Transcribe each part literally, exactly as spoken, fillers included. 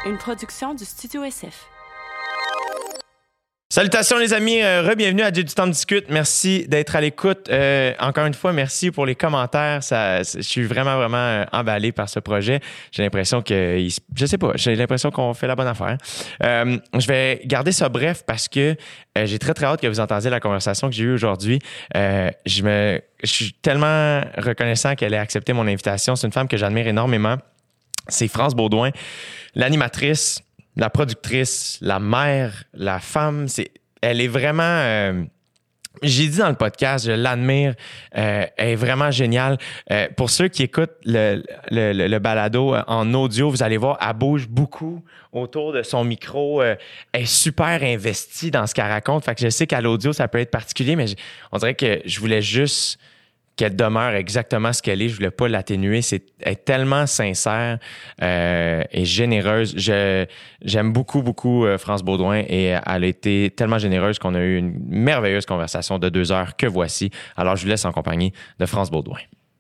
une production du Studio S F. Salutations les amis, euh, re-bienvenue à J'ai du temps de discute. Merci d'être à l'écoute. Euh, encore une fois, merci pour les commentaires. Ça, je suis vraiment, vraiment euh, emballé par ce projet. J'ai l'impression que, il, je sais pas, j'ai l'impression qu'on fait la bonne affaire. Euh, je vais garder ça bref parce que euh, j'ai très, très hâte que vous entendiez la conversation que j'ai eue aujourd'hui. Euh, je me, je suis tellement reconnaissant qu'elle ait accepté mon invitation. C'est une femme que j'admire énormément. C'est France Beaudoin, l'animatrice, la productrice, la mère, la femme. C'est, elle est vraiment... Euh, j'ai dit dans le podcast, je l'admire. Euh, elle est vraiment géniale. Euh, pour ceux qui écoutent le, le, le, le balado en audio, vous allez voir, elle bouge beaucoup autour de son micro. Euh, elle est super investie dans ce qu'elle raconte. Fait que je sais qu'à l'audio, ça peut être particulier, mais je, on dirait que je voulais juste... qu'elle demeure exactement ce qu'elle est. Je voulais pas l'atténuer. C'est, elle est tellement sincère euh, et généreuse. Je, j'aime beaucoup, beaucoup euh, France Beaudoin et elle a été tellement généreuse qu'on a eu une merveilleuse conversation de deux heures que voici. Alors, je vous laisse en compagnie de France Beaudoin.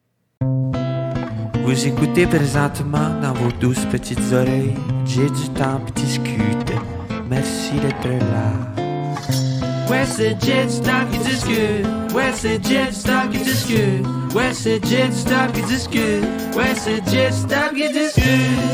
Vous écoutez présentement dans vos douces petites oreilles. J'ai du temps pour discuter. Merci d'être là. Ouais, c'est J'ai du temps qui discute. Ouais, c'est J'ai du temps qui discute. Ouais, c'est J'ai du temps qui discute. Ouais, c'est J'ai du temps qui discute.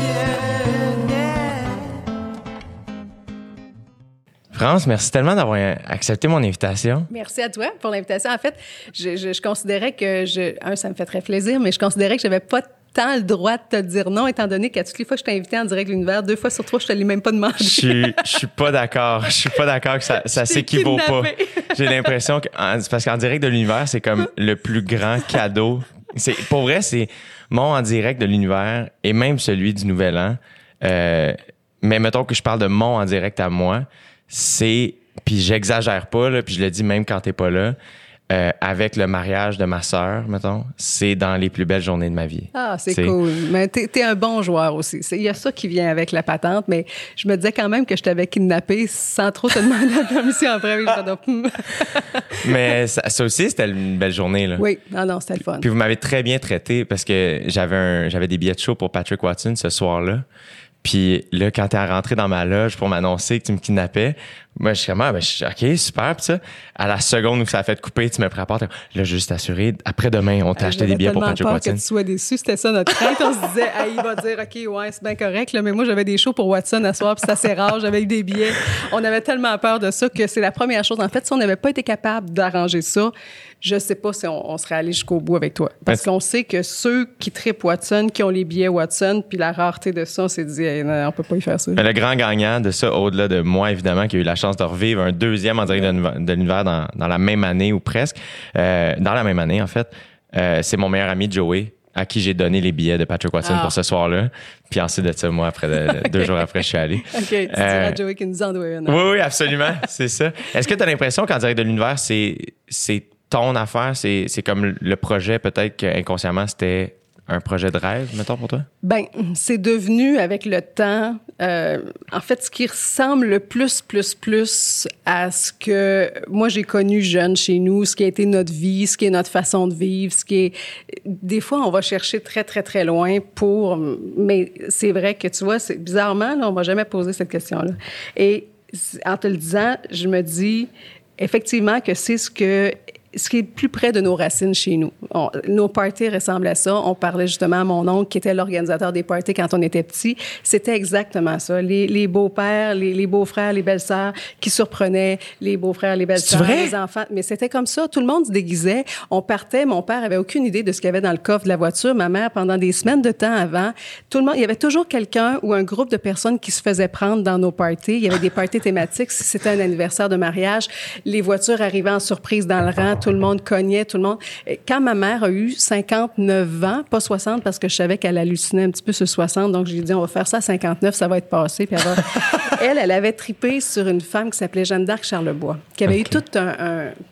France, merci tellement d'avoir accepté mon invitation. Merci à toi pour l'invitation. En fait, je, je, je considérais que, je, un, ça me fait très plaisir, mais je considérais que j'avais pas tant le droit de te dire non, étant donné qu'à toutes les fois que je t'ai invité en direct de l'univers, deux fois sur trois, je te l'ai même pas demandé. Je suis, je suis pas d'accord. Je suis pas d'accord que ça, ça s'équivaut pas. J'ai l'impression que, c'est parce qu'en direct de l'univers, c'est comme le plus grand cadeau. C'est, pour vrai, c'est mon en direct de l'univers et même celui du Nouvel An. Euh, mais mettons que je parle de mon en direct à moi, c'est, puis j'exagère pas, là, puis je le dis même quand t'es pas là, Euh, avec le mariage de ma sœur, mettons, c'est dans les plus belles journées de ma vie. Ah, c'est, c'est... cool. Mais t'es, t'es un bon joueur aussi. Il y a ça qui vient avec la patente, mais je me disais quand même que je t'avais kidnappé sans trop te demander la permission après. Mais ça, ça aussi, c'était une belle journée, là. Oui, non, non, c'était le fun. Puis vous m'avez très bien traité parce que j'avais, un, j'avais des billets de show pour Patrick Watson ce soir-là. Puis là, quand t'es rentré dans ma loge pour m'annoncer que tu me kidnappais, moi, je suis comme, ah, ben, je suis OK, super. Puis ça, à la seconde où ça a fait couper, tu me prépares. Là, juste assuré, après-demain, on t'a ah, acheté des billets pour Patrick Watson. J'avais tellement peur que tu sois déçu. C'était ça notre crainte. On se disait, ah, il va dire, OK, ouais, c'est bien correct. Là, mais moi, j'avais des shows pour Watson à soir, puis c'est assez rare. J'avais eu des billets. On avait tellement peur de ça que c'est la première chose. En fait, si on n'avait pas été capable d'arranger ça, je sais pas si on, on serait allé jusqu'au bout avec toi. Parce qu'on sait que ceux qui trippent Watson, qui ont les billets Watson, puis la rareté de ça, on s'est dit, hey, non, on peut pas y faire ça. Mais le grand gagnant de ça, au-delà de moi, évidemment, qui a eu la chance de revivre un deuxième en direct de, de l'univers dans, dans la même année ou presque, euh, dans la même année, en fait, euh, c'est mon meilleur ami Joey, à qui j'ai donné les billets de Patrick Watson ah. pour ce soir-là. Puis ensuite de ça, moi, après de, de, okay. deux jours après, je suis allé. OK, tu euh, diras à Joey qui nous en doit une. Oui, oui, absolument, c'est ça. Est-ce que tu as l'impression qu'en direct de l'univers, c'est, c'est ton affaire, c'est, c'est comme le projet, peut-être qu'inconsciemment, c'était un projet de rêve, mettons, pour toi? Bien, c'est devenu, avec le temps, euh, en fait, ce qui ressemble le plus, plus, plus à ce que moi, j'ai connu jeune chez nous, ce qui a été notre vie, ce qui est notre façon de vivre, ce qui est... Des fois, on va chercher très, très, très loin pour... Mais c'est vrai que, tu vois, c'est bizarrement, là, on m'a jamais posé cette question-là. Et en te le disant, je me dis effectivement que c'est ce que... ce qui est plus près de nos racines chez nous. On, nos parties ressemblent à ça. On parlait justement à mon oncle qui était l'organisateur des parties quand on était petits. C'était exactement ça. Les, les beaux-pères, les, les beaux-frères, les belles-sœurs qui surprenaient les beaux-frères, les belles-sœurs, les enfants. Mais c'était comme ça. Tout le monde se déguisait. On partait. Mon père avait aucune idée de ce qu'il y avait dans le coffre de la voiture. Ma mère, pendant des semaines de temps avant, tout le monde, il y avait toujours quelqu'un ou un groupe de personnes qui se faisaient prendre dans nos parties. Il y avait des parties thématiques. Si c'était un anniversaire de mariage, les voitures arrivaient en surprise dans le rang. Tout le monde cognait, tout le monde. Quand ma mère a eu cinquante-neuf ans, pas soixante, parce que je savais qu'elle hallucinait un petit peu sur soixante, donc j'ai dit, on va faire ça à cinquante-neuf, ça va être passé. Puis elle, va... elle, elle avait trippé sur une femme qui s'appelait Jeanne d'Arc Charlebois, qui avait okay. eu tout un, un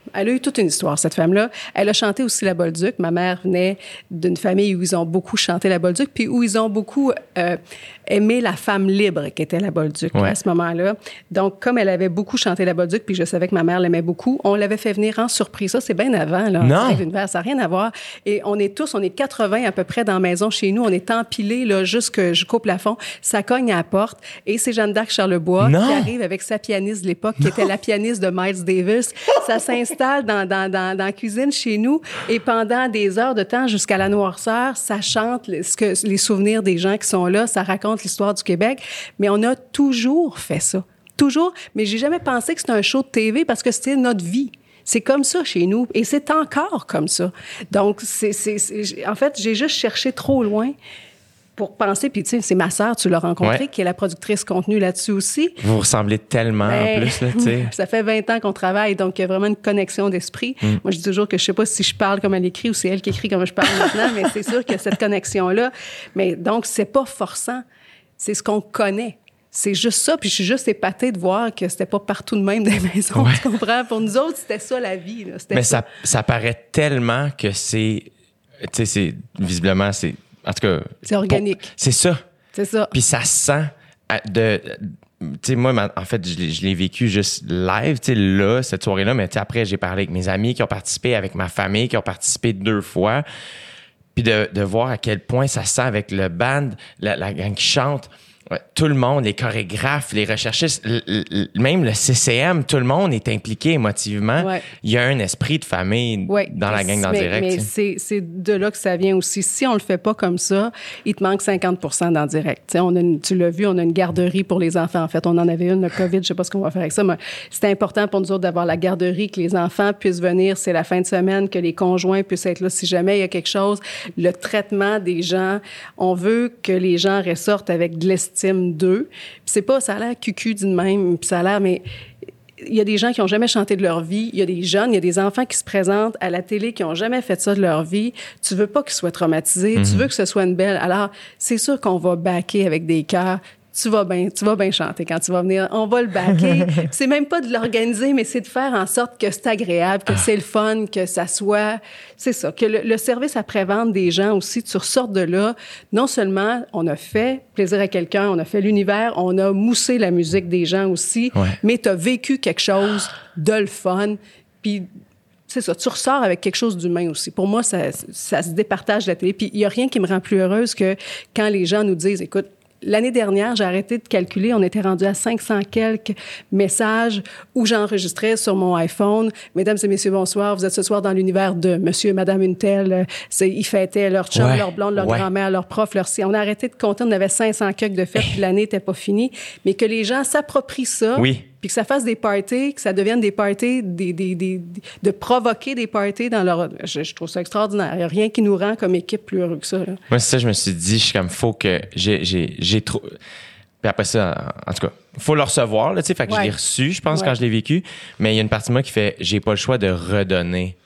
Elle a eu toute une histoire, cette femme-là. Elle a chanté aussi la Bolduc. Ma mère venait d'une famille où ils ont beaucoup chanté la Bolduc, puis où ils ont beaucoup euh, aimé la femme libre qu'était la Bolduc ouais. à ce moment-là. Donc, comme elle avait beaucoup chanté la Bolduc, puis je savais que ma mère l'aimait beaucoup, on l'avait fait venir en surprise. Ça, c'est bien avant, là. Non! L'univers, ça n'a rien à voir. Et on est tous, on est quatre-vingts à peu près dans la maison chez nous. On est empilés, là, jusque, jusqu'au plafond. Ça cogne à la porte. Et c'est Jeanne d'Arc Charlebois non. qui arrive avec sa pianiste de l'époque, qui non. était la pianiste de Miles Davis. Ça s'installe Dans, dans, dans, dans la cuisine chez nous et pendant des heures de temps jusqu'à la noirceur, ça chante ce que, les souvenirs des gens qui sont là, ça raconte l'histoire du Québec. Mais on a toujours fait ça. Toujours. Mais j'ai jamais pensé que c'était un show de T V parce que c'était notre vie. C'est comme ça chez nous et c'est encore comme ça. Donc, c'est, c'est, c'est, en fait, j'ai juste cherché trop loin pour penser, puis tu sais, c'est ma sœur, tu l'as rencontrée, ouais. qui est la productrice contenu là-dessus aussi. Vous ressemblez tellement ben, en plus, là, tu sais. Ça fait vingt ans qu'on travaille, donc il y a vraiment une connexion d'esprit. Mm. Moi, je dis toujours que je sais pas si je parle comme elle écrit ou c'est elle qui écrit comme je parle maintenant, mais c'est sûr qu'il y a cette connexion-là. Mais donc, c'est pas forçant, c'est ce qu'on connaît. C'est juste ça, puis je suis juste épatée de voir que c'était pas partout de même dans les maisons, ouais. tu comprends? Pour nous autres, c'était ça la vie, là. C'était mais ça. ça, ça paraît tellement que c'est, tu sais, c'est, visiblement, c'est, en tout cas... C'est organique. Pour, c'est ça. C'est ça. Puis ça sent de... Tu sais, moi, en fait, je l'ai, je l'ai vécu juste live, tu sais, là, cette soirée-là, mais tu sais, après, j'ai parlé avec mes amis qui ont participé, avec ma famille qui ont participé deux fois, puis de, de voir à quel point ça sent avec le band, la, la gang qui chante, tout le monde, les chorégraphes, les recherchistes, l- l- même le C C M, tout le monde est impliqué émotivement. Ouais. Il y a un esprit de famille ouais. dans la gang dans mais, direct. Mais c'est, c'est de là que ça vient aussi. Si on le fait pas comme ça, il te manque cinquante pour cent dans direct. T'sais, on a une, tu l'as vu, on a une garderie pour les enfants. En fait, on en avait une, le COVID, je sais pas ce qu'on va faire avec ça, mais c'est important pour nous autres d'avoir la garderie, que les enfants puissent venir, c'est la fin de semaine, que les conjoints puissent être là si jamais il y a quelque chose. Le traitement des gens, on veut que les gens ressortent avec de l'estime d'eux. Puis c'est pas, ça a l'air cucu d'une même, puis ça a l'air, mais il y a des gens qui ont jamais chanté de leur vie, il y a des jeunes, il y a des enfants qui se présentent à la télé qui ont jamais fait ça de leur vie. Tu veux pas qu'ils soient traumatisés, mm-hmm. tu veux que ce soit une belle. Alors, c'est sûr qu'on va backer avec des cœurs. Tu vas bien, tu vas bien chanter quand tu vas venir. On va le backer. C'est même pas de l'organiser, mais c'est de faire en sorte que c'est agréable, que c'est le fun, que ça soit, c'est ça, que le, le service après-vente des gens aussi, tu ressortes de là. Non seulement on a fait plaisir à quelqu'un, on a fait l'univers, on a moussé la musique des gens aussi, ouais. mais tu as vécu quelque chose de le fun. Puis c'est ça, tu ressors avec quelque chose d'humain aussi. Pour moi, ça, ça se départage de la télé. Puis il y a rien qui me rend plus heureuse que quand les gens nous disent, écoute, l'année dernière, j'ai arrêté de calculer. On était rendu à cinq cents quelques messages où j'enregistrais sur mon iPhone. Mesdames et messieurs, bonsoir. Vous êtes ce soir dans l'univers de monsieur et madame une telle. C'est, ils fêtaient leur chum, ouais, leur blonde, leur ouais. grand-mère, leur prof, leur... On a arrêté de compter. On avait cinq cents quelques de fêtes, puis l'année n'était pas finie. Mais que les gens s'approprient ça. Oui. Puis que ça fasse des parties, que ça devienne des parties, des, des, des, de provoquer des parties dans leur... Je, je trouve ça extraordinaire. Il n'y a rien qui nous rend comme équipe plus heureux que ça. Là. Moi, c'est ça, je me suis dit, je suis comme, faut que... J'ai, j'ai, j'ai trop... Puis après ça, en tout cas, faut le recevoir, là, tu sais, fait que ouais. je l'ai reçu, je pense, ouais. quand je l'ai vécu. Mais il y a une partie de moi qui fait, j'ai pas le choix de redonner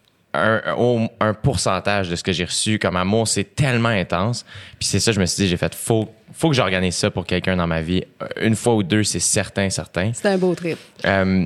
un, un, un pourcentage de ce que j'ai reçu comme amour. C'est tellement intense. Puis c'est ça, je me suis dit, j'ai fait, faut... faut que j'organise ça pour quelqu'un dans ma vie. Une fois ou deux, c'est certain, certain. C'est un beau trip. Euh,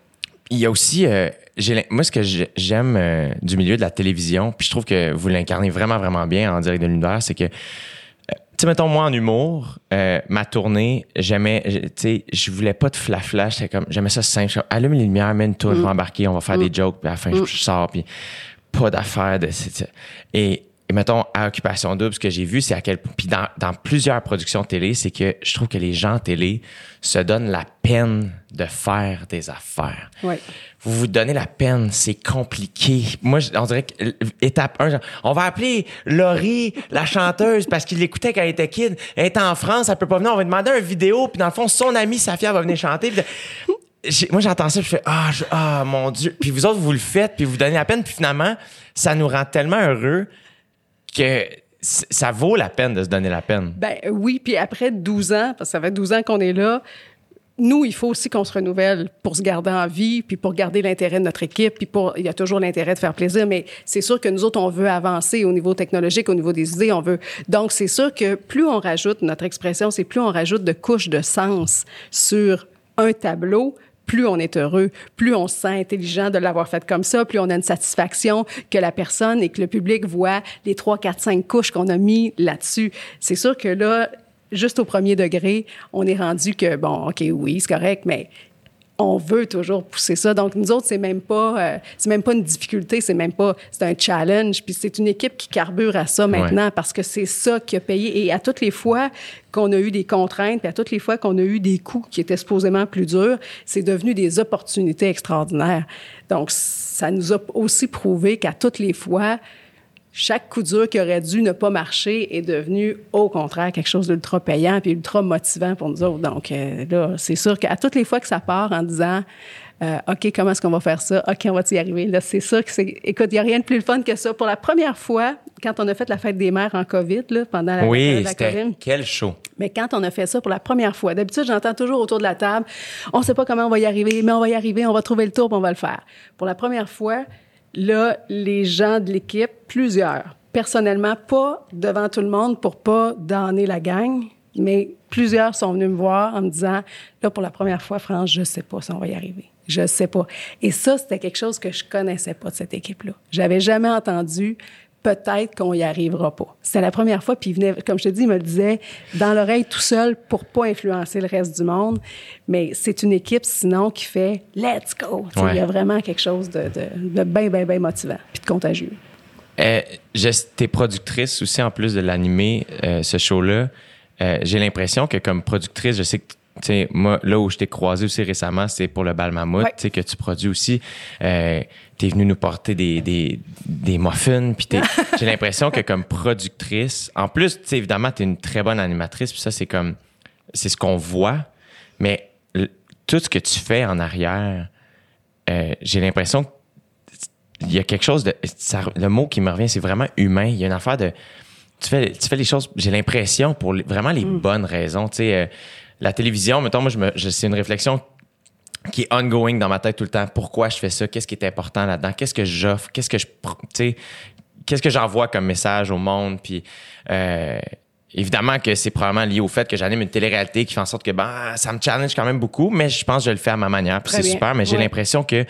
il y a aussi... Euh, j'ai, moi, ce que j'aime euh, du milieu de la télévision, puis je trouve que vous l'incarnez vraiment, vraiment bien en direct de l'univers, c'est que... Euh, tu sais, mettons, moi, en humour, euh, ma tournée, j'aimais... Tu sais, je voulais pas de flafla. J'étais comme... J'aimais ça simple. Je, allume les lumières, mets une tour, mm. je vais embarquer, on va faire mm. des jokes, puis à la fin, mm. je, je sors, puis pas d'affaires de... Et... Et mettons, à Occupation Double, ce que j'ai vu, c'est à quel point... Puis dans, dans plusieurs productions de télé, c'est que je trouve que les gens en télé se donnent la peine de faire des affaires. Oui. Vous vous donnez la peine, c'est compliqué. Moi, on dirait que étape un, on va appeler Laurie, la chanteuse, parce qu'il l'écoutait quand elle était kid. Elle est en France, elle peut pas venir, on va lui demander une vidéo, puis dans le fond, son amie Safia va venir chanter. Puis j'ai, moi, j'entends ça, puis je fais « Ah, je, oh, mon Dieu! » Puis vous autres, vous le faites, puis vous donnez la peine, puis finalement, ça nous rend tellement heureux que ça vaut la peine de se donner la peine. Ben oui, puis après douze ans, parce que ça fait douze ans qu'on est là, nous, il faut aussi qu'on se renouvelle pour se garder en vie, puis pour garder l'intérêt de notre équipe, puis pour, il y a toujours l'intérêt de faire plaisir, mais c'est sûr que nous autres, on veut avancer au niveau technologique, au niveau des idées, on veut... Donc, c'est sûr que plus on rajoute, notre expression, c'est plus on rajoute de couches de sens sur un tableau, plus on est heureux, plus on se sent intelligent de l'avoir fait comme ça, plus on a une satisfaction que la personne et que le public voit les trois, quatre, cinq couches qu'on a mis là-dessus. C'est sûr que là, juste au premier degré, on est rendu que, bon, OK, oui, c'est correct, mais on veut toujours pousser ça. Donc, nous autres, c'est même pas, euh, c'est même pas une difficulté, c'est même pas, c'est un challenge. Puis c'est une équipe qui carbure à ça maintenant ouais. parce que c'est ça qui a payé. Et à toutes les fois qu'on a eu des contraintes, puis à toutes les fois qu'on a eu des coûts qui étaient supposément plus durs, c'est devenu des opportunités extraordinaires. Donc, ça nous a aussi prouvé qu'à toutes les fois, chaque coup dur qui aurait dû ne pas marcher est devenu, au contraire, quelque chose d'ultra payant puis ultra motivant pour nous autres. Donc, euh, là, c'est sûr qu'à toutes les fois que ça part en disant euh, « OK, comment est-ce qu'on va faire ça? OK, on va y arriver. » Là, c'est sûr que c'est... Écoute, il n'y a rien de plus le fun que ça. Pour la première fois, quand on a fait la fête des mères en COVID, là, pendant la, oui, la, la c'était COVID, quel show! Mais quand on a fait ça pour la première fois, d'habitude, j'entends toujours autour de la table « On ne sait pas comment on va y arriver, mais on va y arriver, on va trouver le tour, puis on va le faire. » Pour la première fois, là, les gens de l'équipe, plusieurs, personnellement, pas devant tout le monde pour pas donner la gang, mais plusieurs sont venus me voir en me disant, là, pour la première fois, France, je sais pas si on va y arriver. Je sais pas. Et ça, c'était quelque chose que je connaissais pas de cette équipe-là. J'avais jamais entendu, peut-être qu'on y arrivera pas. C'était la première fois, puis il venait, comme je te dis, il me le disait dans l'oreille tout seul pour pas influencer le reste du monde. Mais c'est une équipe, sinon, qui fait « let's go ». Ouais. Il y a vraiment quelque chose de, de, de bien, bien, bien motivant, puis de contagieux. Euh, je, t'es productrice aussi, en plus de l'animer, euh, ce show-là. Euh, j'ai l'impression que comme productrice, je sais que, tu sais, moi, là où je t'ai croisé aussi récemment, c'est pour le Bal Mammouth, ouais. tu sais, que tu produis aussi. Euh, t'es venue nous porter des, des, des muffins, puis j'ai l'impression que comme productrice, en plus, tu sais, évidemment, t'es une très bonne animatrice, puis ça, c'est comme, c'est ce qu'on voit, mais l- tout ce que tu fais en arrière, euh, j'ai l'impression que il y a quelque chose de... Ça, le mot qui me revient, c'est vraiment humain. Il y a une affaire de... Tu fais, tu fais les choses, j'ai l'impression, pour les, vraiment les mm. bonnes raisons. Tu sais, euh, la télévision, mettons, moi, je me, je, c'est une réflexion qui est ongoing dans ma tête tout le temps. Pourquoi je fais ça? Qu'est-ce qui est important là-dedans? Qu'est-ce que j'offre? Qu'est-ce que je... Tu sais, qu'est-ce que j'envoie comme message au monde? Puis... Euh, évidemment que c'est probablement lié au fait que j'anime une télé-réalité qui fait en sorte que ben, ça me challenge quand même beaucoup, mais je pense que je le fais à ma manière. Puis c'est bien. Super, mais j'ai ouais. l'impression que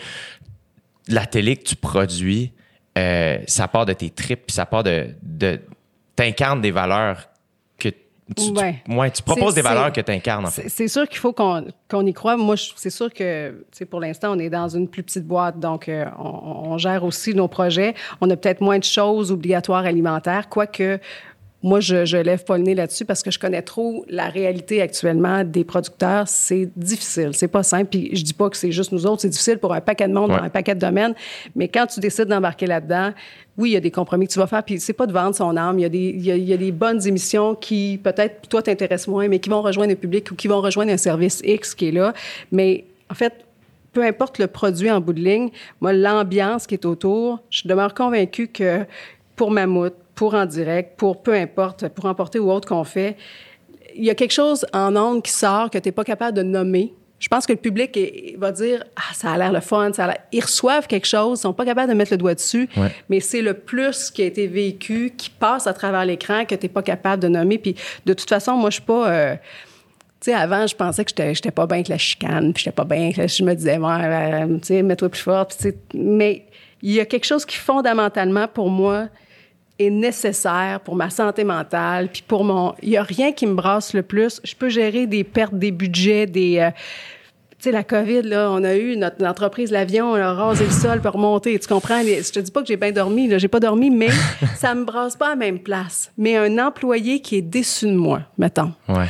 la télé que tu produis, euh, ça part de tes tripes, puis ça part de, de t'incarnes des valeurs que tu, ouais. tu, ouais, tu proposes c'est, des valeurs que tu incarnes en fait. C'est, c'est sûr qu'il faut qu'on, qu'on y croit. Moi, je, c'est sûr que, pour l'instant, on est dans une plus petite boîte, donc euh, on, on gère aussi nos projets. On a peut-être moins de choses obligatoires alimentaires, quoique moi, je, je lève pas le nez là-dessus parce que je connais trop la réalité actuellement des producteurs. C'est difficile, c'est pas simple. Puis je dis pas que c'est juste nous autres, c'est difficile pour un paquet de monde, ouais. dans un paquet de domaines. Mais quand tu décides d'embarquer là-dedans, oui, il y a des compromis que tu vas faire. Puis c'est pas de vendre son âme. Il y a des, il y a, il y a des bonnes émissions qui peut-être toi t'intéressent moins, mais qui vont rejoindre le public ou qui vont rejoindre un service X qui est là. Mais en fait, peu importe le produit en bout de ligne, moi, l'ambiance qui est autour, je demeure convaincue que pour Mammouth, pour en direct, pour peu importe, pour emporter ou autre qu'on fait, il y a quelque chose en ondes qui sort que tu n'es pas capable de nommer. Je pense que le public est, va dire « Ah, ça a l'air le fun, ça a l'air... » Ils reçoivent quelque chose, ils sont pas capables de mettre le doigt dessus, ouais. mais c'est le plus qui a été vécu, qui passe à travers l'écran, que tu n'es pas capable de nommer. Puis de toute façon, moi, je suis pas... Euh, tu sais, avant, je pensais que j'étais, j'étais pas bien avec la chicane, puis j'étais pas bien, je me disais « Ouais, euh, tu sais, mets-toi plus fort. » Mais il y a quelque chose qui, fondamentalement, pour moi, est nécessaire pour ma santé mentale, puis pour mon... Il n'y a rien qui me brasse le plus. Je peux gérer des pertes, des budgets, des... Euh... Tu sais, la COVID, là, on a eu notre entreprise, l'avion, on a rasé le sol pour remonter. Tu comprends? Je te dis pas que j'ai bien dormi, là, j'ai pas dormi, mais ça me brasse pas à la même place. Mais un employé qui est déçu de moi, mettons. Ouais.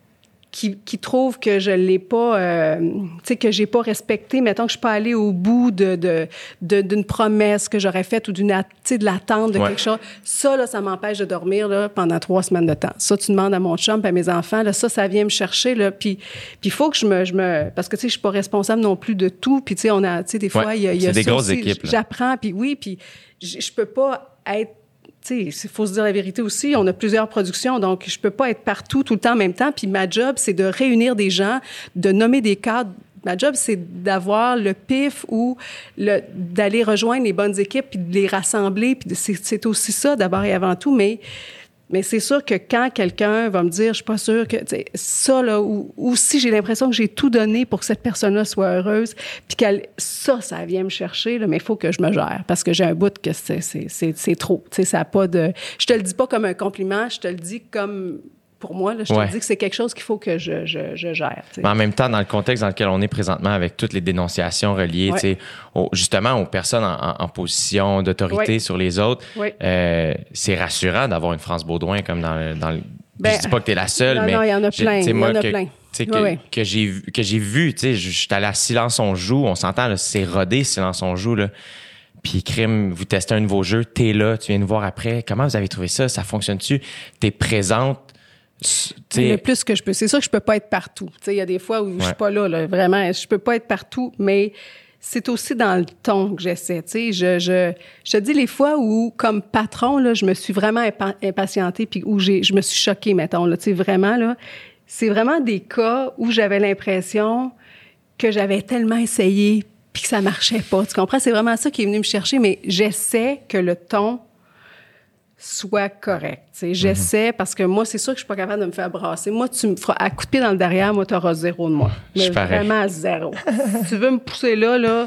Qui, qui trouve que je l'ai pas, euh, tu sais, que j'ai pas respecté, mettons que je suis pas allée au bout de, de, de, d'une promesse que j'aurais faite ou d'une, tu sais, de l'attente de ouais. quelque chose. Ça, là, ça m'empêche de dormir, là, pendant trois semaines de temps. Ça, tu demandes à mon chum et à mes enfants, là, ça, ça vient me chercher, là. Puis, il faut que je me, je me, parce que, tu sais, je suis pas responsable non plus de tout. Puis, tu sais, on a, tu sais, des fois, il ouais. y a, il y a c'est ça des grosses aussi. équipes, là. J'apprends, puis oui, puis je, je peux pas être, tu sais, il faut se dire la vérité aussi, on a plusieurs productions, donc je peux pas être partout tout le temps en même temps. Puis ma job, c'est de réunir des gens, de nommer des cadres. Ma job, c'est d'avoir le pif ou le, d'aller rejoindre les bonnes équipes puis de les rassembler. Puis c'est, c'est aussi ça, d'abord et avant tout. Mais Mais c'est sûr que quand quelqu'un va me dire, je suis pas sûre que, tu sais, ça, là, ou, ou si j'ai l'impression que j'ai tout donné pour que cette personne-là soit heureuse, puis qu'elle, ça, ça vient me chercher, là, mais il faut que je me gère, parce que j'ai un bout que c'est, c'est, c'est, c'est trop. Tu sais, ça n'a pas de... Je te le dis pas comme un compliment, je te le dis comme... Pour moi, là, je ouais. te dis que c'est quelque chose qu'il faut que je, je, je gère. T'sais. Mais en même temps, dans le contexte dans lequel on est présentement, avec toutes les dénonciations reliées ouais. au, justement aux personnes en, en, en position d'autorité ouais. sur les autres, ouais. euh, c'est rassurant d'avoir une France Baudouin comme dans le... Dans le ben, je dis pas que tu es la seule, non, mais... Non, il y en a plein, il y en a que, plein. Que, ouais, ouais. que, j'ai, que j'ai vu, tu sais, je suis allé à Silence on joue, on s'entend, là, c'est rodé, Silence on joue, là. Puis, crime, vous testez un nouveau jeu, t'es là, tu viens nous voir après. Comment vous avez trouvé ça? Ça fonctionne-tu? T'es présente? T'sais, le plus que je peux. C'est sûr que je peux pas être partout. Il y a des fois où ouais. je suis pas là, là, vraiment. Je peux pas être partout, mais c'est aussi dans le ton que j'essaie. Je, je, je te dis les fois où, comme patron, là, je me suis vraiment impa- impatientée puis où j'ai, je me suis choquée, mettons. Là, vraiment, là, c'est vraiment des cas où j'avais l'impression que j'avais tellement essayé puis que ça marchait pas. Tu comprends? C'est vraiment ça qui est venu me chercher, mais j'essaie que le ton soit correct. T'sais. J'essaie, mm-hmm. parce que moi, c'est sûr que je suis pas capable de me faire brasser. Moi, tu me feras à coup de pied dans le derrière, moi, tu auras zéro de moi. Mais vraiment zéro. Si tu veux me pousser là, là,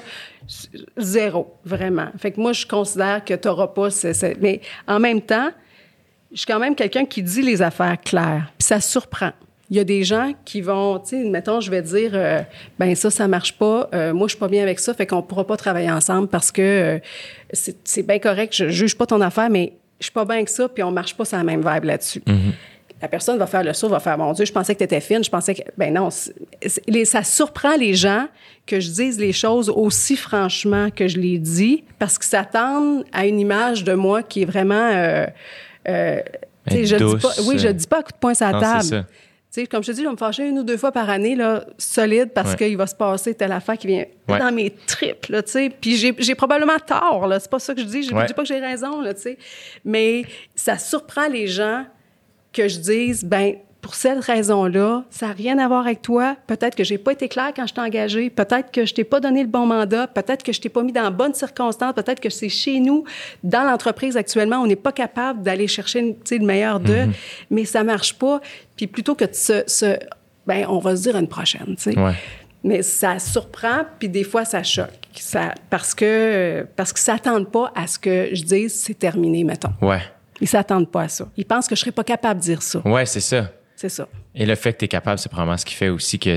zéro, vraiment. Fait que moi, je considère que tu n'auras pas... C'est, c'est... Mais en même temps, je suis quand même quelqu'un qui dit les affaires claires. Puis ça surprend. Il y a des gens qui vont, tu sais, mettons, je vais dire, euh, ben ça, ça marche pas. Euh, moi, je suis pas bien avec ça, fait qu'on pourra pas travailler ensemble parce que euh, c'est, c'est bien correct. Je juge pas ton affaire, mais je suis pas bien avec ça, puis on marche pas sur la même vibe là-dessus. Mm-hmm. La personne va faire le saut, va faire, mon Dieu, je pensais que tu étais fine, je pensais que... Ben non, c'est, c'est, les, ça surprend les gens que je dise les choses aussi franchement que je les dis, parce qu'ils s'attendent à une image de moi qui est vraiment... Euh, euh, je douce, dis pas, oui, je dis pas à coup de poing sur la non, table. C'est ça. T'sais, comme je te dis, je vais me fâcher une ou deux fois par année, là, solide, parce ouais. qu'il va se passer telle affaire qui vient ouais. dans mes tripes, là, tu sais. Puis j'ai, j'ai probablement tort, là. C'est pas ça que je dis. Je ouais. dis pas que j'ai raison, là, tu sais. Mais ça surprend les gens que je dise, ben pour cette raison-là, ça n'a rien à voir avec toi. Peut-être que j'ai pas été claire quand je t'ai engagé. Peut-être que je t'ai pas donné le bon mandat. Peut-être que je t'ai pas mis dans de bonnes circonstances. Peut-être que c'est chez nous, dans l'entreprise actuellement, on n'est pas capable d'aller chercher le meilleur d'eux, mm-hmm. mais ça marche pas. Puis plutôt que de se, se... ben on va se dire une prochaine, tu sais. Ouais. Mais ça surprend, puis des fois, ça choque. Ça, parce que parce qu'ils s'attendent pas à ce que je dise c'est terminé, mettons. Ouais. Ils s'attendent pas à ça. Ils pensent que je serais pas capable de dire ça. Ouais, c'est ça. C'est ça. Et le fait que tu es capable, c'est probablement ce qui fait aussi que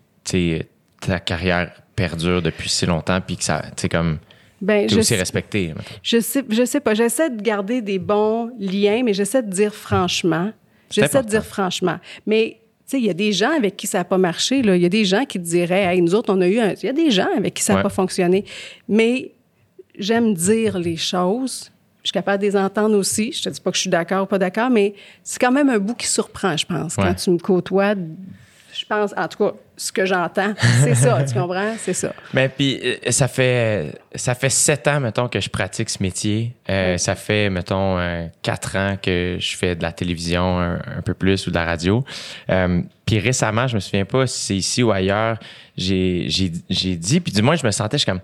ta carrière perdure depuis si longtemps, puis que ça, tu sais, comme... Ben, t'es aussi sais, respecté. Je sais, je sais pas. J'essaie de garder des bons liens, mais j'essaie de dire franchement. C'est j'essaie important. de dire franchement. Mais... Tu sais, il y a des gens avec qui ça n'a pas marché. Là. Il y a des gens qui te diraient, hey, nous autres, on a eu un... Il y a des gens avec qui ça n'a ouais. pas fonctionné. Mais j'aime dire les choses. Je suis capable de les entendre aussi. Je te dis pas que je suis d'accord ou pas d'accord, mais c'est quand même un bout qui surprend, je pense. Ouais. Quand tu me côtoies, je pense, en tout cas, ce que j'entends, c'est ça, tu comprends? C'est ça. Mais puis, ça fait, ça fait sept ans, mettons, que je pratique ce métier. Euh, ouais. Ça fait, mettons, euh, quatre ans que je fais de la télévision un, un peu plus ou de la radio. Euh, puis récemment, je me souviens pas si c'est ici ou ailleurs, j'ai, j'ai, j'ai dit, puis du moins, je me sentais, je suis comme...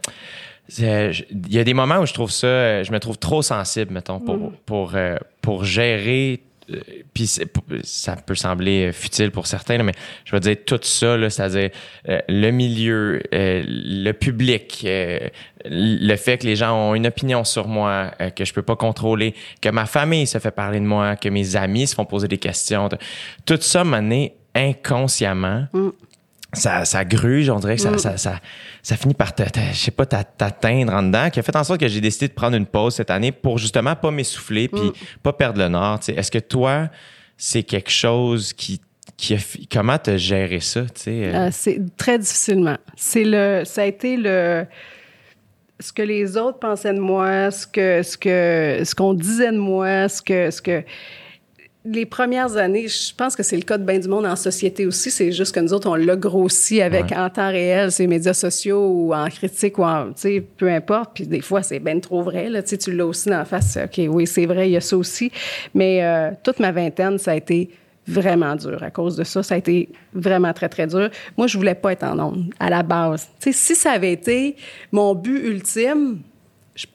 Il y a des moments où je trouve ça, je me trouve trop sensible, mettons, pour, mm. pour, euh, pour gérer... Euh, puis ça peut sembler futile pour certains, là, mais je vais dire tout ça, là, c'est-à-dire euh, le milieu, euh, le public, euh, le fait que les gens ont une opinion sur moi, euh, que je peux pas contrôler, que ma famille se fait parler de moi, que mes amis se font poser des questions. Tout ça m'a né inconsciemment. Mm. Ça, ça gruge, on dirait que ça, mm. ça, ça, ça finit par te, te, je sais pas, t'atteindre en dedans, qui a fait en sorte que j'ai décidé de prendre une pause cette année pour justement pas m'essouffler puis mm. pas perdre le nord. T'sais. Est-ce que toi, c'est quelque chose qui, qui a, comment t'as géré ça, tu sais? Euh, c'est très difficilement. C'est le, ça a été le, ce que les autres pensaient de moi, ce que, ce que, ce qu'on disait de moi, ce que, ce que. Les premières années, je pense que c'est le cas de bien du monde en société aussi. C'est juste que nous autres, on l'a grossi avec ouais. en temps réel, ces médias sociaux ou en critique ou en, tu sais, peu importe. Puis des fois, c'est ben trop vrai, là. Tu sais, tu l'as aussi dans la face. OK, oui, c'est vrai, il y a ça aussi. Mais euh, toute ma vingtaine, ça a été vraiment dur à cause de ça. Ça a été vraiment très, très dur. Moi, je voulais pas être en ondes à la base. Tu sais, si ça avait été mon but ultime...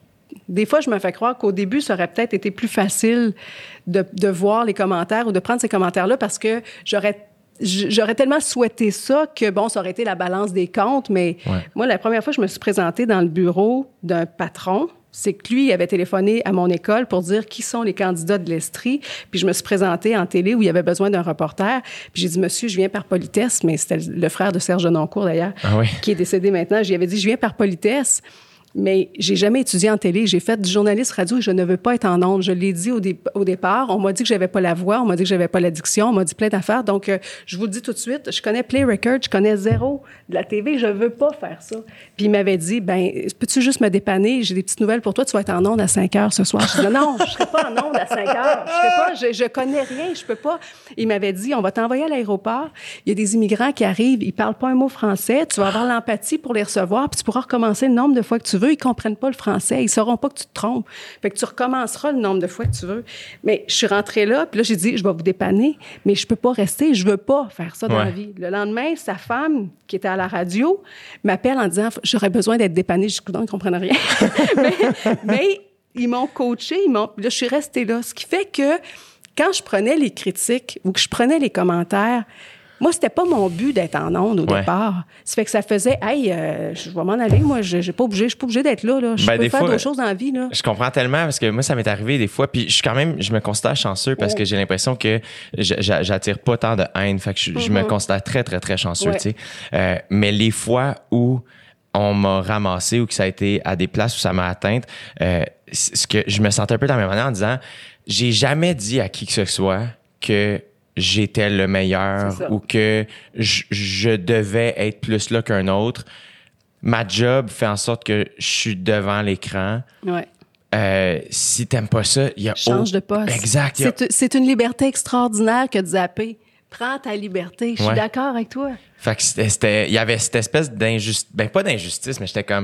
Des fois, je me fais croire qu'au début, ça aurait peut-être été plus facile de, de voir les commentaires ou de prendre ces commentaires-là parce que j'aurais J'aurais tellement souhaité ça que, bon, ça aurait été la balance des comptes, mais ouais. moi, la première fois que je me suis présentée dans le bureau d'un patron, c'est que lui, il avait téléphoné à mon école pour dire qui sont les candidats de l'Estrie. Puis je me suis présentée en télé où il y avait besoin d'un reporter. Puis j'ai dit, monsieur, je viens par politesse, mais c'était le frère de Serge Denoncourt, d'ailleurs, ah oui. qui est décédé maintenant. J'y avais dit, je viens par politesse. Mais j'ai jamais étudié en télé. J'ai fait du journaliste radio et je ne veux pas être en ondes. Je l'ai dit au, dé- au départ. On m'a dit que j'avais pas la voix. On m'a dit que j'avais pas la diction. On m'a dit plein d'affaires. Donc, euh, je vous le dis tout de suite, je connais Play Record, je connais zéro de la T V. Je veux pas faire ça. Puis il m'avait dit, ben, peux-tu juste me dépanner? J'ai des petites nouvelles pour toi. Tu vas être en ondes à cinq heures ce soir. Je dis, non, je serai pas en ondes à cinq heures. Je serai pas, je, je connais rien. Je peux pas. Il m'avait dit, on va t'envoyer à l'aéroport. Il y a des immigrants qui arrivent. Ils parlent pas un mot français. Tu vas avoir l'empathie pour les recevoir. Puis tu pourras recommencer le nombre de fois que tu veux. Ils comprennent pas le français. Ils sauront pas que tu te trompes. Fait que tu recommenceras le nombre de fois que tu veux. Mais je suis rentrée là, puis là, j'ai dit, je vais vous dépanner, mais je peux pas rester. Je veux pas faire ça dans ouais. la vie. Le lendemain, sa femme, qui était à la radio, m'appelle en disant, j'aurais besoin d'être dépannée. Je dis, non, ils comprennent rien. mais, mais ils m'ont coaché. Ils m'ont... Là, je suis restée là. Ce qui fait que quand je prenais les critiques ou que je prenais les commentaires, moi, c'était pas mon but d'être en ondes au ouais. départ. Ça fait que ça faisait, hey, euh, je vais m'en aller, moi, je j'ai pas obligé, je suis pas obligé d'être là, là. Je ben, peux faire fois, d'autres choses dans la vie, là. Je comprends tellement parce que moi, ça m'est arrivé des fois, puis je suis quand même, je me considère chanceux parce ouais. que j'ai l'impression que j'attire pas tant de haine. Fait que je, mm-hmm. je me considère très, très, très chanceux, ouais. tu sais. Euh, mais les fois où on m'a ramassé ou que ça a été à des places où ça m'a atteinte, euh, ce que je me sentais un peu dans la même manière en disant, j'ai jamais dit à qui que ce soit que j'étais le meilleur ou que je, je devais être plus là qu'un autre. Ma job fait en sorte que je suis devant l'écran. Ouais. Euh, si t'aimes pas ça, il y a... Change au... de poste. Exact. C'est, a... c'est une liberté extraordinaire que de zapper. Prends ta liberté. Je suis ouais. d'accord avec toi. Fait que c'était, c'était... Il y avait cette espèce d'injustice... Ben, pas d'injustice, mais j'étais comme...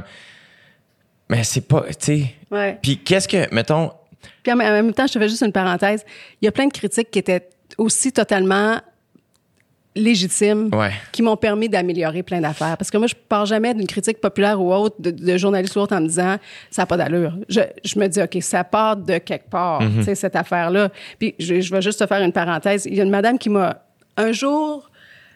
Mais c'est pas... Tu sais... Ouais. Puis qu'est-ce que... Mettons... Puis en même temps, je te fais juste une parenthèse. Il y a plein de critiques qui étaient aussi totalement légitimes, ouais. qui m'ont permis d'améliorer plein d'affaires. Parce que moi, je pars jamais d'une critique populaire ou autre, de, de journaliste ou autre, en me disant « ça n'a pas d'allure ». Je, je me dis « OK, ça part de quelque part, mm-hmm. tu sais, cette affaire-là ». Puis je, je vais juste te faire une parenthèse. Il y a une madame qui m'a, un jour,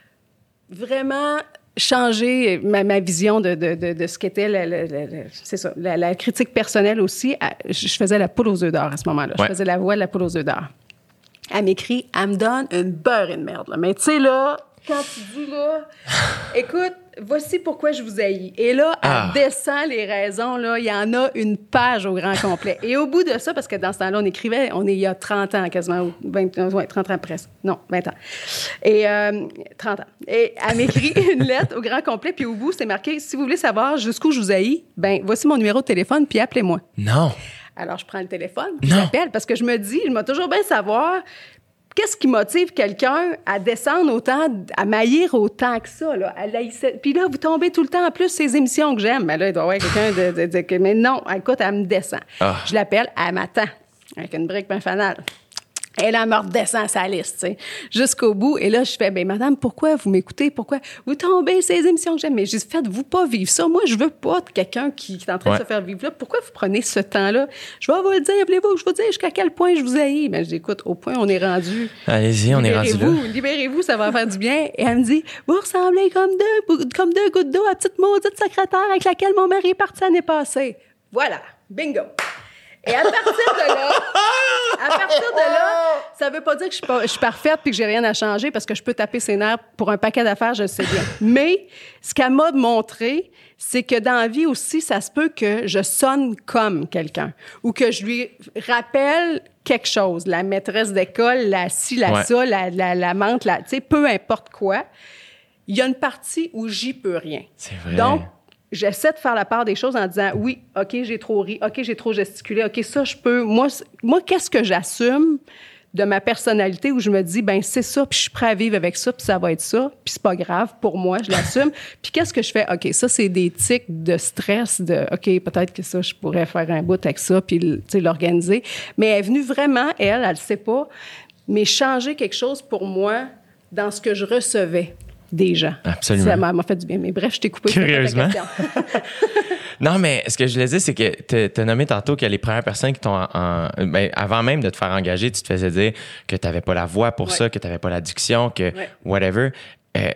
vraiment changé ma, ma vision de, de, de, de ce qu'était la, la, la, la, c'est ça, la, la critique personnelle aussi. Je faisais la poule aux œufs d'or à ce moment-là. Ouais. Je faisais la voix de la poule aux œufs d'or. Elle m'écrit, elle me donne une beurre et de merde. Là. Mais tu sais, là, quand tu dis, là, écoute, voici pourquoi je vous haïs. Et là, ah. elle descend les raisons, là, il y en a une page au grand complet. Et au bout de ça, parce que dans ce temps-là, on écrivait, on est il y a trente ans quasiment, vingt, ouais, trente ans presque. Non, vingt ans. Et euh, trente ans. Et elle m'écrit une lettre au grand complet, puis au bout, c'est marqué, si vous voulez savoir jusqu'où je vous haïs, ben voici mon numéro de téléphone, puis appelez-moi. Non. Alors, je prends le téléphone, puis j'appelle, parce que je me dis, je vais toujours bien savoir qu'est-ce qui motive quelqu'un à descendre autant, à maillir autant que ça, là. Puis là, vous tombez tout le temps en plus ces émissions que j'aime. Mais là, il doit y avoir quelqu'un de, de, de, de... Mais non, écoute, elle me descend. Oh. Je l'appelle, elle m'attend, avec une brique bien fanale. Et là, elle me redescend sa liste, tu sais, jusqu'au bout. Et là, je fais, bien, madame, pourquoi vous m'écoutez? Pourquoi vous tombez ces émissions que j'aime? Mais j'ai dit, faites-vous pas vivre ça. Moi, je veux pas de quelqu'un qui est en train ouais. de se faire vivre là. Pourquoi vous prenez ce temps-là? Je vais vous le dire, appelez-vous, je vais vous dire jusqu'à quel point je vous haïs. Ben, je dis, écoute, au point, on est rendu. Allez-y, on est rendu là. Libérez-vous, ça va faire du bien. Et elle me dit, vous ressemblez comme deux, comme deux gouttes d'eau à la petite maudite secrétaire avec laquelle mon mari est parti l'année passée. Voilà. Bingo. Et à partir de là, à partir de là, ça veut pas dire que je suis, pas, je suis parfaite puis que j'ai rien à changer parce que je peux taper ses nerfs pour un paquet d'affaires, je le sais bien. Mais ce qu'elle m'a montré, c'est que dans la vie aussi, ça se peut que je sonne comme quelqu'un ou que je lui rappelle quelque chose. La maîtresse d'école, la ci, la ouais. ça, la, la, la menthe, la, tu sais, peu importe quoi. Il y a une partie où j'y peux rien. C'est vrai. Donc, j'essaie de faire la part des choses en disant, oui, OK, j'ai trop ri, OK, j'ai trop gesticulé, OK, ça, je peux... Moi, moi qu'est-ce que j'assume de ma personnalité où je me dis, ben c'est ça, puis je suis prêt à vivre avec ça, puis ça va être ça, puis c'est pas grave, pour moi, je l'assume. Puis qu'est-ce que je fais? OK, ça, c'est des tics de stress, de, OK, peut-être que ça, je pourrais faire un bout avec ça, puis, tu sais, l'organiser. Mais elle est venue vraiment, elle, elle le sait pas, mais changer quelque chose pour moi dans ce que je recevais des gens. Absolument. Ça m'a, m'a fait du bien. Mais bref, je t'ai coupé. Curieusement. Non, mais ce que je voulais dire, c'est que tu as nommé tantôt que les premières personnes qui t'ont... En, en, ben, avant même de te faire engager, tu te faisais dire que tu n'avais pas la voix pour ouais. ça, que tu n'avais pas la diction, que ouais. whatever. Euh,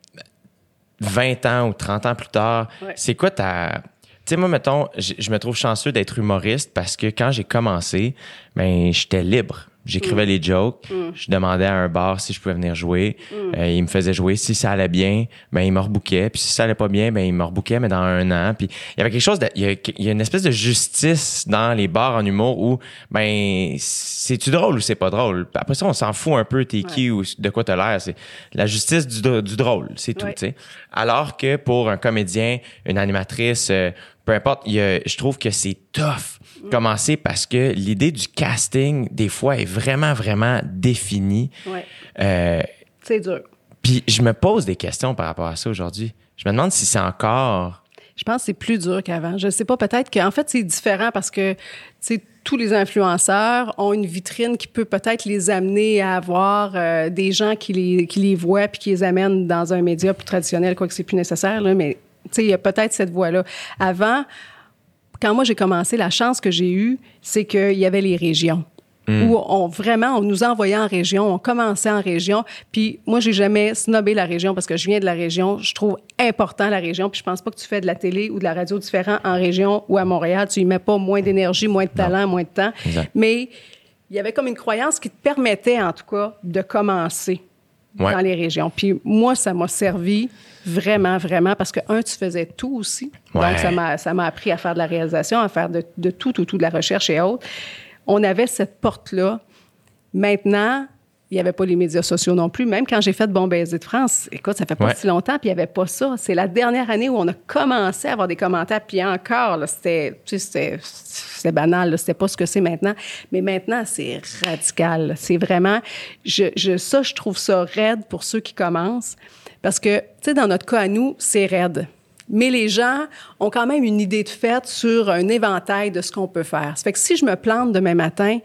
vingt ans ou trente ans plus tard, ouais. c'est quoi ta... Tu sais, moi, mettons, je me trouve chanceux d'être humoriste parce que quand j'ai commencé, ben, j'étais libre. J'écrivais mm. les jokes, mm. je demandais à un bar si je pouvais venir jouer. Mm. Euh, il me faisait jouer. Si ça allait bien, ben il me rebooké. Puis si ça allait pas bien, ben il me rebooké, mais dans un an. Puis il y avait quelque chose de... Il y a, il y a une espèce de justice dans les bars en humour où, ben, c'est-tu drôle ou c'est pas drôle? Après ça, on s'en fout un peu, t'es ouais. qui ou de quoi t'as l'air. C'est la justice du, du drôle, c'est tout, ouais. tu sais. Alors que pour un comédien, une animatrice... Euh, peu importe, il y a, je trouve que c'est tough mmh. commencer parce que l'idée du casting, des fois, est vraiment, vraiment définie. Ouais. Euh, c'est dur. Puis je me pose des questions par rapport à ça aujourd'hui. Je me demande si c'est encore... Je pense que c'est plus dur qu'avant. Je sais pas, peut-être qu'en fait, c'est différent parce que, tu sais, tous les influenceurs ont une vitrine qui peut peut-être les amener à avoir euh, des gens qui les, qui les voient puis qui les amènent dans un média plus traditionnel, quoique c'est plus nécessaire, là, mais... Tu sais, il y a peut-être cette voie-là. Avant, quand moi j'ai commencé, la chance que j'ai eue, c'est qu'il y avait les régions. Mm. Où on vraiment, on nous envoyait en région, on commençait en région. Puis moi, j'ai jamais snobé la région parce que je viens de la région. Je trouve important la région. Puis je pense pas que tu fais de la télé ou de la radio différent en région ou à Montréal. Tu y mets pas moins d'énergie, moins de talent, non. moins de temps. Exact. Mais il y avait comme une croyance qui te permettait, en tout cas, de commencer ouais. dans les régions. Puis moi, ça m'a servi... Vraiment, vraiment, parce que, un, tu faisais tout aussi. Ouais. Donc, ça m'a, ça m'a appris à faire de la réalisation, à faire de, de tout, tout, tout, de la recherche et autres. On avait cette porte-là. Maintenant, il n'y avait pas les médias sociaux non plus. Même quand j'ai fait Bon baiser de France, écoute, ça fait pas ouais. si longtemps, puis il n'y avait pas ça. C'est la dernière année où on a commencé à avoir des commentaires, puis encore, là, c'était, tu sais, c'était, c'était banal, là, c'était pas ce que c'est maintenant. Mais maintenant, c'est radical. C'est vraiment... Je, je, ça, je trouve ça raide pour ceux qui commencent. Parce que, tu sais, dans notre cas à nous, c'est raide. Mais les gens ont quand même une idée de fait sur un éventail de ce qu'on peut faire. Ça fait que si je me plante demain matin,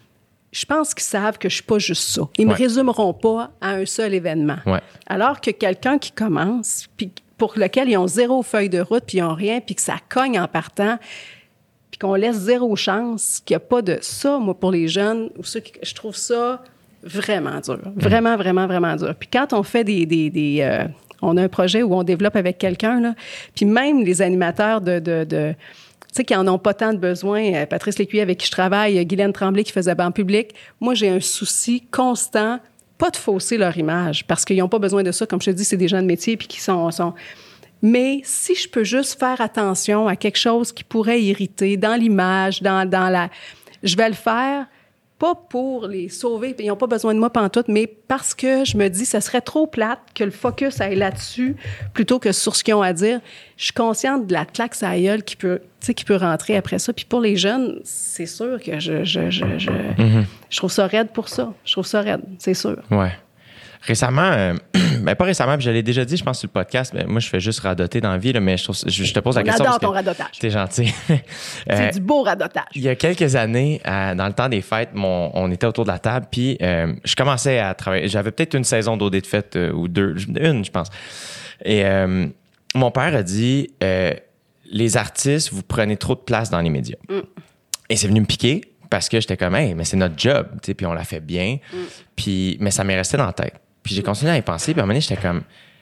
je pense qu'ils savent que je suis pas juste ça. Ils ouais. me résumeront pas à un seul événement. Ouais. Alors que quelqu'un qui commence, puis pour lequel ils ont zéro feuille de route, puis ils ont rien, puis que ça cogne en partant, puis qu'on laisse zéro chance, qu'il n'y a pas de ça, moi, pour les jeunes, ou ceux qui, je trouve ça... Vraiment dur. Vraiment, vraiment, vraiment dur. Puis quand on fait des... des, des euh, on a un projet où on développe avec quelqu'un, là, puis même les animateurs de... de, de tu sais, qui en ont pas tant de besoin. Euh, Patrice Lécuyer, avec qui je travaille, Guylaine Tremblay, qui faisait banc public. Moi, j'ai un souci constant, pas de fausser leur image, parce qu'ils n'ont pas besoin de ça. Comme je te dis, c'est des gens de métier, puis qui sont... sont... Mais si je peux juste faire attention à quelque chose qui pourrait irriter dans l'image, dans, dans la... Je vais le faire... Pas pour les sauver, ils n'ont pas besoin de moi pantoute, mais parce que je me dis ça serait trop plate que le focus aille là-dessus plutôt que sur ce qu'ils ont à dire. Je suis consciente de la claque à la gueule qui peut, tu sais, qui peut rentrer après ça. Puis pour les jeunes, c'est sûr que je, je, je, je, mm-hmm. je trouve ça raide pour ça. Je trouve ça raide, c'est sûr. Ouais. Récemment, euh, ben pas récemment, puis je l'ai déjà dit, je pense, sur le podcast, mais moi, je fais juste radoter dans la vie, là, mais je, trouve, je, je te pose la On question. On adore ton radotage. T'es gentil. C'est euh, du beau radotage. Il y a quelques années, euh, dans le temps des fêtes, mon, on était autour de la table, puis euh, je commençais à travailler. J'avais peut-être une saison d'O D de fête, euh, ou deux, une, je pense. Et euh, mon père a dit, euh, les artistes, vous prenez trop de place dans les médias. Mm. Et c'est venu me piquer, parce que j'étais comme, hey, mais c'est notre job, tu sais, puis on la fait bien. Mm. Puis, mais ça m'est resté dans la tête. Puis j'ai continué à y penser, puis à un moment donné, j'étais comme...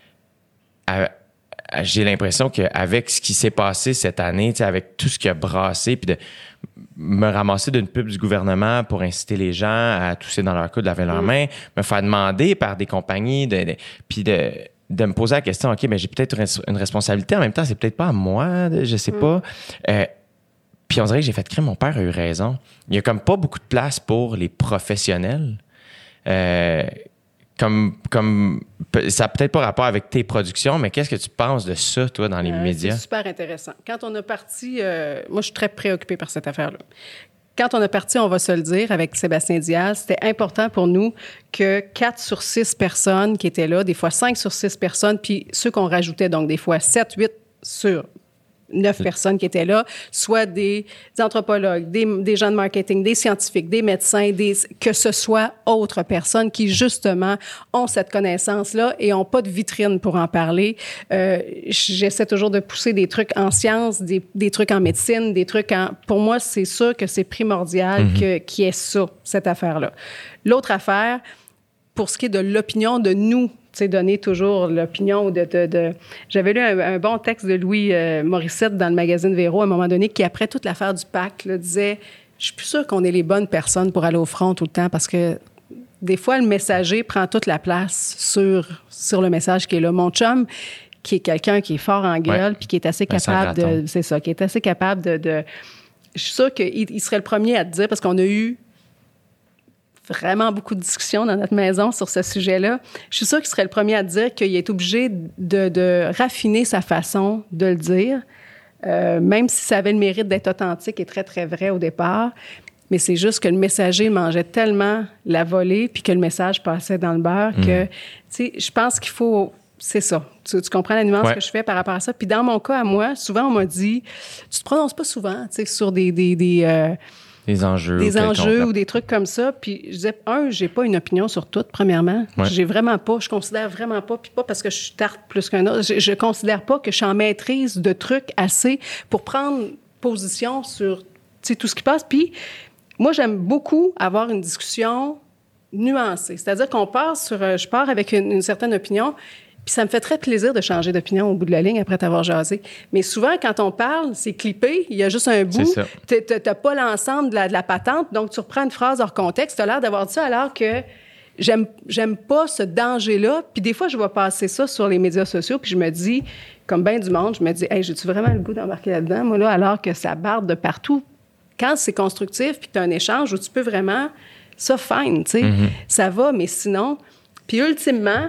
À, à, j'ai l'impression qu'avec ce qui s'est passé cette année, avec tout ce qui a brassé, puis de me ramasser d'une pub du gouvernement pour inciter les gens à tousser dans leur coude, laver leurs mm. mains, me faire demander par des compagnies, de, de, puis de, de me poser la question, OK, mais j'ai peut-être une responsabilité, en même temps, c'est peut-être pas à moi, je sais mm. pas. Euh, puis on dirait que j'ai fait crime, mon père a eu raison. Il y a comme pas beaucoup de place pour les professionnels. Euh... Comme, comme ça n'a peut-être pas rapport avec tes productions, mais qu'est-ce que tu penses de ça, toi, dans les euh, médias? C'est super intéressant. Quand on a parti, euh, moi, je suis très préoccupée par cette affaire-là. Quand on a parti, on va se le dire, avec Sébastien Diaz, c'était important pour nous que quatre sur six personnes qui étaient là, des fois cinq sur six personnes, puis ceux qu'on rajoutait, donc des fois sept, huit sur neuf personnes qui étaient là, soit des, des anthropologues, des, des gens de marketing, des scientifiques, des médecins, des, que ce soit autres personnes qui, justement, ont cette connaissance-là et n'ont pas de vitrine pour en parler. Euh, j'essaie toujours de pousser des trucs en sciences, des, des trucs en médecine, des trucs en... Pour moi, c'est sûr que c'est primordial mm-hmm. que, qu'il y ait ça, cette affaire-là. L'autre affaire, pour ce qui est de l'opinion de nous, tu sais, donner toujours l'opinion de... de, de... J'avais lu un, un bon texte de Louis euh, Morissette dans le magazine Véro, à un moment donné, qui, après toute l'affaire du pacte, là, disait « Je suis plus sûre qu'on est les bonnes personnes pour aller au front tout le temps, parce que des fois, le messager prend toute la place sur, sur le message qui est là. » Mon chum, qui est quelqu'un qui est fort en gueule, puis ouais. qui est assez capable de... C'est ça, qui est assez capable de... de je suis sûre qu'il il serait le premier à te dire, parce qu'on a eu vraiment beaucoup de discussions dans notre maison sur ce sujet-là. Je suis sûre qu'il serait le premier à dire qu'il est obligé de, de raffiner sa façon de le dire, euh, même si ça avait le mérite d'être authentique et très, très vrai au départ. Mais c'est juste que le messager mangeait tellement la volée puis que le message passait dans le beurre mmh. que, tu sais, je pense qu'il faut... C'est ça. Tu, tu comprends la nuance ouais. que je fais par rapport à ça. Puis dans mon cas, à moi, souvent, on m'a dit... Tu te prononces pas souvent, tu sais, sur des... des, des euh, Des enjeux. Des enjeux ou des trucs comme ça. Puis je disais, un, j'ai pas une opinion sur tout, premièrement. Ouais. J'ai vraiment pas, je considère vraiment pas, puis pas parce que je suis tarte plus qu'un autre, je, je considère pas que je suis en maîtrise de trucs assez pour prendre position sur, tu sais, tout ce qui passe. Puis moi, j'aime beaucoup avoir une discussion nuancée. C'est-à-dire qu'on part sur, je pars avec une, une certaine opinion, puis ça me fait très plaisir de changer d'opinion au bout de la ligne après t'avoir jasé. Mais souvent, quand on parle, c'est clippé, il y a juste un bout. Tu n'as pas l'ensemble de la, de la patente, donc tu reprends une phrase hors contexte. Tu as l'air d'avoir dit ça alors que j'aime, j'aime pas ce danger-là. Puis des fois, je vais passer ça sur les médias sociaux, puis je me dis, comme bien du monde, je me dis, hey, j'ai-tu vraiment le goût d'embarquer là-dedans, moi, là, alors que ça barde de partout. Quand c'est constructif, puis tu as un échange où tu peux vraiment... Ça, fine, tu sais, mm-hmm. ça va, mais sinon... Puis ultimement...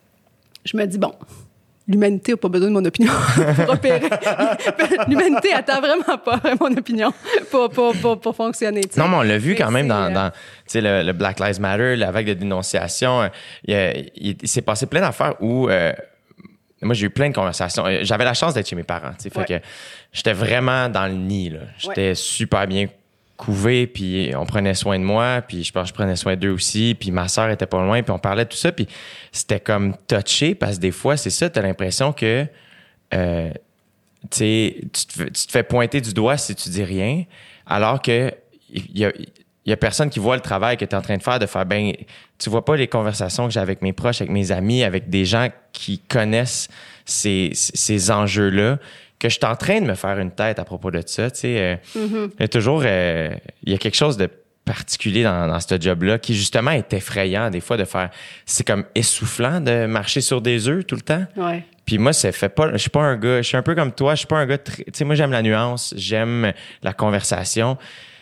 Je me dis, bon, l'humanité n'a pas besoin de mon opinion pour opérer. L'humanité attend vraiment pas mon opinion pour, pour, pour, pour fonctionner. T'sais. Non, mais on l'a vu mais quand même dans, dans le, le Black Lives Matter, la vague de dénonciation. Il, il, il s'est passé plein d'affaires où... Euh, moi, j'ai eu plein de conversations. J'avais la chance d'être chez mes parents. Fait ouais. que j'étais vraiment dans le nid. Là. J'étais ouais. super bien couvé, puis on prenait soin de moi, puis je pense que je prenais soin d'eux aussi, puis ma sœur était pas loin, puis on parlait de tout ça, puis c'était comme touché, parce que des fois, c'est ça, t'as l'impression que euh, tu sais, tu te, tu te fais pointer du doigt si tu dis rien, alors que il y a, y a personne qui voit le travail que tu es en train de faire, de faire, ben, tu vois pas les conversations que j'ai avec mes proches, avec mes amis, avec des gens qui connaissent ces, ces enjeux-là, que je suis en train de me faire une tête à propos de ça, tu sais. Euh, mm-hmm. Il y a toujours, euh, il y a quelque chose de particulier dans, dans ce job-là qui, justement, est effrayant, des fois, de faire... C'est comme essoufflant de marcher sur des œufs tout le temps. Ouais. Puis moi, ça fait pas... Je suis pas un gars... Je suis un peu comme toi, je suis pas un gars... Tu sais, moi, j'aime la nuance, j'aime la conversation.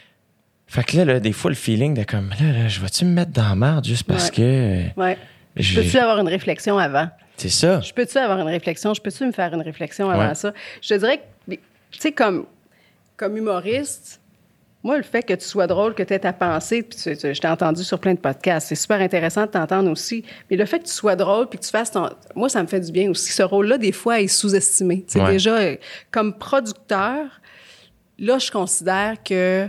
Fait que là, là, des fois, le feeling de comme... Là, là, je vais-tu me mettre dans la merde juste parce ouais. que... Ouais. Je peux-tu avoir une réflexion avant? C'est ça. Je peux-tu avoir une réflexion? Je peux-tu me faire une réflexion avant ouais. ça? Je te dirais que, tu sais, comme, comme humoriste, moi, le fait que tu sois drôle, que tu aies ta pensée, puis tu, tu, je t'ai entendu sur plein de podcasts, c'est super intéressant de t'entendre aussi, mais le fait que tu sois drôle puis que tu fasses ton... Moi, ça me fait du bien aussi. Ce rôle-là, des fois, est sous-estimé. Tu sais, ouais. déjà, comme producteur, là, je considère que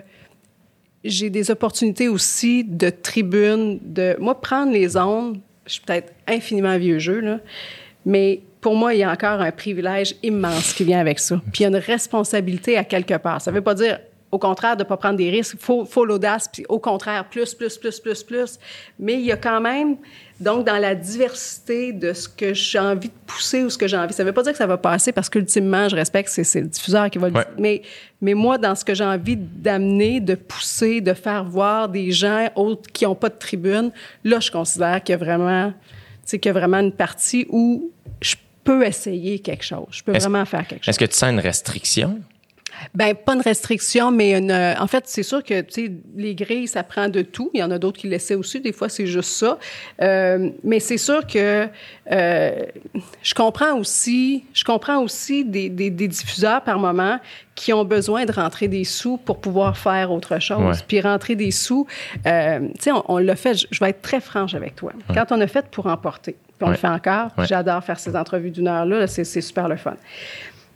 j'ai des opportunités aussi de tribune, de... Moi, prendre les ondes, je suis peut-être infiniment vieux jeu, là, mais pour moi, il y a encore un privilège immense qui vient avec ça. Puis il y a une responsabilité à quelque part. Ça ne veut pas dire, au contraire, de ne pas prendre des risques. Il faut, faut l'audace, puis au contraire, plus, plus, plus, plus, plus. Mais il y a quand même, donc, dans la diversité de ce que j'ai envie de pousser ou ce que j'ai envie. Ça ne veut pas dire que ça va passer parce qu'ultimement, je respecte, c'est, c'est le diffuseur qui va le dire. Ouais. Mais, mais moi, dans ce que j'ai envie d'amener, de pousser, de faire voir des gens autres qui n'ont pas de tribune, là, je considère qu'il y a vraiment, tu sais, qu'il y a vraiment une partie où je peux essayer quelque chose. Je peux est-ce, vraiment faire quelque chose. Est-ce que tu sens une restriction? Ben pas une restriction, mais une. En fait, c'est sûr que tu sais, les grilles, ça prend de tout. Il y en a d'autres qui l'essaient aussi. Des fois, c'est juste ça. Euh, mais c'est sûr que euh, je comprends aussi. Je comprends aussi des, des, des diffuseurs par moment qui ont besoin de rentrer des sous pour pouvoir faire autre chose. Ouais. Puis rentrer des sous, euh, tu sais, on, on l'a fait. Je, je vais être très franche avec toi. Ouais. Quand on a fait Pour emporter, puis on ouais. le fait encore. Ouais. J'adore faire ces entrevues d'une heure là. là c'est, c'est super le fun.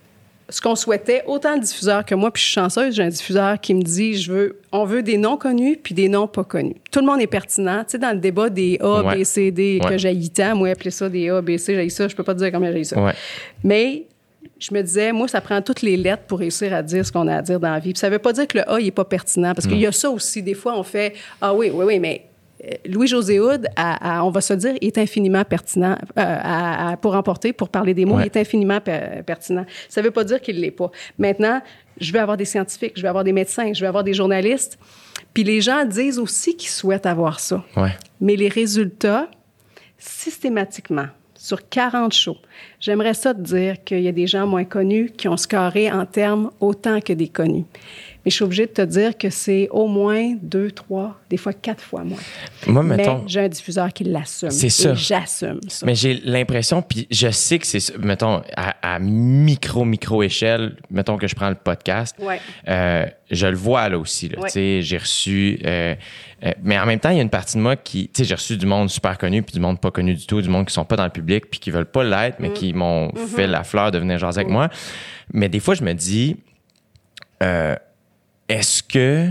ce qu'on souhaitait, autant le diffuseur que moi, puis je suis chanceuse, j'ai un diffuseur qui me dit, je veux, on veut des noms connus puis des noms pas connus. Tout le monde est pertinent. Tu sais, dans le débat des A, ouais. B, C, D, ouais. que j'haïs tant, moi, appeler ça des A, B, C, j'haïs ça, je peux pas te dire combien j'haïs ça. Ouais. Mais je me disais, moi, ça prend toutes les lettres pour réussir à dire ce qu'on a à dire dans la vie. Puis ça veut pas dire que le A, il est pas pertinent, parce mmh. qu'il y a ça aussi. Des fois, on fait, ah oui, oui, oui, mais Louis-José Hood, à, à, on va se dire, est infiniment pertinent euh, à, à, pour emporter, pour parler des mots, ouais. il est infiniment per, pertinent. Ça ne veut pas dire qu'il ne l'est pas. Maintenant, je veux avoir des scientifiques, je veux avoir des médecins, je veux avoir des journalistes. Puis les gens disent aussi qu'ils souhaitent avoir ça. Ouais. Mais les résultats, systématiquement, sur quarante shows, j'aimerais ça te dire qu'il y a des gens moins connus qui ont scoré en termes autant que des connus. Mais je suis obligée de te dire que c'est au moins deux, trois, des fois quatre fois moins. Moi, mettons, mais j'ai un diffuseur qui l'assume. C'est ça. Et j'assume ça. Mais j'ai l'impression, puis je sais que c'est ça, mettons, à, à micro, micro échelle, mettons que je prends le podcast, ouais. euh, je le vois là aussi. Là, ouais. J'ai reçu... Euh, euh, mais en même temps, il y a une partie de moi qui... Tu sais, j'ai reçu du monde super connu, puis du monde pas connu du tout, du monde qui sont pas dans le public, puis qui veulent pas l'être, mais mm. qui m'ont mm-hmm. fait la fleur de venir jaser mm. avec moi. Mais des fois, je me dis... Euh, Est-ce que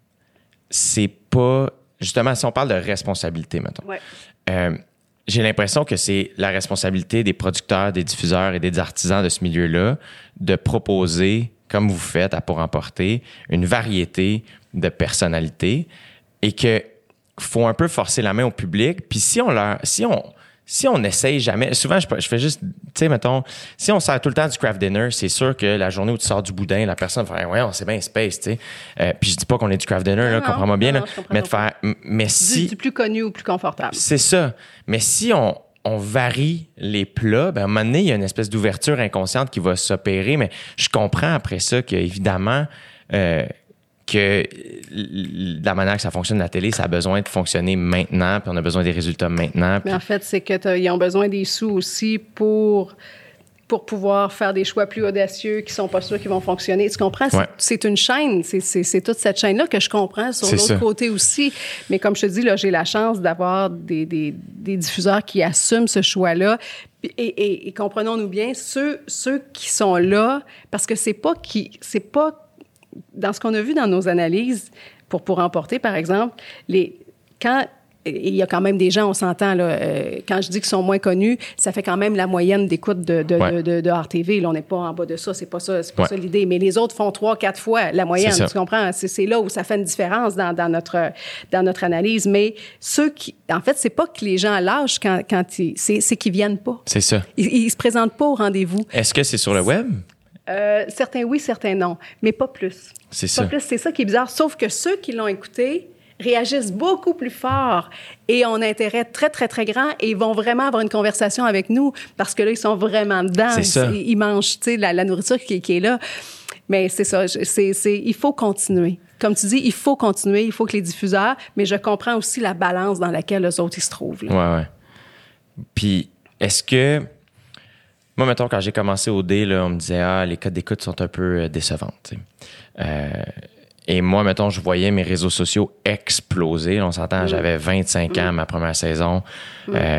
c'est pas... Justement, si on parle de responsabilité, mettons, ouais. euh, j'ai l'impression que c'est la responsabilité des producteurs, des diffuseurs et des artisans de ce milieu-là de proposer, comme vous faites à Pour Emporter, une variété de personnalités et qu'il faut un peu forcer la main au public. Puis si on leur... Si on, Si on n'essaye jamais... Souvent, je, je fais juste... Tu sais, mettons, si on sert tout le temps du craft dinner, c'est sûr que la journée où tu sors du boudin, la personne va faire « Ouais, on sait bien space, tu sais. Euh, » Puis je dis pas qu'on est du craft dinner, là, comprends-moi bien. Non, là, non, mais de faire... Mais si... Du, du plus connu ou plus confortable. C'est ça. Mais si on, on varie les plats, ben à un moment donné, il y a une espèce d'ouverture inconsciente qui va s'opérer. Mais je comprends après ça qu'évidemment... Euh, que la manière que ça fonctionne la télé, ça a besoin de fonctionner maintenant, puis on a besoin des résultats maintenant. Puis... Mais en fait, c'est qu'ils ont besoin des sous aussi pour, pour pouvoir faire des choix plus audacieux qui sont pas sûrs qu'ils vont fonctionner. Tu comprends? C'est, ouais. c'est une chaîne. C'est, c'est, c'est toute cette chaîne-là que je comprends sur c'est l'autre ça. côté aussi. Mais comme je te dis, là, j'ai la chance d'avoir des, des, des diffuseurs qui assument ce choix-là. Et, et, et comprenons-nous bien, ceux, ceux qui sont là, parce que c'est pas qui... C'est pas dans ce qu'on a vu dans nos analyses, pour, pour emporter, par exemple, les, quand, il y a quand même des gens, on s'entend, là, euh, quand je dis qu'ils sont moins connus, ça fait quand même la moyenne d'écoute de, de, ouais. de, de, de R T V. Là, on n'est pas en bas de ça, c'est pas ça, c'est pas ouais. ça l'idée. Mais les autres font trois, quatre fois la moyenne, c'est tu comprends? C'est, c'est là où ça fait une différence dans, dans, notre, dans notre analyse. Mais ceux qui... En fait, c'est pas que les gens lâchent quand, quand ils... C'est, c'est qu'ils viennent pas. C'est ça. Ils, ils se présentent pas au rendez-vous. Est-ce que c'est sur le web? Euh, certains oui, certains non, mais pas plus. C'est pas ça. Plus, c'est ça qui est bizarre. Sauf que ceux qui l'ont écouté réagissent beaucoup plus fort et ont un intérêt très, très, très grand et vont vraiment avoir une conversation avec nous parce que là, ils sont vraiment dedans. C'est ça. Ils, ils mangent, tu sais, la, la nourriture qui, qui est là. Mais c'est ça. C'est, c'est, il faut continuer. Comme tu dis, il faut continuer. Il faut que les diffuseurs... Mais je comprends aussi la balance dans laquelle eux autres, ils se trouvent. Là. Ouais, ouais. Puis, est-ce que... Moi, mettons, quand j'ai commencé au D, là, on me disait « Ah, les codes d'écoute sont un peu euh, décevantes. » euh, Et moi, mettons, je voyais mes réseaux sociaux exploser. Là, on s'entend, mmh. j'avais vingt-cinq mmh. ans, ma première saison. Mmh. Euh,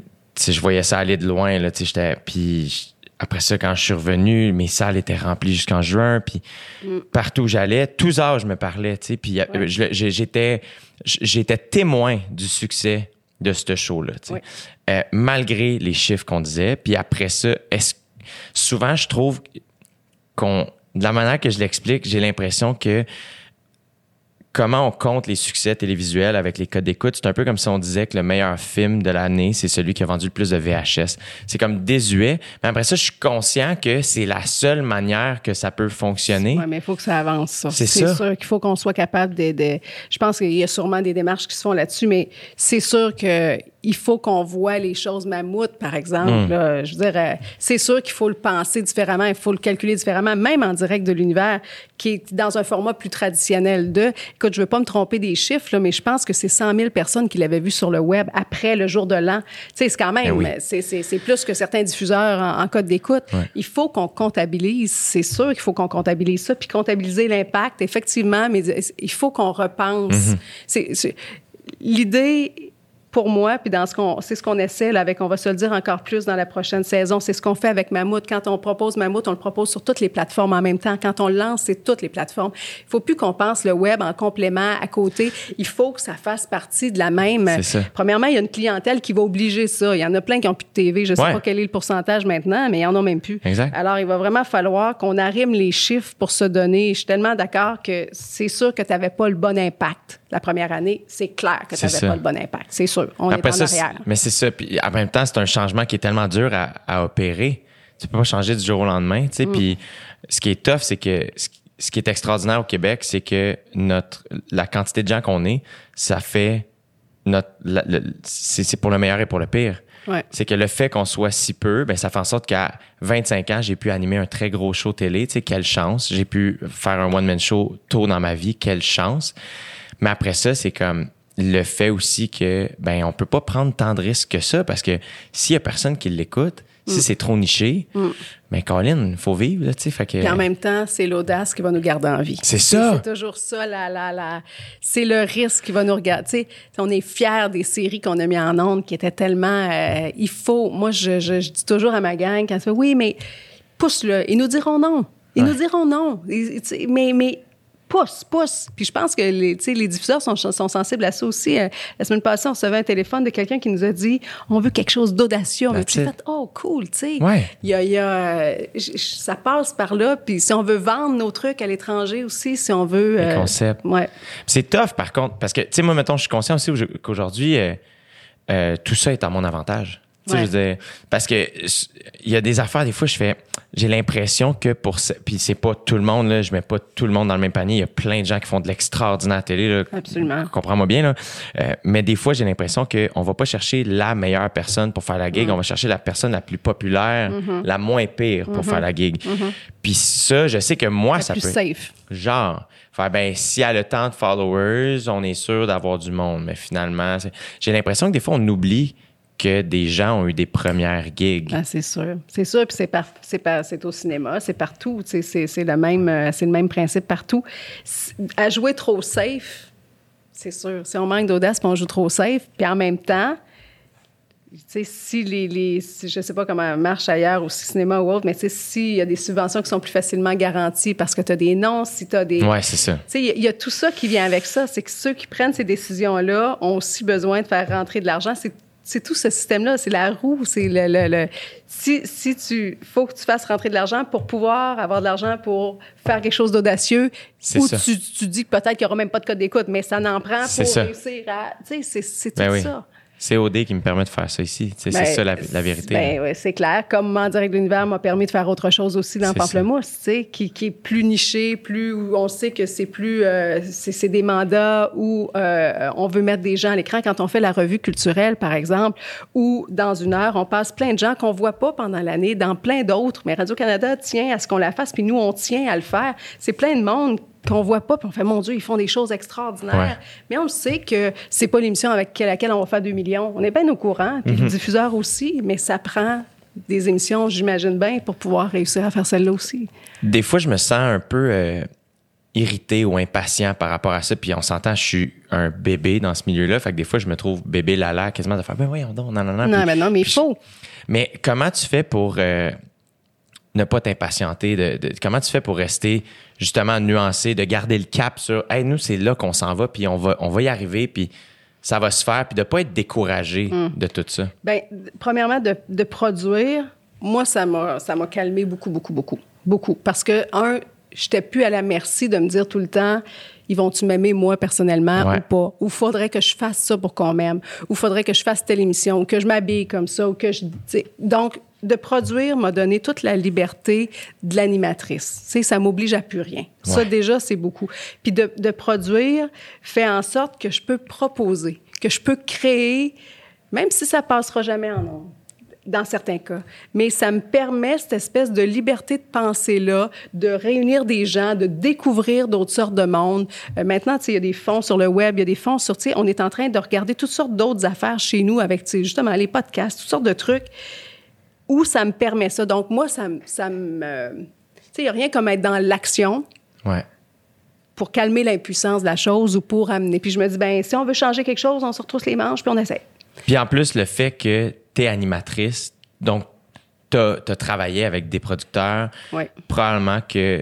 je voyais ça aller de loin. Là, j'étais, puis après ça, quand je suis revenu, mes salles étaient remplies jusqu'en juin. Puis mmh. partout où j'allais, tous âges me parlaient. Puis ouais. j'étais, j'étais témoin du succès de ce show-là, oui. euh, malgré les chiffres qu'on disait. Puis après ça, est-ce, souvent, je trouve qu'on, de la manière que je l'explique, j'ai l'impression que comment on compte les succès télévisuels avec les codes d'écoute, c'est un peu comme si on disait que le meilleur film de l'année, c'est celui qui a vendu le plus de V H S. C'est comme désuet. Mais après ça, je suis conscient que c'est la seule manière que ça peut fonctionner. Oui, mais il faut que ça avance, ça. C'est, c'est ça. sûr qu'il faut qu'on soit capable de, de... Je pense qu'il y a sûrement des démarches qui se font là-dessus, mais c'est sûr que il faut qu'on voit les choses mammouths, par exemple. Mm. Là, je veux dire, euh, c'est sûr qu'il faut le penser différemment, il faut le calculer différemment, même en direct de l'univers, qui est dans un format plus traditionnel de... Écoute, je veux pas me tromper des chiffres, là, mais je pense que c'est cent mille personnes qui l'avaient vu sur le web après le jour de l'an. Tu sais, c'est quand même... oui. c'est, c'est, c'est plus que certains diffuseurs en, en code d'écoute. Ouais. Il faut qu'on comptabilise, c'est sûr qu'il faut qu'on comptabilise ça, puis comptabiliser l'impact, effectivement, mais il faut qu'on repense. Mm-hmm. C'est, c'est, l'idée... pour moi, puis dans ce qu'on, c'est ce qu'on essaie là, avec, on va se le dire encore plus dans la prochaine saison, c'est ce qu'on fait avec Mammouth. Quand on propose Mammouth, on le propose sur toutes les plateformes en même temps. Quand on le lance, c'est toutes les plateformes. Il faut plus qu'on pense le web en complément à côté. Il faut que ça fasse partie de la même. C'est ça. Premièrement, il y a une clientèle qui va obliger ça. Il y en a plein qui n'ont plus de T V. Je sais ouais. pas quel est le pourcentage maintenant, mais ils en ont même plus. Exact. Alors, il va vraiment falloir qu'on arrime les chiffres pour se donner. Je suis tellement d'accord que c'est sûr que tu n'avais pas le bon impact la première année. C'est clair que tu n'avais pas le bon impact. C'est sûr. On Après est en ça, arrière. Mais c'est ça. Puis en même temps, c'est un changement qui est tellement dur à, à opérer. Tu peux pas changer du jour au lendemain. Tu sais. Mm. Puis ce qui est tough, c'est que ce qui est extraordinaire au Québec, c'est que notre la quantité de gens qu'on est, ça fait notre la, le, c'est, c'est pour le meilleur et pour le pire. Ouais. C'est que le fait qu'on soit si peu, ben ça fait en sorte qu'à vingt-cinq ans, j'ai pu animer un très gros show télé. Tu sais, quelle chance. J'ai pu faire un one-man show tôt dans ma vie. Quelle chance. Mais après ça, c'est comme le fait aussi que ben on peut pas prendre tant de risques que ça parce que s'il y a personne qui l'écoute, mm. si c'est trop niché, mm. ben Colin, il faut vivre là, tu sais, fait que. Puis en même temps, c'est l'audace qui va nous garder en vie. C'est ça. C'est toujours ça, la, la, la, c'est le risque qui va nous regarder. Tu sais, on est fiers des séries qu'on a mis en ondes qui étaient tellement. Euh, il faut. Moi, je, je, je dis toujours à ma gang quand ça fait oui, mais pousse-le. Ils nous diront non. Ils ouais. nous diront non. Ils, mais mais. Pousse, pousse. Puis je pense que les, les diffuseurs sont, sont sensibles à ça aussi. Euh, la semaine passée, on recevait un téléphone de quelqu'un qui nous a dit « On veut quelque chose d'audacieux. » On a fait « Oh, cool, tu sais. Ouais. » Il y a, il y a, euh, ça passe par là. Puis si on veut vendre nos trucs à l'étranger aussi, si on veut... Les euh, concepts. Ouais. C'est tough, par contre, parce que, tu sais, moi, mettons, je suis conscient aussi qu'aujourd'hui, euh, euh, tout ça est à mon avantage. Tu sais, ouais. je veux dire, parce que il y a des affaires, des fois, je fais, j'ai l'impression que pour ça, puis c'est pas tout le monde, là, je mets pas tout le monde dans le même panier. Il y a plein de gens qui font de l'extraordinaire télé, là. Absolument. Comprends-moi bien, là. Euh, mais des fois, j'ai l'impression qu'on va pas chercher la meilleure personne pour faire la gig, mm. on va chercher la personne la plus populaire, mm-hmm. la moins pire pour mm-hmm. faire la gig. Mm-hmm. Puis ça, je sais que moi, la ça plus peut. Safe. Genre, faire, ben, si elle a tant de followers, on est sûr d'avoir du monde. Mais finalement, c'est... j'ai l'impression que des fois, on oublie que des gens ont eu des premières gigs. Ah, c'est sûr. C'est sûr, puis c'est, par, c'est, par, c'est au cinéma, c'est partout. C'est, c'est, le même, c'est le même principe partout. À jouer trop safe, c'est sûr. Si on manque d'audace puis on joue trop safe, puis en même temps, tu sais, si les, les si, je sais pas comment marche ailleurs, au cinéma ou autre, mais tu sais, s'il y a des subventions qui sont plus facilement garanties parce que tu as des noms, si tu as des... Ouais, c'est ça. Tu sais, il y, y a tout ça qui vient avec ça. C'est que ceux qui prennent ces décisions-là ont aussi besoin de faire rentrer de l'argent. C'est C'est tout ce système-là, c'est la roue, c'est le... le, le si, si tu... faut que tu fasses rentrer de l'argent pour pouvoir avoir de l'argent pour faire quelque chose d'audacieux, c'est ou ça. Tu, tu dis que peut-être qu'il n'y aura même pas de code d'écoute, mais ça n'en prend c'est pour ça. Réussir à... Tu sais, c'est, c'est tout ben oui. ça. C'est O D qui me permet de faire ça ici. Ben, c'est ça la, la vérité. Ben oui, c'est clair. Comme En direct de l'univers m'a permis de faire autre chose aussi dans c'est Pamplemousse, tu sais, qui, qui est plus niché, plus où on sait que c'est plus... Euh, c'est, c'est des mandats où euh, on veut mettre des gens à l'écran. Quand on fait la revue culturelle, par exemple, où dans une heure, on passe plein de gens qu'on voit pas pendant l'année, dans plein d'autres. Mais Radio-Canada tient à ce qu'on la fasse, puis nous, on tient à le faire. C'est plein de monde qu'on voit pas, puis on fait, mon Dieu, ils font des choses extraordinaires. Ouais. Mais on le sait que c'est pas l'émission avec laquelle on va faire deux millions. On est bien au courant, puis mm-hmm. le diffuseur aussi, mais ça prend des émissions, j'imagine bien, pour pouvoir réussir à faire celle-là aussi. Des fois, je me sens un peu euh, irrité ou impatient par rapport à ça, puis on s'entend, je suis un bébé dans ce milieu-là, fait que des fois, je me trouve bébé lala, quasiment de faire, ben voyons donc, non, non, non. Non, puis, mais non, mais il faut. Mais comment tu fais pour... Euh, ne pas t'impatienter, de, de, comment tu fais pour rester justement nuancé, de garder le cap sur « Hey, nous, c'est là qu'on s'en va, puis on va, on va y arriver, puis ça va se faire », puis de ne pas être découragé mm. de tout ça? Bien, premièrement, de, de produire, moi, ça m'a, ça m'a calmé beaucoup, beaucoup, beaucoup, beaucoup. Parce que, un, je n'étais plus à la merci de me dire tout le temps « Ils vont-tu m'aimer, moi, personnellement, ouais. ou pas? Ou faudrait que je fasse ça pour qu'on m'aime? Ou faudrait que je fasse telle émission? Ou que je m'habille comme ça? Ou que je... » Donc, de produire m'a donné toute la liberté de l'animatrice. Tu sais, ça m'oblige à plus rien. Ouais. Ça, déjà, c'est beaucoup. Puis de, de produire fait en sorte que je peux proposer, que je peux créer, même si ça passera jamais en ondes, dans certains cas. Mais ça me permet cette espèce de liberté de pensée-là, de réunir des gens, de découvrir d'autres sortes de mondes. Euh, maintenant, tu sais, il y a des fonds sur le web, il y a des fonds sur, tu sais, on est en train de regarder toutes sortes d'autres affaires chez nous avec, tu sais, justement, les podcasts, toutes sortes de trucs où ça me permet ça. Donc, moi, ça, ça me... Euh, tu sais, il n'y a rien comme être dans l'action ouais. pour calmer l'impuissance de la chose ou pour amener. Puis je me dis, ben si on veut changer quelque chose, on se retrousse les manches puis on essaie. Puis en plus, le fait que tu es animatrice, donc tu as travaillé avec des producteurs, ouais. probablement que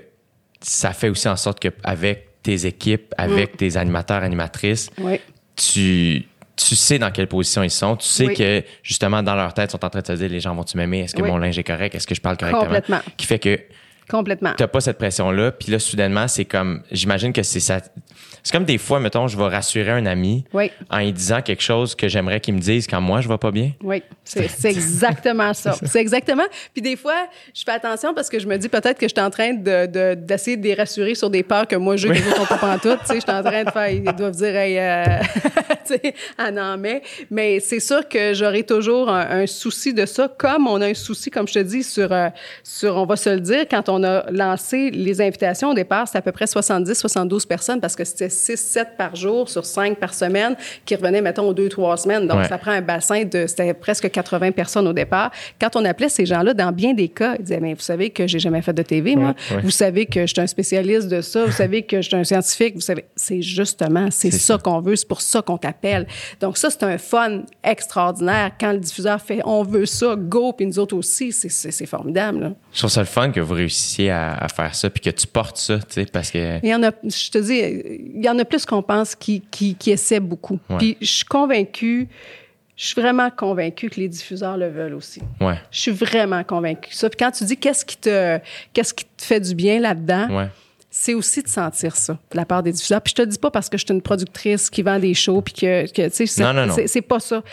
ça fait aussi en sorte qu'avec tes équipes, avec mm. tes animateurs, animatrices, ouais. tu... tu sais dans quelle position ils sont. Tu sais oui. que, justement, dans leur tête, ils sont en train de se dire, les gens vont-tu m'aimer? Est-ce que oui. mon linge est correct? Est-ce que je parle correctement? Complètement. Qui fait que Complètement. t'as pas cette pression-là. Puis là, soudainement, c'est comme... J'imagine que c'est ça... C'est comme des fois, mettons, je vais rassurer un ami oui. en lui disant quelque chose que j'aimerais qu'il me dise quand moi, je vais pas bien. Oui, c'est, c'est exactement ça. C'est exactement. Puis des fois, je fais attention parce que je me dis peut-être que je suis en train de, de, d'essayer de les rassurer sur des peurs que moi, j'ai, oui. que les autres sont pas pantoute. Tu sais, je suis en train de faire... Ils doivent dire, hey, euh... tu sais, ah non, mais... Mais c'est sûr que j'aurai toujours un, un souci de ça, comme on a un souci, comme je te dis, sur, euh, sur... On va se le dire, quand on a lancé les invitations au départ, c'était à peu près soixante-dix, soixante-douze personnes parce que c'était six sept par jour sur cinq par semaine qui revenaient, mettons, aux deux trois semaines. Donc, ouais. ça prend un bassin de... C'était presque quatre-vingts personnes au départ. Quand on appelait ces gens-là, dans bien des cas, ils disaient, mais vous savez que j'ai jamais fait de T V, moi. Ouais, ouais. Vous savez que je suis un spécialiste de ça. Vous savez que je suis un scientifique. Vous savez... C'est justement, c'est, c'est ça, ça qu'on veut. C'est pour ça qu'on t'appelle. Donc, ça, c'est un fun extraordinaire. Quand le diffuseur fait, on veut ça, go, puis nous autres aussi, c'est, c'est, c'est formidable, là. Je trouve ça le fun que vous réussissiez à, à faire ça puis que tu portes ça, tu sais, parce que... Il y en a, je te dis, il y en a plus qu'on pense qui, qui, qui essaient beaucoup. Ouais. Puis je suis convaincue, je suis vraiment convaincue que les diffuseurs le veulent aussi. Ouais. Je suis vraiment convaincue de ça. Puis quand tu dis qu'est-ce qui te, qu'est-ce qui te fait du bien là-dedans, ouais. c'est aussi de sentir ça de la part des diffuseurs. Puis je te dis pas parce que je suis une productrice qui vend des shows puis que, que tu sais, c'est, non, non, non. c'est, c'est pas ça.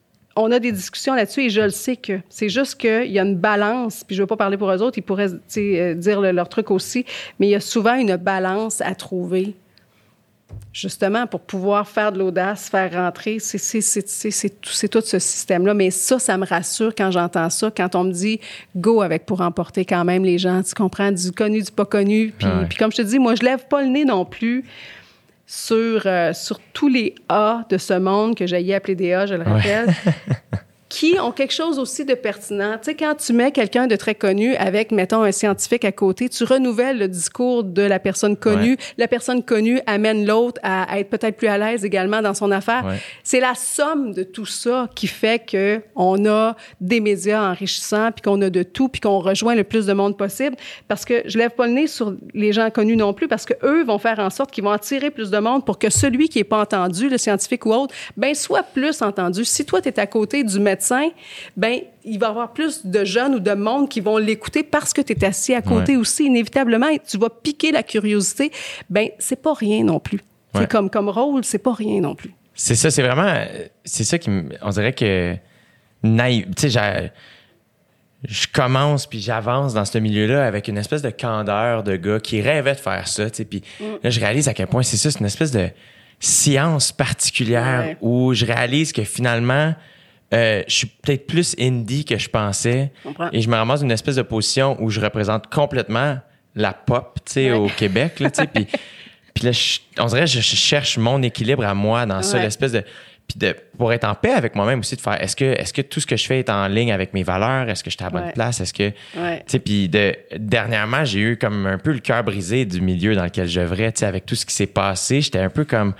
On a des discussions là-dessus et je le sais que c'est juste qu'il y a une balance, puis je ne veux pas parler pour eux autres, ils pourraient dire le, leur truc aussi, mais il y a souvent une balance à trouver, justement, pour pouvoir faire de l'audace, faire rentrer. C'est, c'est, c'est, c'est, c'est, tout, c'est tout ce système-là. Mais ça, ça me rassure quand j'entends ça, quand on me dit « go avec pour emporter quand même les gens », tu comprends, du connu, du pas connu. Puis, ah ouais. puis comme je te dis, moi, je lève pas le nez non plus sur, euh, sur tous les A de ce monde que j'ai appelé des A, je le rappelle, ouais. qui ont quelque chose aussi de pertinent. Tu sais, quand tu mets quelqu'un de très connu avec, mettons, un scientifique à côté, tu renouvelles le discours de la personne connue. Ouais. La personne connue amène l'autre à, à être peut-être plus à l'aise également dans son affaire. Ouais. C'est la somme de tout ça qui fait que on a des médias enrichissants, puis qu'on a de tout, puis qu'on rejoint le plus de monde possible. Parce que je lève pas le nez sur les gens connus non plus, parce que eux vont faire en sorte qu'ils vont attirer plus de monde pour que celui qui est pas entendu, le scientifique ou autre, ben soit plus entendu. Si toi, tu es à côté du médecin, ben il va y avoir plus de jeunes ou de monde qui vont l'écouter parce que tu es assis à côté ouais. aussi, inévitablement, et tu vas piquer la curiosité. Ben c'est pas rien non plus. Ouais. C'est comme, comme rôle, c'est pas rien non plus. C'est ça, c'est vraiment... C'est ça qui me... On dirait que... Naïf... Tu sais, je commence puis j'avance dans ce milieu-là avec une espèce de candeur de gars qui rêvait de faire ça, tu sais, puis mm. là, je réalise à quel point c'est ça, c'est une espèce de science particulière ouais. où je réalise que finalement... Euh, je suis peut-être plus indie que je pensais et je me ramasse dans une espèce de position où je représente complètement la pop, tu sais, ouais. au Québec, là, tu sais, puis puis là, je, on dirait que je cherche mon équilibre à moi dans ça, ouais. l'espèce de puis de pour être en paix avec moi-même aussi, de faire est-ce que est-ce que tout ce que je fais est en ligne avec mes valeurs, est-ce que je suis à la bonne ouais. place, est-ce que ouais. tu sais, puis de dernièrement j'ai eu comme un peu le cœur brisé du milieu dans lequel j'œuvrais, tu sais, avec tout ce qui s'est passé, j'étais un peu comme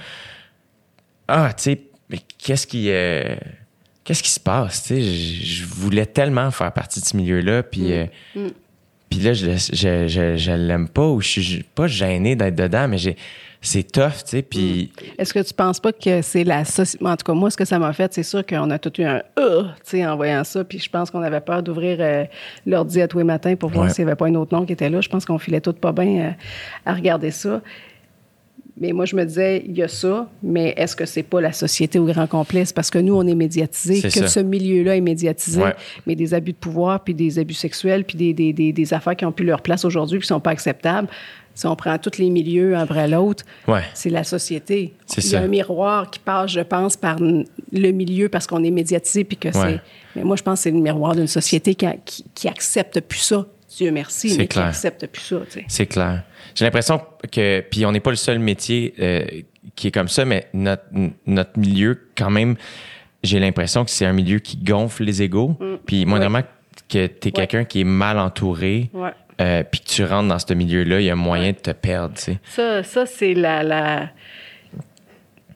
ah, tu sais, mais qu'est-ce qui euh, Qu'est-ce qui se passe? Tu sais, je, je voulais tellement faire partie de ce milieu-là, puis, mm. euh, mm. puis là, je, je, je, je l'aime pas, ou je suis pas gêné d'être dedans, mais j'ai, c'est tough, tu sais, puis... Mm. Est-ce que tu penses pas que c'est la société... En tout cas, moi, ce que ça m'a fait, c'est sûr qu'on a tout eu un « euh », tu sais, en voyant ça, puis je pense qu'on avait peur d'ouvrir euh, l'ordi à tous les matins pour voir ouais. s'il n'y avait pas un autre nom qui était là. Je pense qu'on filait tout pas bien euh, à regarder ça. Mais moi, je me disais, il y a ça, mais est-ce que c'est pas la société au grand complet? C'est parce que nous, on est médiatisés, c'est que ça. Ce milieu-là est médiatisé, ouais. mais des abus de pouvoir, puis des abus sexuels, puis des, des, des, des affaires qui ont plus leur place aujourd'hui, puis qui sont pas acceptables. Si on prend tous les milieux un après l'autre, ouais. c'est la société. C'est il y a ça. un miroir qui passe, je pense, par le milieu parce qu'on est médiatisé, puis que ouais. c'est... Mais moi, je pense que c'est le miroir d'une société qui, qui, qui accepte plus ça. Dieu merci, c'est mais clair. Qui accepte plus ça. Tu sais. C'est clair. J'ai l'impression que, puis on n'est pas le seul métier euh, qui est comme ça, mais notre, notre milieu, quand même, j'ai l'impression que c'est un milieu qui gonfle les égos. Mm. Puis moi, ouais. vraiment, que tu es ouais. quelqu'un qui est mal entouré, ouais. euh, puis que tu rentres dans ce milieu-là, il y a moyen ouais. de te perdre. Tu sais. Ça, ça c'est la... la...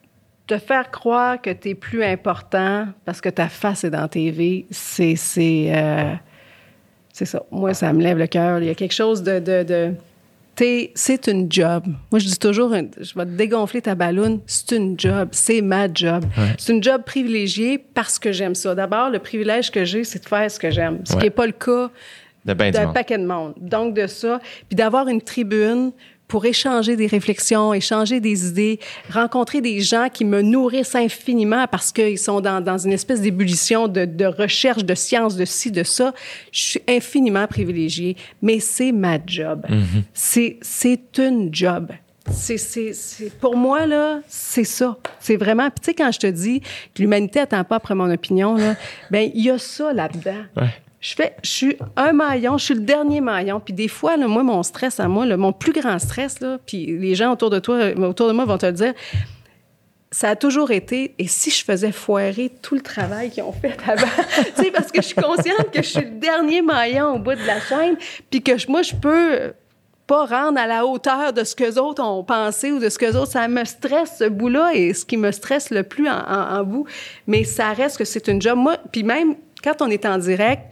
te faire croire que tu es plus important parce que ta face est dans la T V, c'est, c'est, euh, c'est ça. Moi, ça me lève le cœur. Il y a quelque chose de... de, de t'es, c'est une job. Moi, je dis toujours, je vais te dégonfler ta balloune, c'est une job, c'est ma job. Ouais. C'est une job privilégiée parce que j'aime ça. D'abord, le privilège que j'ai, c'est de faire ce que j'aime, ce ouais. qui n'est pas le cas de ben d'un paquet de monde. Donc, de ça, puis d'avoir une tribune pour échanger des réflexions, échanger des idées, rencontrer des gens qui me nourrissent infiniment parce qu'ils sont dans, dans une espèce d'ébullition de, de recherche, de science, de ci, de ça. Je suis infiniment privilégiée, mais c'est ma job. Mm-hmm. C'est, c'est une job. C'est, c'est, c'est, pour moi, là, c'est ça. C'est vraiment... Puis tu sais, quand je te dis que l'humanité n'attend pas après mon opinion, là, ben il y a ça là-dedans. Ouais. Je fais, je suis un maillon, je suis le dernier maillon. Puis des fois, là, moi, mon stress à moi, là, mon plus grand stress, là, puis les gens autour de toi, autour de moi vont te le dire, ça a toujours été, et si je faisais foirer tout le travail qu'ils ont fait avant, tu sais, parce que je suis consciente que je suis le dernier maillon au bout de la chaîne, puis que je, moi, je peux pas rendre à la hauteur de ce qu'eux autres ont pensé ou de ce qu'eux autres, ça me stresse, ce bout-là, et ce qui me stresse le plus en, en, en bout. Mais ça reste que c'est une job. Moi, puis même... Quand on est en direct,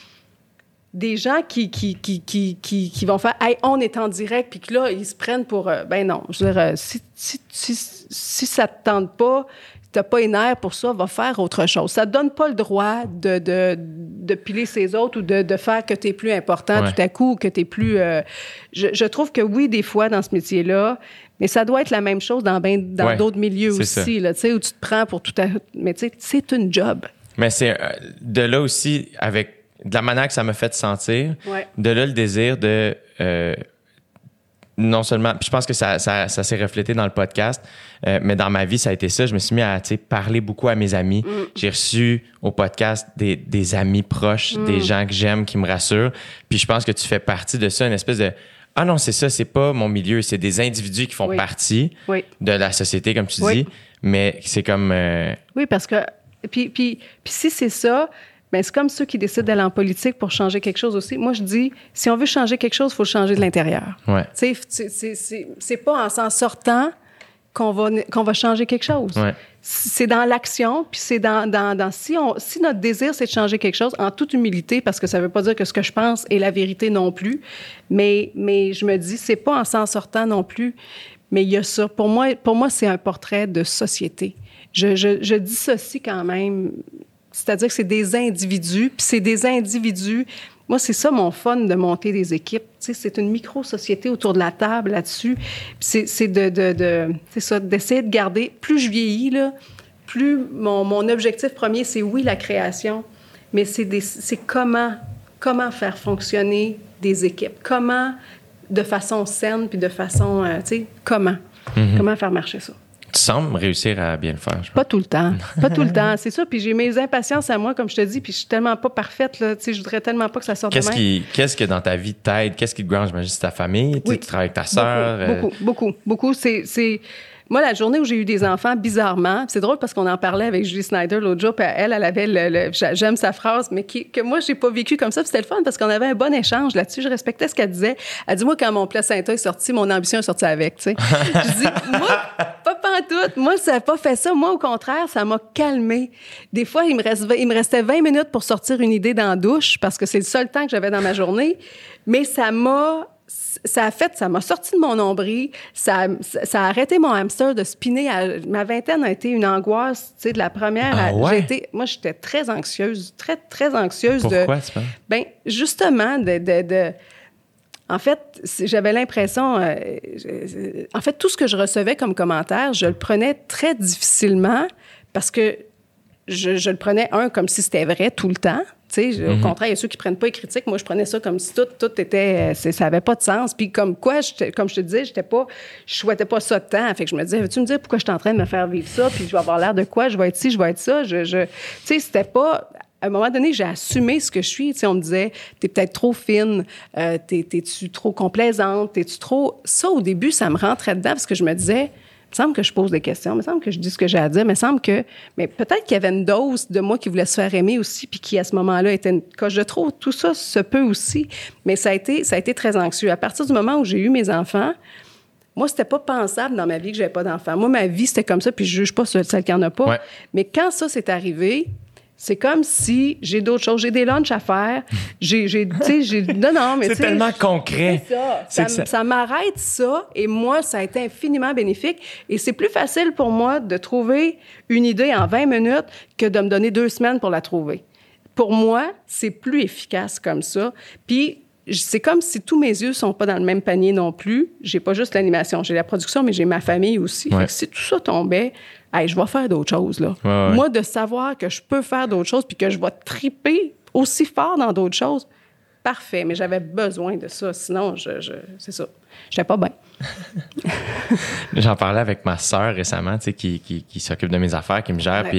des gens qui, qui, qui, qui, qui, qui vont faire « Hey, on est en direct », puis que là, ils se prennent pour... Euh, ben non, je veux dire, euh, si, si, si, si ça te tente pas, si t'as pas les nerfs pour ça, va faire autre chose. Ça te donne pas le droit de, de, de piler ses autres ou de, de faire que t'es plus important ouais. tout à coup, ou que t'es plus... Euh, je, je trouve que oui, des fois, dans ce métier-là, mais ça doit être la même chose dans, ben, dans ouais, d'autres milieux aussi, là, tu sais, où tu te prends pour tout à... Mais tu sais, c'est une job. Mais c'est euh, de là aussi, avec de la manière que ça m'a fait sentir, ouais. de là le désir de euh, non seulement... Puis je pense que ça, ça, ça s'est reflété dans le podcast, euh, mais dans ma vie, ça a été ça. Je me suis mis à parler beaucoup à mes amis. Mm. J'ai reçu au podcast des, des amis proches, mm. des gens que j'aime, qui me rassurent. Puis je pense que tu fais partie de ça, une espèce de... Ah non, c'est ça, c'est pas mon milieu, c'est des individus qui font oui. partie oui. de la société, comme tu oui. dis, mais c'est comme... Euh... Oui, parce que... Puis, puis, puis si c'est ça, bien, c'est comme ceux qui décident d'aller en politique pour changer quelque chose aussi. Moi, je dis, si on veut changer quelque chose, il faut le changer de l'intérieur. Ouais. Tu sais, c'est, c'est, c'est, c'est pas en s'en sortant qu'on va, qu'on va changer quelque chose. Ouais. C'est dans l'action, puis c'est dans... dans, dans si, on, si notre désir, c'est de changer quelque chose, en toute humilité, parce que ça veut pas dire que ce que je pense est la vérité non plus, mais, mais je me dis, c'est pas en s'en sortant non plus, mais il y a ça. Pour moi, pour moi, c'est un portrait de société. Je, je, je dissocie quand même, c'est-à-dire que c'est des individus, puis c'est des individus. Moi, c'est ça mon fun de monter des équipes. Tu sais, c'est une micro-société autour de la table là-dessus. Puis c'est, c'est de, de, de, c'est ça, d'essayer de garder. Plus je vieillis, là, plus mon, mon objectif premier, c'est oui, la création, mais c'est, des, c'est comment, comment faire fonctionner des équipes. Comment, de façon saine, puis de façon, euh, tu sais, comment. Mm-hmm. Comment faire marcher ça. Tu sembles réussir à bien le faire, je pense. Pas tout le temps. Pas tout le temps, c'est ça. Puis j'ai mes impatiences à moi, comme je te dis, puis je suis tellement pas parfaite, là. Tu sais, je voudrais tellement pas que ça sorte qu'est-ce de même. Qui, qu'est-ce que dans ta vie t'aide? Qu'est-ce qui te ground? J'imagine c'est ta famille. Oui. Tu travailles avec ta sœur. Beaucoup, euh... beaucoup, beaucoup, beaucoup. C'est... c'est... Moi, la journée où j'ai eu des enfants, bizarrement, c'est drôle parce qu'on en parlait avec Julie Snyder l'autre jour, puis elle, elle avait le, le j'aime sa phrase, mais qui, que moi, j'ai pas vécu comme ça, puis c'était le fun parce qu'on avait un bon échange là-dessus. Je respectais ce qu'elle disait. Elle dit, moi, quand mon placenta est sorti, mon ambition est sortie avec, tu sais. Je dis, moi, pas pantoute. Moi, ça n'a pas fait ça. Moi, au contraire, ça m'a calmée. Des fois, il me, reste, il me restait vingt minutes pour sortir une idée dans la douche parce que c'est le seul temps que j'avais dans ma journée, mais ça m'a... Ça a fait, ça m'a sorti de mon nombril, ça, ça, ça a arrêté mon hamster de spinner. À, ma vingtaine a été une angoisse, tu sais, de la première. Ah à, ouais? j'ai été, moi, j'étais très anxieuse, très, très anxieuse. Pourquoi, de, tu penses? Ben, justement, de... de, de en fait, j'avais l'impression... Euh, je, en fait, tout ce que je recevais comme commentaire, je le prenais très difficilement parce que je, je le prenais, un, comme si c'était vrai tout le temps. Tu sais, mm-hmm. Au contraire, il y a ceux qui prennent pas les critiques. Moi, je prenais ça comme si tout, tout était... Ça avait pas de sens. Puis comme quoi, comme je te disais, j'étais pas... Je souhaitais pas ça de temps. Fait que je me disais, veux-tu me dire pourquoi je suis en train de me faire vivre ça? Puis je vais avoir l'air de quoi? Je vais être ci, je vais être ça. Je, je... Tu sais, c'était pas... À un moment donné, j'ai assumé ce que je suis. Tu sais, on me disait, t'es peut-être trop fine, euh, t'es, t'es-tu trop complaisante, t'es-tu trop... Ça, au début, ça me rentrait dedans parce que je me disais... Il me semble que je pose des questions, il me semble que je dis ce que j'ai à dire, mais il me semble que... Mais peut-être qu'il y avait une dose de moi qui voulait se faire aimer aussi, puis qui, à ce moment-là, était une coche de trop. Tout ça se peut aussi, mais ça a été, ça a été très anxieux. À partir du moment où j'ai eu mes enfants, Moi, c'était pas pensable dans ma vie que j'avais pas d'enfant. Moi, ma vie, c'était comme ça, puis je juge pas celle qui en a pas. Ouais. Mais quand ça s'est arrivé, c'est comme si j'ai d'autres choses. J'ai des lunchs à faire. J'ai, j'ai, tu sais, j'ai... Non, non, mais c'est tellement concret. C'est ça. C'est Ça, ça... ça m'arrête ça. Et moi, ça a été infiniment bénéfique. Et c'est plus facile pour moi de trouver une idée en vingt minutes que de me donner deux semaines pour la trouver. Pour moi, c'est plus efficace comme ça. Puis, c'est comme si tous mes yeux sont pas dans le même panier non plus. J'ai pas juste l'animation, j'ai la production, mais j'ai ma famille aussi. Ouais. Fait que si tout ça tombait, hey, je vais faire d'autres choses, là. Ouais, ouais. Moi, de savoir que je peux faire d'autres choses puis que je vais triper aussi fort dans d'autres choses, parfait. Mais j'avais besoin de ça. Sinon, je, je, c'est ça. J'étais pas bien. J'en parlais avec ma sœur récemment, tu sais, qui, qui, qui s'occupe de mes affaires, qui me gère, Ouais. puis...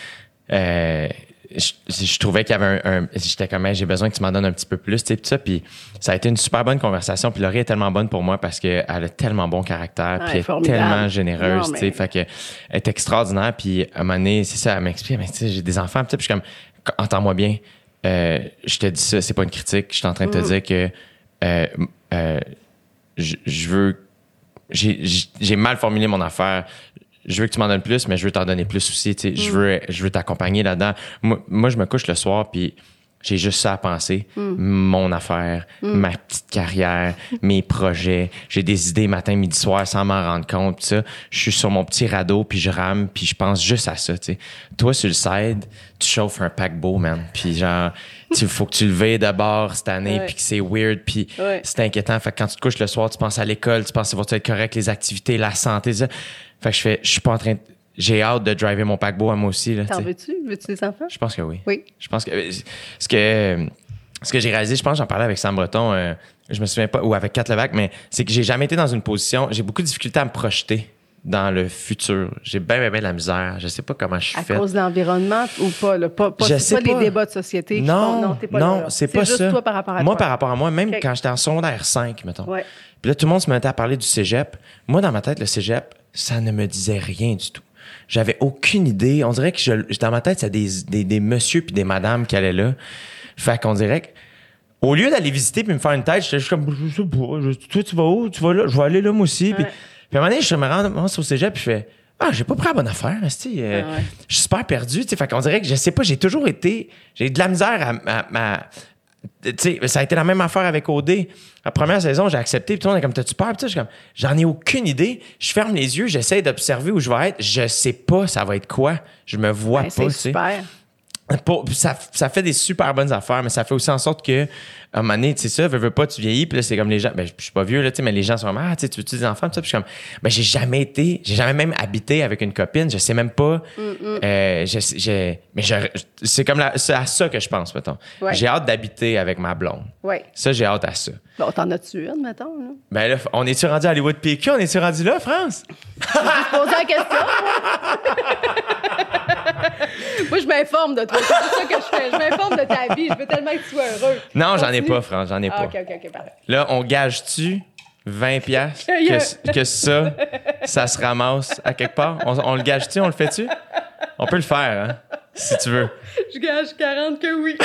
Euh, je, je trouvais qu'il y avait un, un j'étais comme hey, j'ai besoin que tu m'en donnes un petit peu plus, tu sais, tout ça, puis ça a été une super bonne conversation, puis Laurie est tellement bonne pour moi parce qu'elle a tellement bon caractère, puis Ouais, elle est formidable. tellement généreuse, Non, tu sais, mais- fait que elle est extraordinaire, puis à un moment donné, c'est ça, elle m'explique, mais tu sais, j'ai des enfants, puis je suis comme, entends-moi bien, euh, je te dis ça, c'est pas une critique, je suis en train de te Mm. dire que euh, euh, je, je veux, j'ai, j'ai- j'ai mal formulé mon affaire. Je veux que tu m'en donnes plus, mais je veux t'en donner plus aussi. Tu sais, je veux, je veux t'accompagner là-dedans. Moi, moi, je me couche le soir, puis j'ai juste ça à penser. Mon affaire, ma petite carrière, mes projets. J'ai des idées matin, midi, soir, sans m'en rendre compte. Puis ça, je suis sur mon petit radeau, puis je rame, puis je pense juste à ça. Tu sais. Toi, sur le side, tu chauffes un paquebot, man. Puis genre, il faut que tu le veilles d'abord cette année, Ouais. puis que c'est weird, puis Ouais. c'est inquiétant. Fait que quand tu te couches le soir, tu penses à l'école, tu penses que va être correct, les activités, la santé, ça. Fait que je fais, je suis pas en train de... J'ai hâte de driver mon paquebot à moi aussi, là, T'en tu sais. veux-tu? Veux-tu des enfants? Je pense que oui. Oui. Je pense que... Ce que, ce que j'ai réalisé, je pense, j'en parlais avec Sam Breton, euh, je me souviens pas, ou avec Kat Levac, mais c'est que j'ai jamais été dans une position... J'ai beaucoup de difficultés à me projeter dans le futur. J'ai bien, bien, bien de la misère. Je sais pas comment je suis À fait. cause de l'environnement ou pas? Là, pas, pas Je c'est sais pas les pas. débats de société qui Non, font- non, t'es pas non, là, là. c'est pas juste ça. toi par rapport à moi, toi. par rapport à moi, même OK. quand j'étais en secondaire cinq, mettons. Ouais. Puis là, tout le monde se mettait à parler du cégep. Moi, dans ma tête, le cégep, ça ne me disait rien du tout. J'avais aucune idée. On dirait que je, dans ma tête, c'est des, des, des messieurs puis des madames qui allaient là. Fait qu'on dirait que, au lieu d'aller visiter puis me faire une tête, j'étais juste comme, je sais pas, je- toi, tu vas où? Tu vas là? Je vais aller là, moi aussi. Puis, Ouais. puis à un moment donné, je me rends au cégep puis je fais, ah, j'ai pas pris la bonne affaire, esti. Euh, Ah ouais. Je suis super perdu, tu sais. Fait qu'on dirait que, je sais pas, j'ai toujours été, j'ai de la misère à, à, à- tu sais, ça a été la même affaire avec O D. La première saison, j'ai accepté, puis tout le monde est comme, t'as-tu peur? Puis tu sais, je suis comme, j'en ai aucune idée. Je ferme les yeux, j'essaie d'observer où je vais être. Je sais pas ça va être quoi. Je me vois Ben, pas, c'est tu sais. super. Pour- ça, ça fait des super bonnes affaires, mais ça fait aussi en sorte que, à un moment donné, tu sais ça, veux, veux pas, tu vieillis, puis là, c'est comme les gens, ben, je suis pas vieux, là, tu sais, mais les gens sont comme, ah, tu sais, tu veux-tu des enfants, puis ça, puis je suis comme, ben, j'ai jamais été, j'ai jamais même habité avec une copine, je sais même pas, euh, je sais- j'ai, mais je- c'est comme la, c'est à ça que je pense, mettons. Ouais. J'ai hâte d'habiter avec ma blonde. Oui. Ça, j'ai hâte à ça. Bon, t'en as-tu une, mettons, là? Ben là, on est-tu rendu à Hollywood P Q? On est-tu rendu là, France? Poser la question. Moi, je m'informe de toi. C'est ça que je fais. Je m'informe de ta vie. Je veux tellement que tu sois heureux. Non, j'en ai Continue. pas, France, j'en ai Ah, pas. OK, OK, OK, parfait. Là, on gage-tu vingt piastres Il y a- que, que ça, ça se ramasse à quelque part? On, on le gage-tu? On le fait-tu? On peut le faire, hein? Si tu veux. Je gage quarante que oui.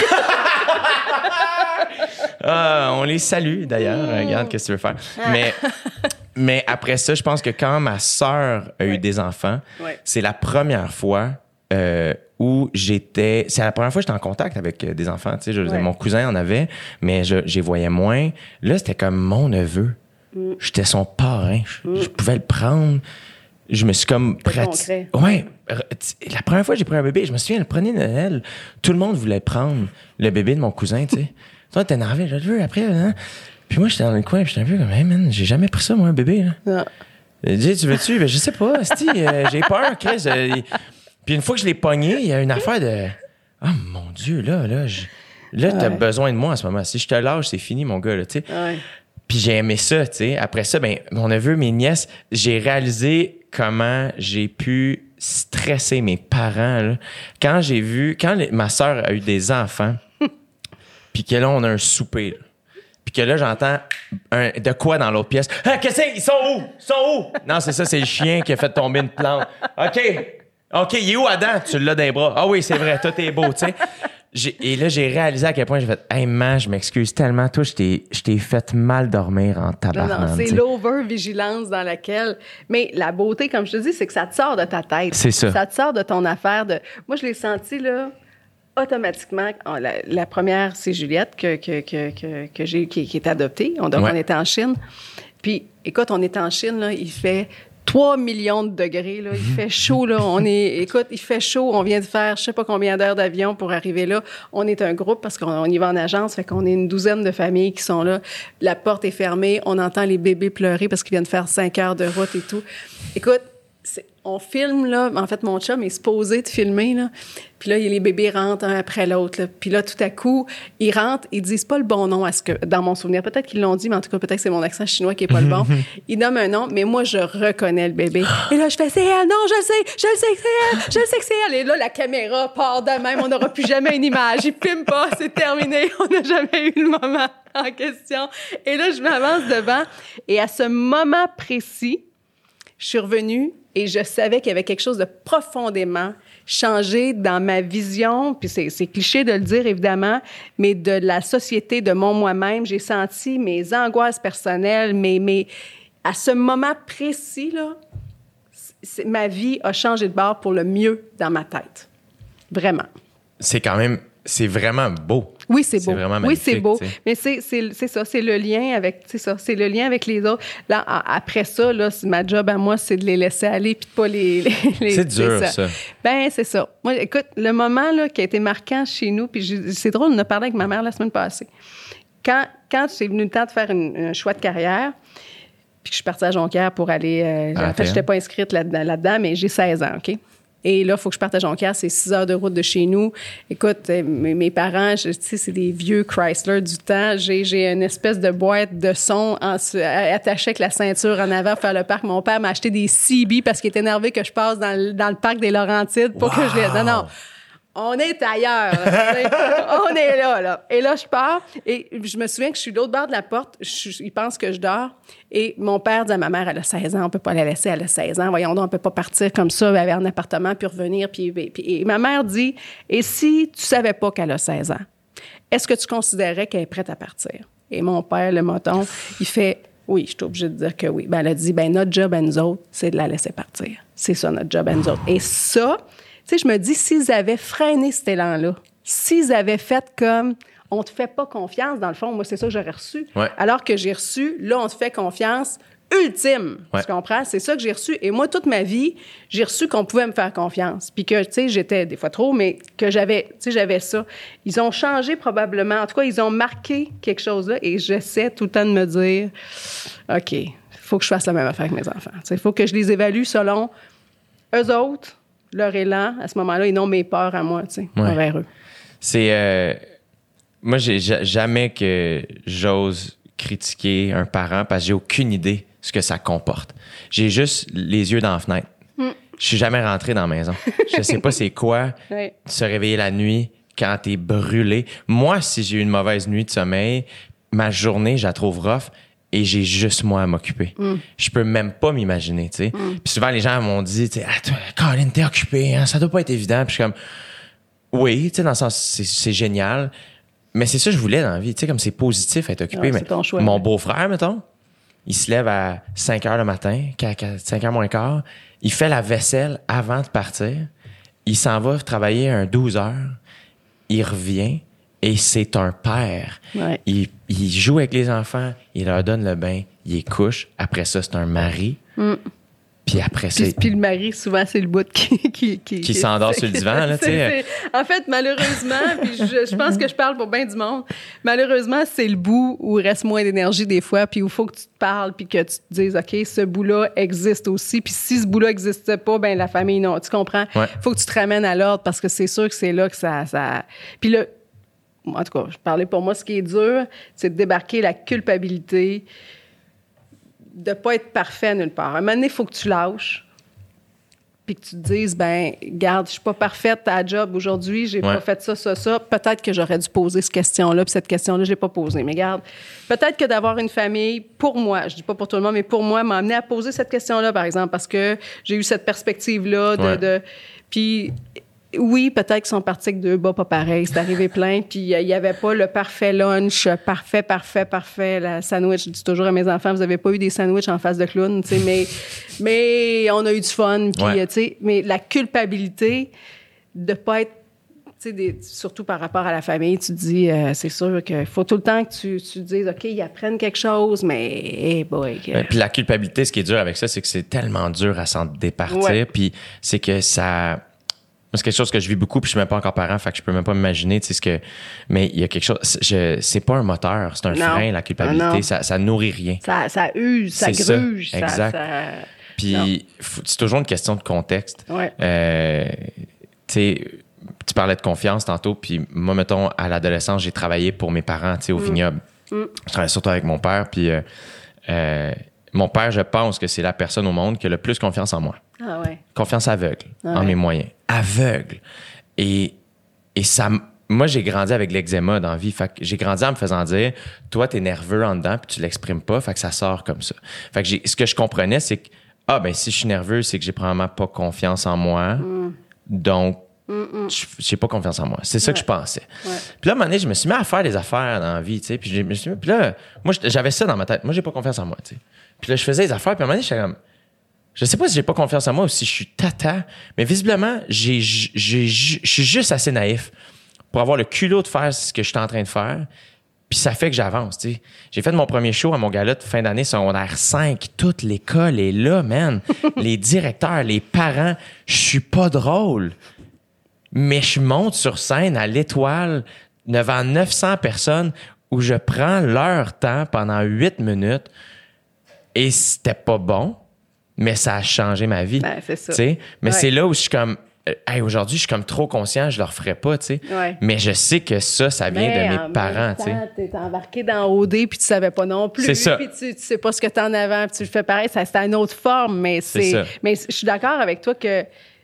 Ah, on les salue, d'ailleurs. Regarde, qu'est-ce que tu veux faire. Mais, mais après ça, je pense que quand ma sœur a eu Ouais. des enfants, Ouais. c'est la première fois euh, où j'étais... C'est la première fois que j'étais en contact avec euh, des enfants. Tu sais, je, Ouais. Mon cousin en avait, mais je, je les voyais moins. Là, c'était comme mon neveu. Mm. J'étais son parrain. Je, je pouvais le prendre. Je me suis comme C'était pratiqué. concret. Ouais. R- t- La première fois que j'ai pris un bébé, je me souviens, le premier Noël, tout le monde voulait prendre le bébé de mon cousin, tu sais. Toi, t'es énervé, je le veux après, hein. Puis moi, j'étais dans le coin, puis j'étais un peu comme, hey man, j'ai jamais pris ça, moi, un bébé, là. Non. Il dit, tu veux-tu? Ben, je sais pas, esti, euh, j'ai peur, Chris. euh, il- Puis une fois que je l'ai pogné, il y a une affaire de, ah, mon Dieu, là, là, je- là, t'as Ouais. besoin de moi en ce moment. Si je te lâche, c'est fini, mon gars, là, tu sais. Ouais. Puis j'ai aimé ça, tu sais. Après ça, ben, mon neveu, mes nièces, j'ai réalisé comment j'ai pu stresser mes parents, là. Quand j'ai vu, quand les- ma sœur a eu des enfants, puis que là, on a un souper, là. Puis que là, j'entends un, de quoi dans l'autre pièce? Ah, qu'est-ce que c'est? Ils sont où? Ils sont où? Non, c'est ça, c'est le chien qui a fait tomber une plante. OK. OK, il est où Adam? Tu l'as dans les bras. Ah oui, c'est vrai, tout est beau, tu sais. j'ai, et là, j'ai réalisé à quel point j'ai fait « Hey, man, je m'excuse tellement. Toi, je t'ai, je t'ai fait mal dormir en tabarnak. » Non, non, c'est l'over-vigilance dans laquelle... Mais la beauté, comme je te dis, c'est que ça te sort de ta tête. C'est ça. Ça te sort de ton affaire de... Moi, je l'ai senti, là, automatiquement. La, la première, c'est Juliette que, que, que, que, que j'ai, qui, qui est adoptée. On, donc, ouais. on était en Chine. Puis, écoute, on est en Chine, là, il fait... trois millions de degrés, là. Il fait chaud, là. On est, écoute, il fait chaud. On vient de faire je sais pas combien d'heures d'avion pour arriver là. On est un groupe parce qu'on on y va en agence. Fait qu'on est une douzaine de familles qui sont là. La porte est fermée. On entend les bébés pleurer parce qu'ils viennent faire cinq heures de route et tout. Écoute, c'est, on filme, là. En fait, mon chum est supposé de filmer, là. Puis là, les bébés rentrent un après l'autre, là. Puis là, tout à coup, ils rentrent, ils disent pas le bon nom à ce que, dans mon souvenir. Peut-être qu'ils l'ont dit, mais en tout cas, peut-être que c'est mon accent chinois qui est pas le bon. Ils nomment un nom, mais moi, je reconnais le bébé. Et là, je fais, c'est elle. Non, je le sais. Je le sais que c'est elle. Je le sais que c'est elle. Et là, la caméra part de même. On n'aura plus jamais une image. Ils filment pas. C'est terminé. On n'a jamais eu le moment en question. Et là, je m'avance devant. Et à ce moment précis, je suis revenue et je savais qu'il y avait quelque chose de profondément changé dans ma vision, puis c'est, c'est cliché de le dire, évidemment, mais de la société, de mon moi-même. J'ai senti mes angoisses personnelles, mes, mes... à ce moment précis, là, c'est, ma vie a changé de bord pour le mieux dans ma tête. Vraiment. C'est quand même... C'est vraiment beau. Oui, c'est beau. C'est vraiment magnifique. Oui, c'est beau. T'sais. Mais c'est, c'est, c'est ça, c'est le lien avec, c'est ça, c'est le lien avec les autres. Là, après ça, là, ma job à moi, c'est de les laisser aller puis de pas les... les, les c'est dur, ça. ça. Ben, c'est ça. Moi, écoute, le moment, là, qui a été marquant chez nous, puis je, c'est drôle, on a parlé avec ma mère la semaine passée. Quand, quand c'est venu le temps de faire une, un choix de carrière, puis que je suis partie à Jonquière pour aller... Euh, en fait, je n'étais pas inscrite là-dedans, là-dedans, mais j'ai seize ans, OK? Et là, il faut que je parte à Jonquière. C'est six heures de route de chez nous. Écoute, mes, mes parents, tu sais, c'est des vieux Chrysler du temps. J'ai, j'ai une espèce de boîte de son en, attachée avec la ceinture en avant pour faire le parc. Mon père m'a acheté des C B parce qu'il est énervé que je passe dans le, dans le parc des Laurentides pour wow. que je les... Non, non. On est ailleurs. On est là, là. Et là, je pars. Et je me souviens que je suis de l'autre bord de la porte. Je, il pense que je dors. Et mon père dit à ma mère, elle a seize ans, on peut pas la laisser, elle a seize ans. Voyons donc, on peut pas partir comme ça, aller en appartement, puis revenir. Puis, puis, et ma mère dit, et si tu savais pas qu'elle a seize ans, est-ce que tu considérais qu'elle est prête à partir? Et mon père, le moton, il fait, oui, je suis obligée de dire que oui. Ben, elle a dit, ben notre job à nous autres, c'est de la laisser partir. C'est ça, notre job à nous autres. Et ça... Tu sais, je me dis, s'ils avaient freiné cet élan-là, s'ils avaient fait comme « on te fait pas confiance », dans le fond, moi, c'est ça que j'aurais reçu. Ouais. Alors que j'ai reçu « là, on te fait confiance ultime ouais. ». Tu comprends? C'est ça que j'ai reçu. Et moi, toute ma vie, j'ai reçu qu'on pouvait me faire confiance. Puis que, tu sais, j'étais des fois trop, mais que j'avais, tu sais, j'avais ça. Ils ont changé probablement. En tout cas, ils ont marqué quelque chose là. Et j'essaie tout le temps de me dire « OK, il faut que je fasse la même affaire avec mes enfants. Il faut que je les évalue selon eux autres, leur élan, à ce moment-là, et non mes peurs à moi, tu sais, ouais. envers eux. C'est... Euh, moi, j'ai jamais que j'ose critiquer un parent parce que j'ai aucune idée ce que ça comporte. J'ai juste les yeux dans la fenêtre. Mm. Je suis jamais rentré dans la maison. Je sais pas c'est quoi oui. se réveiller la nuit quand t'es brûlé. Moi, si j'ai eu une mauvaise nuit de sommeil, ma journée, je la trouve rough. Et j'ai juste moi à m'occuper. Mm. Je peux même pas m'imaginer, tu sais. Mm. Puis souvent, les gens m'ont dit, tu sais, ah, toi, Colin, t'es occupé, hein, ça doit pas être évident. Puis je suis comme, oui, tu sais, dans le sens, c'est, c'est génial. Mais c'est ça que je voulais dans la vie, tu sais, comme c'est positif être occupé. Ouais, mais ton choix, mon ouais. beau-frère, mettons, il se lève à cinq heures le matin, cinq heures moins quart. Il fait la vaisselle avant de partir. Il s'en va travailler un douze heures. Il revient. Et c'est un père. Ouais. Il, il joue avec les enfants, il leur donne le bain, il les couche. Après ça, c'est un mari. Mm. Puis après ça... Puis, puis le mari, souvent, c'est le bout qui... Qui, qui, qui s'endort sur le divan, là, tu sais. En fait, malheureusement, puis je, je pense que je parle pour bien du monde, malheureusement, c'est le bout où il reste moins d'énergie des fois, puis où il faut que tu te parles, puis que tu te dises, OK, ce bout-là existe aussi, puis si ce bout-là n'existe pas, ben la famille, non. Tu comprends? Il ouais. faut que tu te ramènes à l'ordre, parce que c'est sûr que c'est là que ça... ça... Puis là, en tout cas, je parlais pour moi, ce qui est dur, c'est de débarquer la culpabilité de ne pas être parfait nulle part. À un moment donné, il faut que tu lâches puis que tu te dises, ben, garde, je suis pas parfaite à la job aujourd'hui, j'ai ouais. pas fait ça, ça, ça. Peut-être que j'aurais dû poser cette question-là, puis cette question-là, je l'ai pas posée. Mais garde, peut-être que d'avoir une famille, pour moi, je dis pas pour tout le monde, mais pour moi, m'a amené à poser cette question-là, par exemple, parce que j'ai eu cette perspective-là de... Ouais. de puis... oui, peut-être qu'ils sont partis avec deux bas pas pareils. C'est arrivé plein. Puis il n'y avait pas le parfait lunch, parfait, parfait, parfait. La sandwich, je dis toujours à mes enfants, vous n'avez pas eu des sandwichs en face de clown, tu sais, mais, mais on a eu du fun. Puis, ouais. tu sais, mais la culpabilité de ne pas être, tu sais, des, surtout par rapport à la famille, tu te dis, euh, c'est sûr qu'il faut tout le temps que tu, tu dises, OK, ils apprennent quelque chose, mais, hey boy. Ouais, puis la culpabilité, ce qui est dur avec ça, c'est que c'est tellement dur à s'en départir. Ouais. Puis c'est que ça... Moi, c'est quelque chose que je vis beaucoup, puis je suis même pas encore parent, fait que je peux même pas m'imaginer, tu sais, ce que... Mais il y a quelque chose... Je... C'est pas un moteur, c'est un non. frein, la culpabilité. Non, non. Ça, ça nourrit rien. Ça, ça use, ça C'est gruge. ça, Ça, exact. ça... Puis faut- c'est toujours une question de contexte. Ouais. Euh, tu sais, tu parlais de confiance tantôt, puis moi, mettons, à l'adolescence, j'ai travaillé pour mes parents, tu sais, au Mm. vignoble. Mm. Je travaillais surtout avec mon père, puis euh, euh, mon père, je pense que c'est la personne au monde qui a le plus confiance en moi. Ah ouais. Confiance aveugle Ah en ouais. mes moyens. Aveugle. Et, et ça... m- Moi, j'ai grandi avec l'eczéma dans la vie. Fait que j'ai grandi en me faisant dire, toi, t'es nerveux en dedans, puis tu l'exprimes pas, fait que ça sort comme ça. Fait que j'ai, ce que je comprenais, c'est que, ah, ben, si je suis nerveux, c'est que j'ai probablement pas confiance en moi. Mm. Donc, Mm-mm. je- j'ai pas confiance en moi. C'est ça que Ouais. je pensais. Ouais. Puis là, à un moment donné, je me suis mis à faire des affaires dans la vie, tu sais. Puis, je me suis mis- puis là, moi, j'avais ça dans ma tête. Moi, j'ai pas confiance en moi, tu sais. Puis là, je faisais des affaires, puis à un moment donné, j'étais comme, je sais pas si j'ai pas confiance en moi ou si je suis tata, mais visiblement, j'ai, j'ai, je suis juste assez naïf pour avoir le culot de faire ce que je suis en train de faire. Puis ça fait que j'avance, tu sais. J'ai fait mon premier show à mon gala de fin d'année secondaire cinq. Toute l'école est là, man. Les directeurs, les parents. Je suis pas drôle. Mais je monte sur scène à l'Étoile devant neuf cents personnes où je prends leur temps pendant huit minutes et c'était pas bon, mais ça a changé ma vie. Ben, c'est ça. Tu sais? Mais Ouais. c'est là où je suis comme, euh, hey, aujourd'hui, je suis comme trop conscient, je le referais pas, tu sais. Ouais. Mais je sais que ça, ça vient Mais de en mes parents, tu sais. même temps, t'es embarqué dans O D puis tu savais pas non plus. C'est ça. Puis tu, tu sais pas ce que t'en avant puis tu le fais pareil. Ça, c'est à une autre forme, mais C'est c'est. ça. Mais je suis d'accord avec toi que.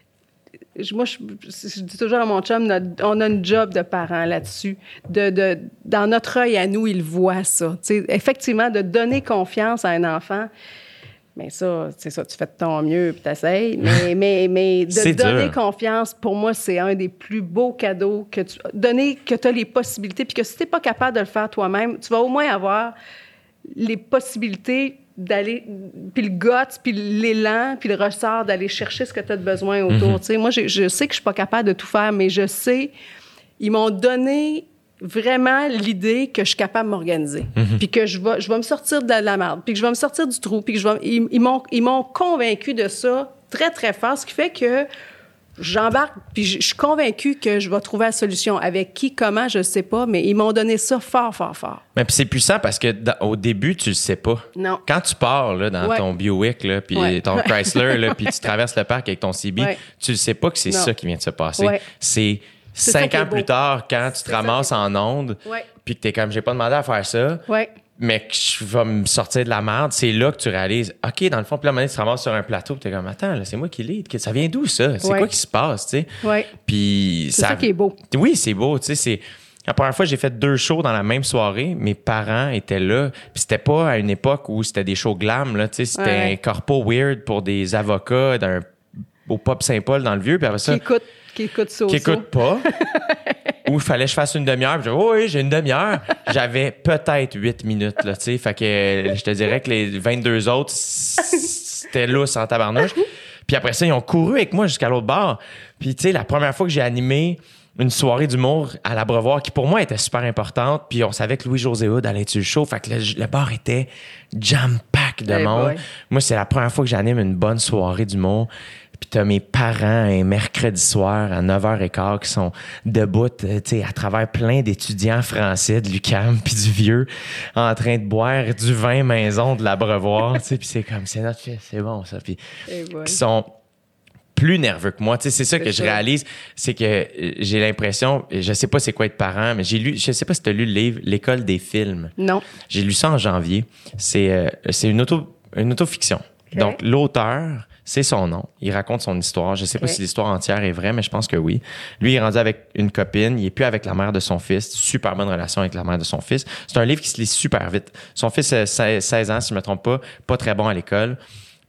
je- Moi, je, je dis toujours à mon chum, notre- on a une job de parents là-dessus. De, de, dans notre œil à nous, il voit ça. Tu sais, effectivement, de donner confiance à un enfant. Mais ça, c'est ça, tu fais de ton mieux puis t'essayes. Mais, mais, mais de C'est donner dur. confiance, pour moi, c'est un des plus beaux cadeaux que tu... Donner que tu as les possibilités, puis que si tu n'es pas capable de le faire toi-même, tu vas au moins avoir les possibilités d'aller... Puis le guts, puis l'élan, puis le ressort d'aller chercher ce que tu as de besoin autour. Tu sais, moi, je, je sais que je suis pas capable de tout faire, mais je sais... Ils m'ont donné vraiment l'idée que je suis capable de m'organiser, puis que je vais, je vais me sortir de la, la merde, puis que je vais me sortir du trou, puis que je vais... Ils, ils m'ont, ils m'ont convaincu de ça très, très fort, ce qui fait que j'embarque, puis je, je suis convaincue que je vais trouver la solution. Avec qui, comment, je ne sais pas, mais ils m'ont donné ça fort, fort, fort. Mais puis c'est puissant parce que dans- au début, tu le sais pas. Non. Quand tu pars là, dans Ouais. ton Buick, là, puis Ouais. ton Chrysler, là, puis tu traverses le parc avec ton C B, Ouais. tu le sais pas que c'est Non. ça qui vient de se passer. Ouais. C'est C'est ça cinq qui est ans beau. plus tard, quand tu te C'est ça ramasses qui est en onde, Ouais. puis que t'es comme, j'ai pas demandé à faire ça, Oui. mais que je vais me sortir de la merde, c'est là que tu réalises, OK, dans le fond, puis là, à un moment donné, tu te ramasses sur un plateau, puis t'es comme, attends, là, c'est moi qui lead, que- ça vient d'où ça? C'est Ouais. quoi qui se passe, tu sais? Ouais. Puis C'est ça qui est beau. Oui, c'est beau, tu sais, c'est... La première fois, j'ai fait deux shows dans la même soirée. Mes parents étaient là. Puis c'était pas à une époque où c'était des shows glam, là, tu sais, c'était Ouais. un corpo weird pour des avocats d'un, au Pop Saint-Paul dans le Vieux, puis après ça... Qui écoute, qui écoute ça qui écoutent pas. Où il fallait que je fasse une demi-heure. Puis je dis, oh, oui, j'ai une demi-heure. J'avais peut-être huit minutes, là, tu sais. Fait que euh, je te dirais que les vingt-deux autres, c'était lousse en tabarnouche. Puis après ça, ils ont couru avec moi jusqu'à l'autre bar. Puis, tu sais, la première fois que j'ai animé une soirée d'humour à l'Abreuvoir, qui pour moi était super importante, puis on savait que Louis-José Hood allait être sur le show, fait que le, le bar était jam-pack de Eh monde. boy. Moi, c'est la première fois que j'anime une bonne soirée d'humour. Puis t'as mes parents un mercredi soir à neuf heures quinze qui sont debout, euh, tu sais, à travers plein d'étudiants français de l'U Q A M puis du Vieux, en train de boire du vin maison de l'Abreuvoir, tu sais, puis c'est comme, c'est notre fils, c'est bon ça. Puis Eh boy. qui sont plus nerveux que moi. Tu sais, c'est ça C'est que je ça. réalise, c'est que euh, j'ai l'impression, je sais pas c'est quoi être parent, mais j'ai lu, je sais pas si tu as lu le livre L'école des films. Non. J'ai lu ça en janvier. C'est euh, c'est une auto une autofiction. Ok. Donc l'auteur, c'est son nom. Il raconte son histoire. Je sais pas Ok. si l'histoire entière est vraie, mais je pense que oui. Lui, il est rendu avec une copine. Il est plus avec la mère de son fils. Super bonne relation avec la mère de son fils. C'est un livre qui se lit super vite. Son fils a seize ans, si je me trompe pas, pas très bon à l'école.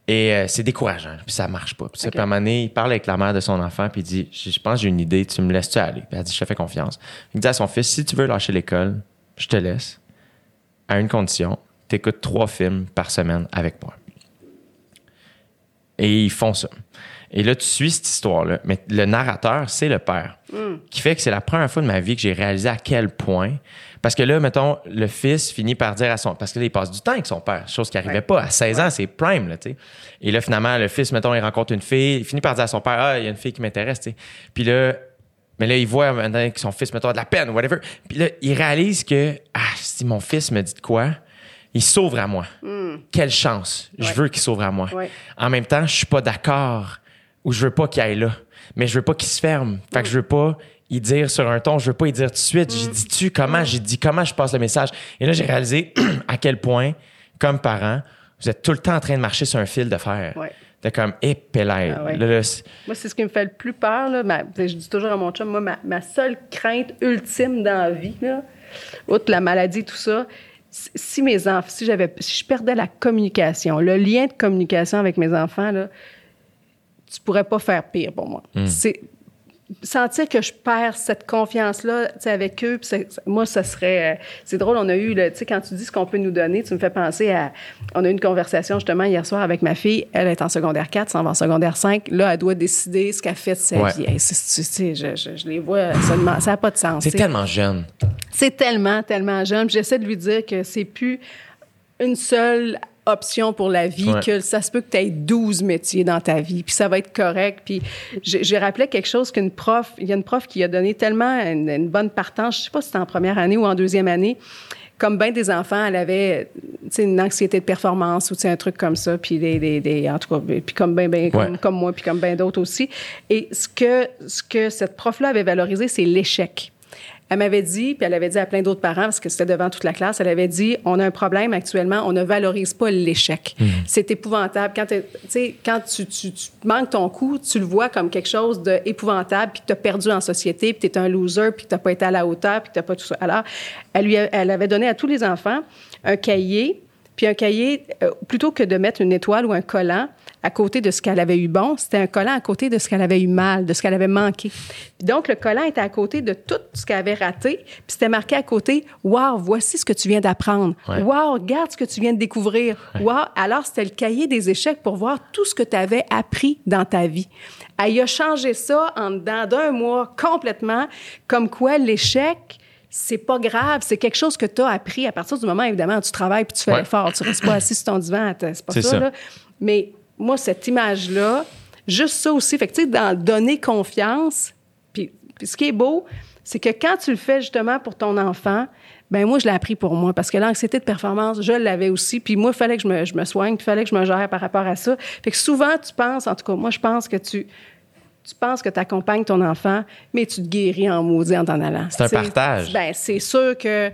Et euh, c'est décourageant, puis ça marche pas. Puis, okay. Puis à un moment donné, il parle avec la mère de son enfant, puis il dit « Je pense que j'ai une idée, tu me laisses-tu aller? » Puis elle dit « Je te fais confiance. » Il dit à son fils « Si tu veux lâcher l'école, je te laisse, à une condition, t'écoutes trois films par semaine avec moi. » Et ils font ça. Et là, tu suis cette histoire-là. Mais le narrateur, c'est le père. Mm. Qui fait que c'est la première fois de ma vie que j'ai réalisé à quel point... Parce que là, mettons, le fils finit par dire à son... Parce que là, il passe du temps avec son père, chose qui n'arrivait ouais. pas. À seize ans, c'est prime, là, tu sais. Et là, finalement, le fils, mettons, il rencontre une fille, il finit par dire à son père, « Ah, il y a une fille qui m'intéresse, tu sais. » Puis là, mais là, il voit maintenant que son fils, mettons, a de la peine, whatever. Puis là, il réalise que, ah, si mon fils me dit de quoi, il s'ouvre à moi. Mm. Quelle chance. Ouais. Je veux qu'il s'ouvre à moi. Ouais. En même temps, je suis pas d'accord ou je veux pas qu'il aille là. Mais je veux pas qu'il se ferme. Fait que je veux pas... y dire sur un ton, je veux pas y dire tout de suite. Mm. J'ai dit tu comment, mm. j'ai dit comment je passe le message. Et là, j'ai réalisé à quel point, comme parent, vous êtes tout le temps en train de marcher sur un fil de fer. Ouais. T'es comme épelé. Ah ouais. Moi, c'est ce qui me fait le plus peur. Là. Ma, je dis toujours à mon chum, moi, ma, ma seule crainte ultime dans la vie, là, outre la maladie, tout ça, si mes enfants, si j'avais, si je perdais la communication, le lien de communication avec mes enfants, là, tu pourrais pas faire pire pour moi. Mm. C'est sentir que je perds cette confiance-là avec eux, puis moi, ça serait... Euh, c'est drôle, on a eu, tu sais, quand tu dis ce qu'on peut nous donner, tu me fais penser à... On a eu une conversation, justement, hier soir avec ma fille. Elle est en secondaire quatre, s'en va en secondaire cinq. Là, elle doit décider ce qu'elle fait de sa ouais. vie. Hey, c'est, tu sais, je, je, je les vois seulement... Ça n'a pas de sens. C'est t'sais. Tellement jeune. C'est tellement, tellement jeune. Puis j'essaie de lui dire que c'est plus une seule... option pour la vie, ouais. que ça se peut que tu aies douze métiers dans ta vie, puis ça va être correct. Puis j'ai, j'ai rappelé quelque chose qu'une prof, il y a une prof qui a donné tellement une, une bonne partance, je sais pas si c'était en première année ou en deuxième année, comme bien des enfants, elle avait une anxiété de performance ou un truc comme ça, puis des, des, des, en tout cas, puis comme ben, ben, ouais. comme, comme moi, puis comme bien d'autres aussi. Et ce que, ce que cette prof-là avait valorisé, c'est l'échec. Elle m'avait dit, puis elle avait dit à plein d'autres parents, parce que c'était devant toute la classe, elle avait dit, on a un problème actuellement, on ne valorise pas l'échec. Mmh. C'est épouvantable. Quand, tu sais, quand tu, tu, tu manques ton coup, tu le vois comme quelque chose d'épouvantable, puis que tu as perdu en société, puis tu es un loser, puis que tu n'as pas été à la hauteur, puis que tu n'as pas tout ça. Alors, elle, lui, elle avait donné à tous les enfants un cahier, puis un cahier, euh, plutôt que de mettre une étoile ou un collant à côté de ce qu'elle avait eu bon, c'était un collant à côté de ce qu'elle avait eu mal, de ce qu'elle avait manqué. Puis donc, le collant était à côté de tout ce qu'elle avait raté, puis c'était marqué à côté « Wow, voici ce que tu viens d'apprendre. Ouais. Wow, regarde ce que tu viens de découvrir. Ouais. Wow! » Alors, c'était le cahier des échecs pour voir tout ce que tu avais appris dans ta vie. Elle a changé ça en dedans d'un mois complètement, comme quoi l'échec... c'est pas grave, c'est quelque chose que tu as appris à partir du moment, évidemment, où tu travailles puis tu fais ouais. l'effort. Tu restes pas assis sur ton divan, c'est pas c'est ça, ça. Là. Mais moi, cette image-là, juste ça aussi, fait que tu sais, dans donner confiance, puis, puis ce qui est beau, c'est que quand tu le fais justement pour ton enfant, ben moi, je l'ai appris pour moi, parce que l'anxiété de performance, je l'avais aussi, puis moi, il fallait que je me, je me soigne, puis il fallait que je me gère par rapport à ça. Fait que souvent, tu penses, en tout cas, moi, je pense que tu... Tu penses que tu accompagnes ton enfant, mais tu te guéris en maudit en t'en allant. C'est un T'sais, partage. Ben, c'est sûr que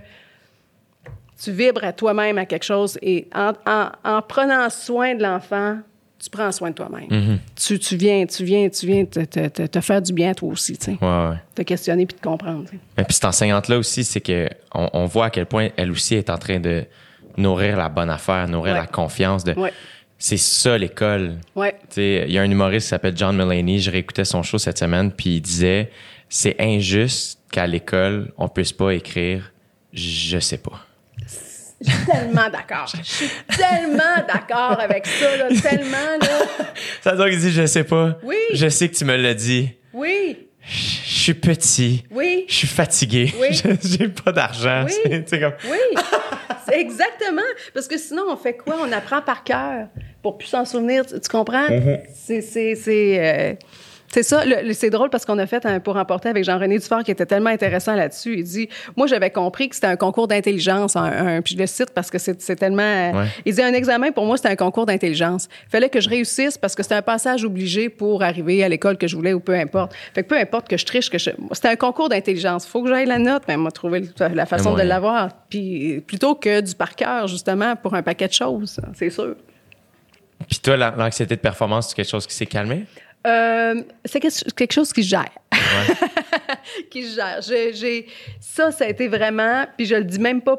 tu vibres à toi-même à quelque chose et en, en, en prenant soin de l'enfant, tu prends soin de toi-même. Mm-hmm. Tu, tu viens, tu viens, tu viens te, te, te, te faire du bien toi aussi, tu sais. Ouais, ouais. Te questionner puis te comprendre. T'sais. Et puis cette enseignante-là aussi, c'est que on, on voit à quel point elle aussi est en train de nourrir la bonne affaire, nourrir ouais. la confiance de... Ouais. C'est ça, l'école. Ouais. Il y a un humoriste qui s'appelle John Mulaney. Je réécoutais son show cette semaine, puis il disait « C'est injuste qu'à l'école, on puisse pas écrire « Je sais pas ». Je suis tellement d'accord. Je suis tellement d'accord avec ça, là, tellement, là. Ça veut dire qu'il dit « Je sais pas ». Oui. Je sais que tu me l'as dit. Oui. Je suis petit. Oui. Je suis fatigué. Oui. J'ai pas d'argent. Oui. C'est, c'est comme... Oui. C'est exactement. Parce que sinon, on fait quoi? On apprend par cœur pour plus s'en souvenir. Tu, tu comprends? Mm-hmm. C'est... c'est, c'est euh... C'est ça, le, le, c'est drôle parce qu'on a fait un Pour emporter avec Jean-René Dufort qui était tellement intéressant là-dessus. Il dit, moi, j'avais compris que c'était un concours d'intelligence, un, un, puis je le cite parce que c'est, c'est tellement... Ouais. Il dit, un examen, pour moi, c'était un concours d'intelligence. Il fallait que je réussisse parce que c'était un passage obligé pour arriver à l'école que je voulais ou peu importe. Fait que peu importe que je triche, que je... C'était un concours d'intelligence. Faut que j'aille la note, mais elle m'a trouvé la façon de l'avoir. Puis plutôt que du par cœur, justement, pour un paquet de choses, c'est sûr. Puis toi, l'anxiété de performance, c'est quelque chose qui s'est calmé? Euh, c'est quelque chose qui se gère. Ouais. qui se gère. J'ai, j'ai, ça, ça a été vraiment... Puis je le dis même pas... Tu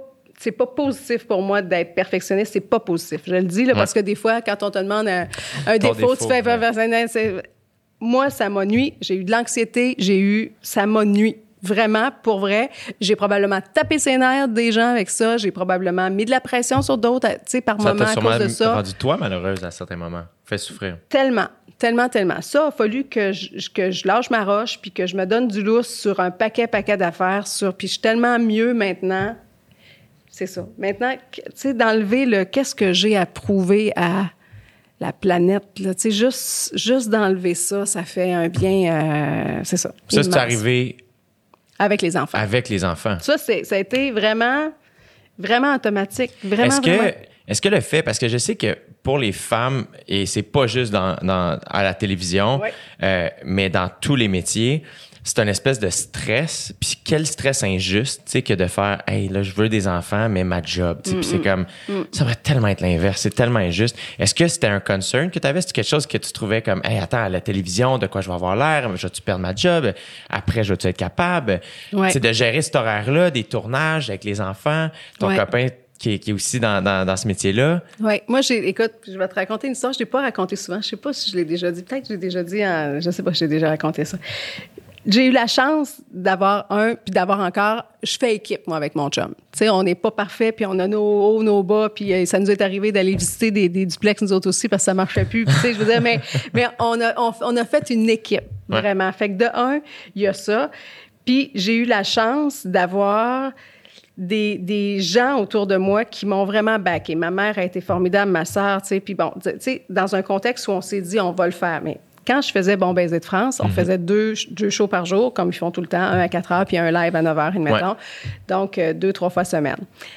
c'est pas positif pour moi d'être perfectionniste. C'est pas positif. Je le dis, là, ouais. parce que des fois, quand on te demande un, un défaut, défaut, tu fais... Ouais. C'est... Moi, ça m'a nuit. J'ai eu de l'anxiété. J'ai eu... Ça m'a nuit. Vraiment, pour vrai. J'ai probablement tapé ses nerfs des gens avec ça. J'ai probablement mis de la pression sur d'autres, tu sais, par moment à cause de ça. Ça t'a rendu toi malheureuse à certains moments. Fait souffrir. Tellement. Tellement, tellement. Ça, il a fallu que je, que je lâche ma roche puis que je me donne du lousse sur un paquet, paquet d'affaires. Sur, puis je suis tellement mieux maintenant. C'est ça. Maintenant, tu sais, d'enlever le « qu'est-ce que j'ai à prouver à la planète », tu sais, juste, juste d'enlever ça, ça fait un bien, euh, c'est ça. Ça, immense. C'est arrivé... Avec les enfants. Avec les enfants. Ça, c'est, ça a été vraiment, vraiment automatique. Vraiment, est-ce que, vraiment. Est-ce que le fait, parce que je sais que pour les femmes, et c'est pas juste dans, dans, à la télévision, ouais. euh, mais dans tous les métiers, c'est une espèce de stress. Puis quel stress injuste, tu sais, que de faire « Hey, là, je veux des enfants, mais ma job. » Puis c'est comme, mm. ça va tellement être l'inverse. C'est tellement injuste. Est-ce que c'était un concern que tu avais? C'était quelque chose que tu trouvais comme « Hey, attends, à la télévision, de quoi je vais avoir l'air? Je vais-tu perdre ma job? Après, je vais-tu être capable? Ouais. » Tu sais, de gérer cet horaire-là, des tournages avec les enfants, ton ouais. copain qui est, qui est aussi dans, dans, dans ce métier-là. Oui. Moi, j'ai, écoute, je vais te raconter une histoire. Je ne l'ai pas racontée souvent. Je ne sais pas si je l'ai déjà dit. Peut-être que je l'ai déjà dit. En, je ne sais pas si j'ai déjà raconté ça. J'ai eu la chance d'avoir un, puis d'avoir encore... Je fais équipe, moi, avec mon chum. Tu sais, on n'est pas parfait, puis on a nos hauts, nos bas, puis euh, ça nous est arrivé d'aller visiter des, des duplex, nous autres aussi, parce que ça marchait plus. Tu sais, je veux dire, mais, mais on, a, on, on a fait une équipe, ouais. vraiment. Fait que de un, il y a ça. Puis j'ai eu la chance d'avoir... Des, des gens autour de moi qui m'ont vraiment backé. Ma mère a été formidable, ma sœur, tu sais, puis bon, tu sais, dans un contexte où on s'est dit, on va le faire. Mais quand je faisais Bon Baiser de France, on mm-hmm. faisait deux, deux shows par jour, comme ils font tout le temps, un à quatre heures, puis un live à neuf heures, admettons. Ouais. Donc, euh, deux, trois fois semaine.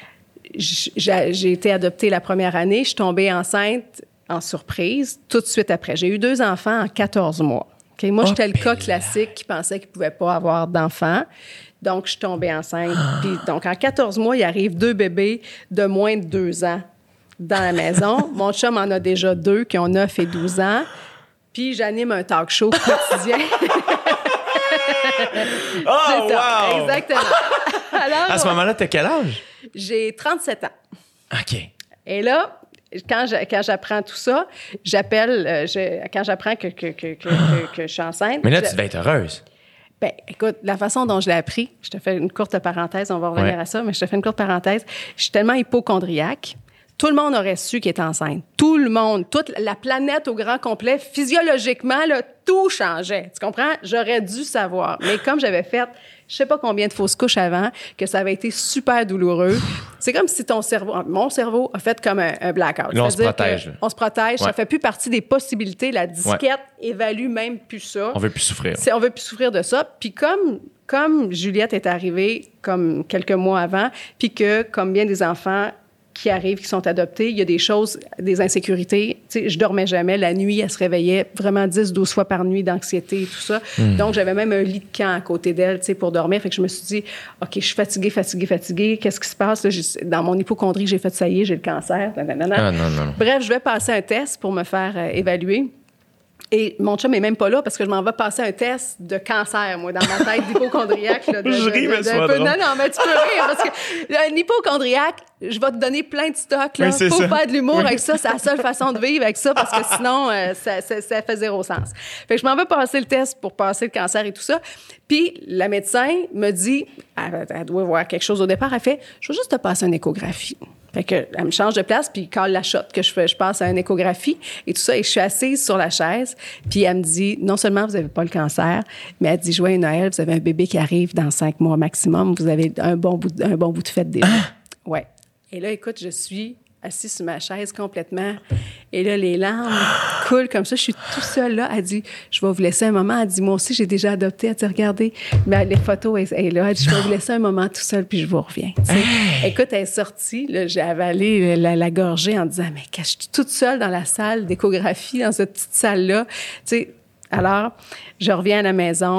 J'ai, j'ai été adoptée la première année. Je suis tombée enceinte en surprise tout de suite après. J'ai eu deux enfants en quatorze mois. Okay? Moi, oh, j'étais le cas classique qui pensait qu'il ne pouvait pas avoir d'enfants. Donc, je suis tombée enceinte. Puis, donc, en quatorze mois, il arrive deux bébés de moins de deux ans dans la maison. Mon chum en a déjà deux qui ont neuf et douze ans. Puis, j'anime un talk show quotidien. Oh, c'est ça, wow! Exactement. Alors, à ce moment-là, tu as quel âge? J'ai trente-sept ans. OK. Et là, quand, je, quand j'apprends tout ça, j'appelle... Euh, je, quand j'apprends que, que, que, que, que, que je suis enceinte... Mais là, je, tu devais être heureuse. Ben, écoute, la façon dont je l'ai appris, je te fais une courte parenthèse, on va revenir ouais. à ça, mais je te fais une courte parenthèse. Je suis tellement hypochondriaque. Tout le monde aurait su qu'il était enceinte. Tout le monde, toute la planète au grand complet, physiologiquement, là, tout changeait. Tu comprends? J'aurais dû savoir. Mais comme j'avais fait, je sais pas combien de fausses couches avant, que ça avait été super douloureux. C'est comme si ton cerveau, mon cerveau a fait comme un, un blackout. Là, on se protège. On se protège. Ouais. Ça fait plus partie des possibilités. La disquette ouais. évalue même plus ça. On veut plus souffrir. C'est, on veut plus souffrir de ça. Puis comme, comme Juliette est arrivée comme quelques mois avant, puis que, comme bien des enfants qui arrivent, qui sont adoptés, il y a des choses, des insécurités. Tu sais, je dormais jamais. La nuit, elle se réveillait vraiment dix, douze fois par nuit d'anxiété et tout ça. Mm. Donc, j'avais même un lit de camp à côté d'elle, tu sais, pour dormir. Fait que je me suis dit, OK, je suis fatiguée, fatiguée, fatiguée. Qu'est-ce qui se passe? Là, dans mon hypochondrie, j'ai fait ça y est, j'ai le cancer. Nanana. Ah, non, non. Bref, je vais passer un test pour me faire euh, évaluer. Et mon chum est même pas là parce que je m'en vais passer un test de cancer, moi, dans ma tête d'hypochondriaque. Là, de, je ris, mais c'est pas drôle. Non, non, mais tu peux rire parce que un hypochondriaque, je vais te donner plein de stocks. Là. Oui, faut ça. faire de l'humour oui. avec ça. C'est la seule façon de vivre avec ça parce que sinon, euh, ça, ça, ça fait zéro sens. Fait que je m'en vais passer le test pour passer le cancer et tout ça. Puis la médecin me dit, elle, elle doit voir quelque chose au départ, elle fait, je veux juste te passer une échographie. Fait que, elle me change de place, puis cale la shot que je fais, je passe à une échographie et tout ça. Et je suis assise sur la chaise, puis elle me dit, non seulement vous n'avez pas le cancer, mais elle dit, joyeux Noël, vous avez un bébé qui arrive dans cinq mois maximum, vous avez un bon bout de, un bon bout de fête déjà. Ah! Ouais. Et là, écoute, je suis assise sur ma chaise complètement. Et là, les larmes coulent comme ça. Je suis tout seule là. Elle dit, je vais vous laisser un moment. Elle dit, moi aussi, j'ai déjà adopté. Elle dit, regardez, mais les photos, elle est là. Elle dit, je vais vous laisser un moment tout seul, puis je vous reviens. Hey. Écoute, elle est sortie. Là, j'ai avalé la, la gorgée en disant, mais je suis toute seule dans la salle d'échographie, dans cette petite salle-là. Tu sais, alors, je reviens à la maison.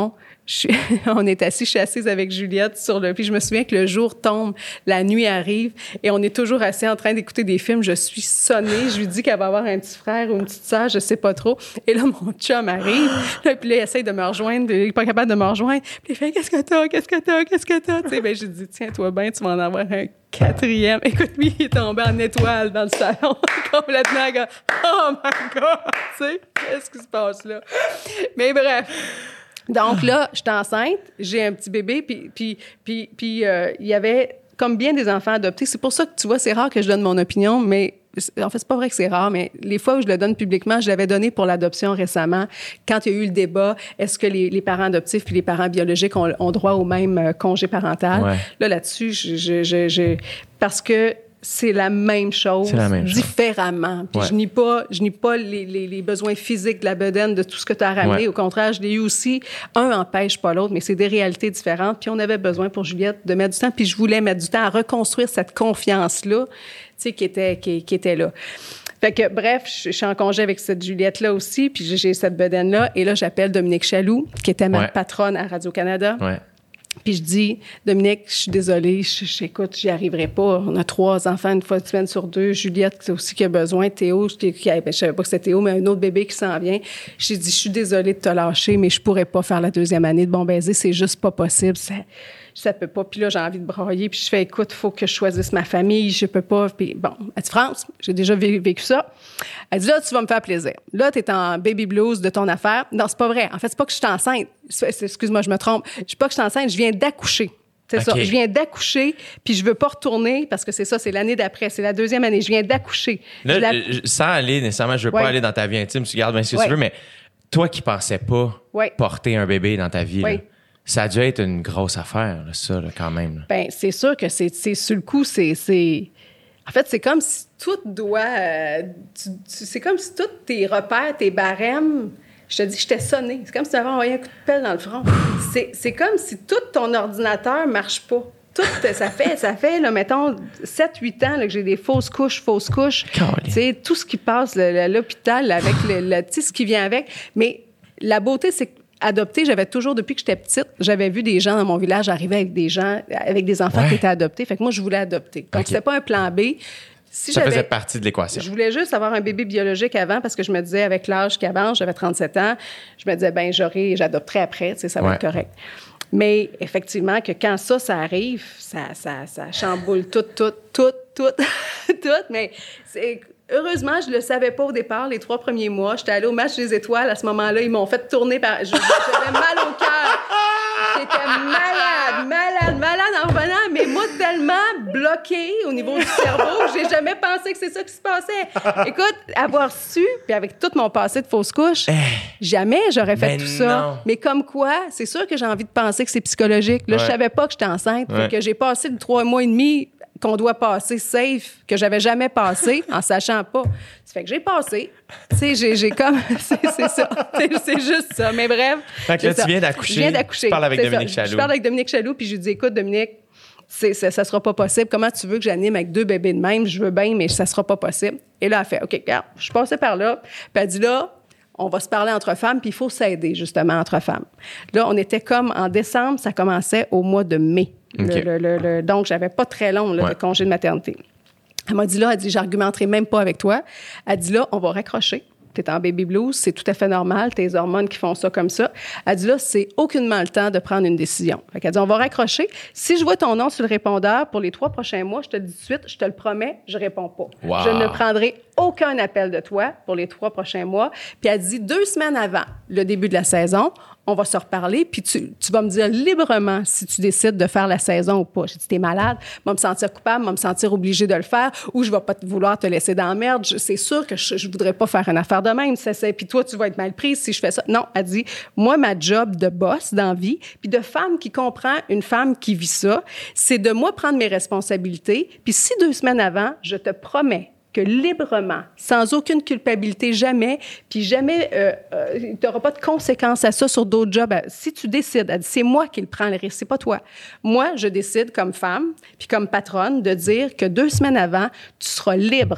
je suis, on est assis, je suis assise avec Juliette sur le... Puis je me souviens que le jour tombe, la nuit arrive, et on est toujours assis en train d'écouter des films. Je suis sonnée, je lui dis qu'elle va avoir un petit frère ou une petite sœur, je sais pas trop. Et là, mon chum arrive, là, puis là, il essaie de me rejoindre, il est pas capable de me rejoindre. Puis il fait « Qu'est-ce que t'as? Qu'est-ce que t'as? Qu'est-ce que t'as? » Tu sais, ben j'ai dit « Tiens-toi bien, tu vas en avoir un quatrième. » Écoute, lui, il est tombé en étoile dans le salon, complètement. Oh my God! Tu sais, qu'est-ce qui se passe là? Mais bref... Donc là, j'étais enceinte, j'ai un petit bébé, puis puis puis puis euh, il y avait comme bien des enfants adoptés. C'est pour ça que tu vois, c'est rare que je donne mon opinion, mais en fait, c'est pas vrai que c'est rare, mais les fois où je le donne publiquement, je l'avais donné pour l'adoption récemment. Quand il y a eu le débat, est-ce que les, les parents adoptifs puis les parents biologiques ont, ont droit au même euh, congé parental? Ouais. Là, là-dessus, je, je, je, je parce que c'est la même chose, la même différemment. Chose. Puis ouais. je nie pas, je nie pas les, les, les besoins physiques de la bedaine, de tout ce que tu as ramené. Ouais. Au contraire, je l'ai eu aussi. Un empêche pas l'autre, mais c'est des réalités différentes. Puis on avait besoin pour Juliette de mettre du temps. Puis je voulais mettre du temps à reconstruire cette confiance-là, tu sais, qui était, qui, qui était là. Fait que, bref, je suis en congé avec cette Juliette-là aussi, puis j'ai cette bedaine-là. Et là, j'appelle Dominique Chaloux, qui était ma ouais. patronne à Radio-Canada. Ouais. Puis je dis, Dominique, je suis désolée, je, je, écoute, j'y arriverai pas. On a trois enfants, une fois une semaine sur deux. Juliette, c'est aussi qui a besoin. Théo, je, ben, je savais pas que c'était Théo, mais un autre bébé qui s'en vient. J'ai dit, je suis désolée de te lâcher, mais je pourrais pas faire la deuxième année de Bon Baiser. C'est juste pas possible. Ça, ça peut pas. Puis là, j'ai envie de brailler. Puis je fais, écoute, faut que je choisisse ma famille. Je peux pas. Puis bon, elle dit, France, j'ai déjà vécu ça. Elle dit, là, tu vas me faire plaisir. Là, t'es en baby blues de ton affaire. Non, c'est pas vrai. En fait, c'est pas que je suis enceinte. Excuse-moi, je me trompe. Je suis pas que je suis enceinte, je viens d'accoucher. C'est okay. ça. Je viens d'accoucher, puis je veux pas retourner parce que c'est ça, c'est l'année d'après, c'est la deuxième année. Je viens d'accoucher. Là, la... sans aller nécessairement, je veux ouais. pas aller dans ta vie intime, tu gardes bien ce que ouais. tu veux, mais toi qui pensais pas ouais. porter un bébé dans ta vie, ouais. là, ça a dû être une grosse affaire, là, ça, là, quand même. Là. Ben, c'est sûr que c'est, c'est sur le coup, c'est, c'est... En fait, c'est comme si tout doit... Euh, tu, tu, c'est comme si tous tes repères, tes barèmes... Je te dis, j'étais sonnée. C'est comme si tu avais envoyé un coup de pelle dans le front. C'est, c'est comme si tout ton ordinateur marche pas. Tout, ça fait, ça fait là, mettons, sept huit ans là, que j'ai des fausses couches, fausses couches. Tu sais, tout ce qui passe là, à l'hôpital avec le, le, tu sais, ce qui vient avec. Mais la beauté, c'est qu'adopter, j'avais toujours, depuis que j'étais petite, j'avais vu des gens dans mon village arriver avec des gens, avec des enfants ouais. qui étaient adoptés. Fait que moi, je voulais adopter. Donc, okay. c'était pas un plan B. Si ça faisait partie de l'équation. Je voulais juste avoir un bébé biologique avant parce que je me disais, avec l'âge qui avance, j'avais trente-sept ans, je me disais, ben j'aurai, j'adopterai après, tu sais, ça va ouais. être correct. Mais effectivement, que quand ça, ça arrive, ça, ça, ça chamboule tout, tout, tout, tout, tout. Mais c'est... Heureusement, je le savais pas au départ, les trois premiers mois. J'étais allée au match des étoiles. À ce moment-là, ils m'ont fait tourner par... J'avais mal au cœur. J'étais malade, malade, malade en revenant, mais moi, tellement bloquée au niveau du cerveau, j'ai jamais pensé que c'est ça qui se passait. Écoute, avoir su, puis avec tout mon passé de fausse couche, jamais j'aurais fait ben tout ça. Non. Mais comme quoi, c'est sûr que j'ai envie de penser que c'est psychologique. Là, ouais. je savais pas que j'étais enceinte, ouais. que j'ai passé le trois mois et demi qu'on doit passer safe, que j'avais jamais passé, en sachant pas. Ça fait que j'ai passé. Tu sais, j'ai, j'ai comme... C'est, c'est ça. C'est, c'est juste ça. Mais bref. Fait que là, tu viens d'accoucher. Je viens d'accoucher. Tu parles avec c'est Dominique ça. Chaloux. Je parle avec Dominique Chaloux, puis je lui dis, écoute, Dominique, c'est, ça, ça sera pas possible. Comment tu veux que j'anime avec deux bébés de même? Je veux bien, mais ça sera pas possible. Et là, elle fait, OK, regarde, je suis passée par là. Puis elle dit, là, on va se parler entre femmes, puis il faut s'aider, justement, entre femmes. Là, on était comme en décembre, ça commençait au mois de mai. Okay. Le, le, le, donc, j'avais pas très long là, ouais. de congé de maternité. Elle m'a dit là, elle dit, j'argumenterai même pas avec toi. Elle dit là, on va raccrocher. T'es en baby blues, c'est tout à fait normal, tes hormones qui font ça comme ça. Elle dit là, c'est aucunement le temps de prendre une décision. Fait qu'elle dit, on va raccrocher. Si je vois ton nom sur le répondeur pour les trois prochains mois, je te le dis tout de suite, je te le promets, je réponds pas. Wow. Je ne prendrai aucun appel de toi pour les trois prochains mois. Puis elle dit, deux semaines avant le début de la saison, on va se reparler, puis tu, tu vas me dire librement si tu décides de faire la saison ou pas. J'ai dit, t'es malade, je vais me sentir coupable, je vais me sentir obligée de le faire, ou je vais pas vouloir te laisser dans la merde. Je, c'est sûr que je, je voudrais pas faire une affaire de même. Ça, c'est, puis toi, tu vas être mal prise si je fais ça. Non, elle dit, moi, ma job de boss dans la vie, puis de femme qui comprend une femme qui vit ça, c'est de moi prendre mes responsabilités, puis si deux semaines avant, je te promets que librement, sans aucune culpabilité, jamais, puis jamais, euh, euh, tu n'auras pas de conséquences à ça sur d'autres jobs. Si tu décides, elle dit, c'est moi qui le prends le risque, c'est pas toi. Moi, je décide comme femme, puis comme patronne, de dire que deux semaines avant, tu seras libre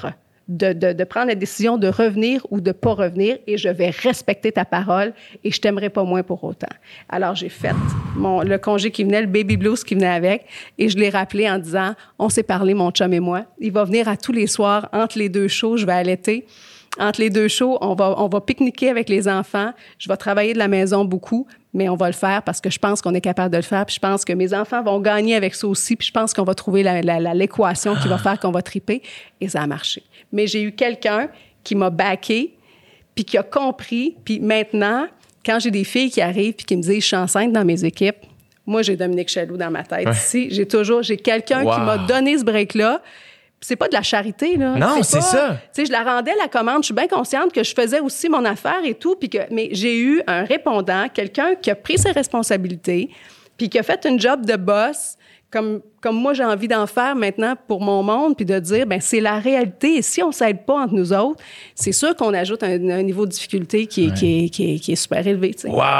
de, de, de prendre la décision de revenir ou de pas revenir et je vais respecter ta parole et je t'aimerai pas moins pour autant. Alors, j'ai fait mon, le congé qui venait, le baby blues qui venait avec et je l'ai rappelé en disant, on s'est parlé, mon chum et moi. Il va venir à tous les soirs, entre les deux shows, je vais allaiter. Entre les deux shows, on va, on va pique-niquer avec les enfants. Je vais travailler de la maison beaucoup, mais on va le faire parce que je pense qu'on est capable de le faire. Puis je pense que mes enfants vont gagner avec ça aussi. Puis je pense qu'on va trouver la, la, la, l'équation qui va faire qu'on va triper. Et ça a marché. Mais j'ai eu quelqu'un qui m'a backé, puis qui a compris. Puis maintenant, quand j'ai des filles qui arrivent puis qui me disent « je suis enceinte dans mes équipes », moi, j'ai Dominique Chaloux dans ma tête. Ouais. Ici, j'ai toujours... J'ai quelqu'un wow. qui m'a donné ce break-là. C'est pas de la charité, là. Non, c'est, c'est ça. Tu sais, je la rendais la commande. Je suis bien consciente que je faisais aussi mon affaire et tout. Puis que, mais j'ai eu un répondant, quelqu'un qui a pris ses responsabilités, puis qui a fait une job de boss, comme, comme moi, j'ai envie d'en faire maintenant pour mon monde, puis de dire, ben c'est la réalité. Et si on s'aide pas entre nous autres, c'est sûr qu'on ajoute un, un niveau de difficulté qui est, ouais. qui est, qui est, qui est super élevé, tu sais. Wow!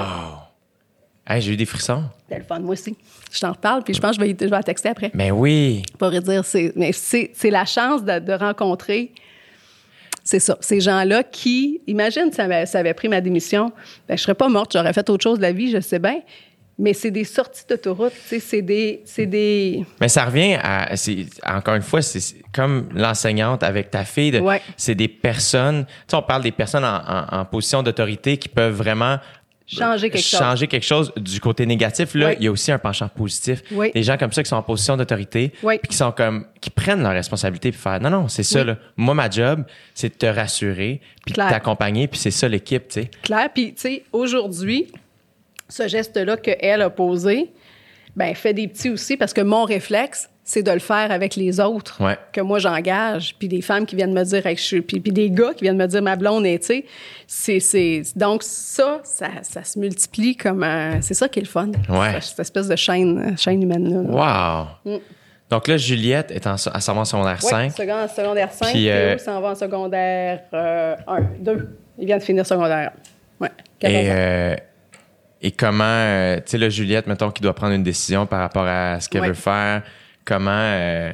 Hey, j'ai eu des frissons. C'était le fun, moi aussi. Je t'en reparle, puis je pense que je vais, je vais la texter après. Mais oui. Pour dire, c'est, mais c'est, c'est la chance de, de rencontrer, c'est ça, ces gens-là qui, imagine, ça avait, ça avait pris ma démission, ben, je serais pas morte, j'aurais fait autre chose de la vie, je sais bien, mais c'est des sorties d'autoroute, tu sais, c'est des, c'est des... Mais ça revient à, c'est, encore une fois, c'est, c'est comme l'enseignante avec ta fille, de, ouais. c'est des personnes, tu sais, on parle des personnes en, en, en position d'autorité qui peuvent vraiment... Changer quelque chose. Changer quelque chose du côté négatif. Là, oui. il y a aussi un penchant positif. Oui. Des gens comme ça qui sont en position d'autorité, oui. puis qui sont comme, qui prennent leurs responsabilités puis faire, non, non, c'est ça, oui. là. Moi, ma job, c'est de te rassurer puis de t'accompagner puis c'est ça l'équipe, tu sais. Claire, puis tu sais, aujourd'hui, ce geste-là qu'elle a posé, ben fait des petits aussi parce que mon réflexe, c'est de le faire avec les autres ouais. que moi j'engage, puis des femmes qui viennent me dire, hey, je suis, puis, puis des gars qui viennent me dire ma blonde est, tu sais, c'est, c'est donc ça, ça, ça se multiplie comme un, c'est ça qui est le fun, ouais. cette espèce de chaîne, chaîne humaine là. Wow. Mm. Donc là, Juliette est en, à s'en va en secondaire ouais, cinq. Oui, en secondaire cinq, puis Théo euh... s'en va en secondaire euh, un, deux. Il vient de finir secondaire un. Ouais. Et euh, et comment, euh, tu sais là, Juliette, mettons, qui doit prendre une décision par rapport à ce qu'elle ouais. veut faire. Comment... Euh,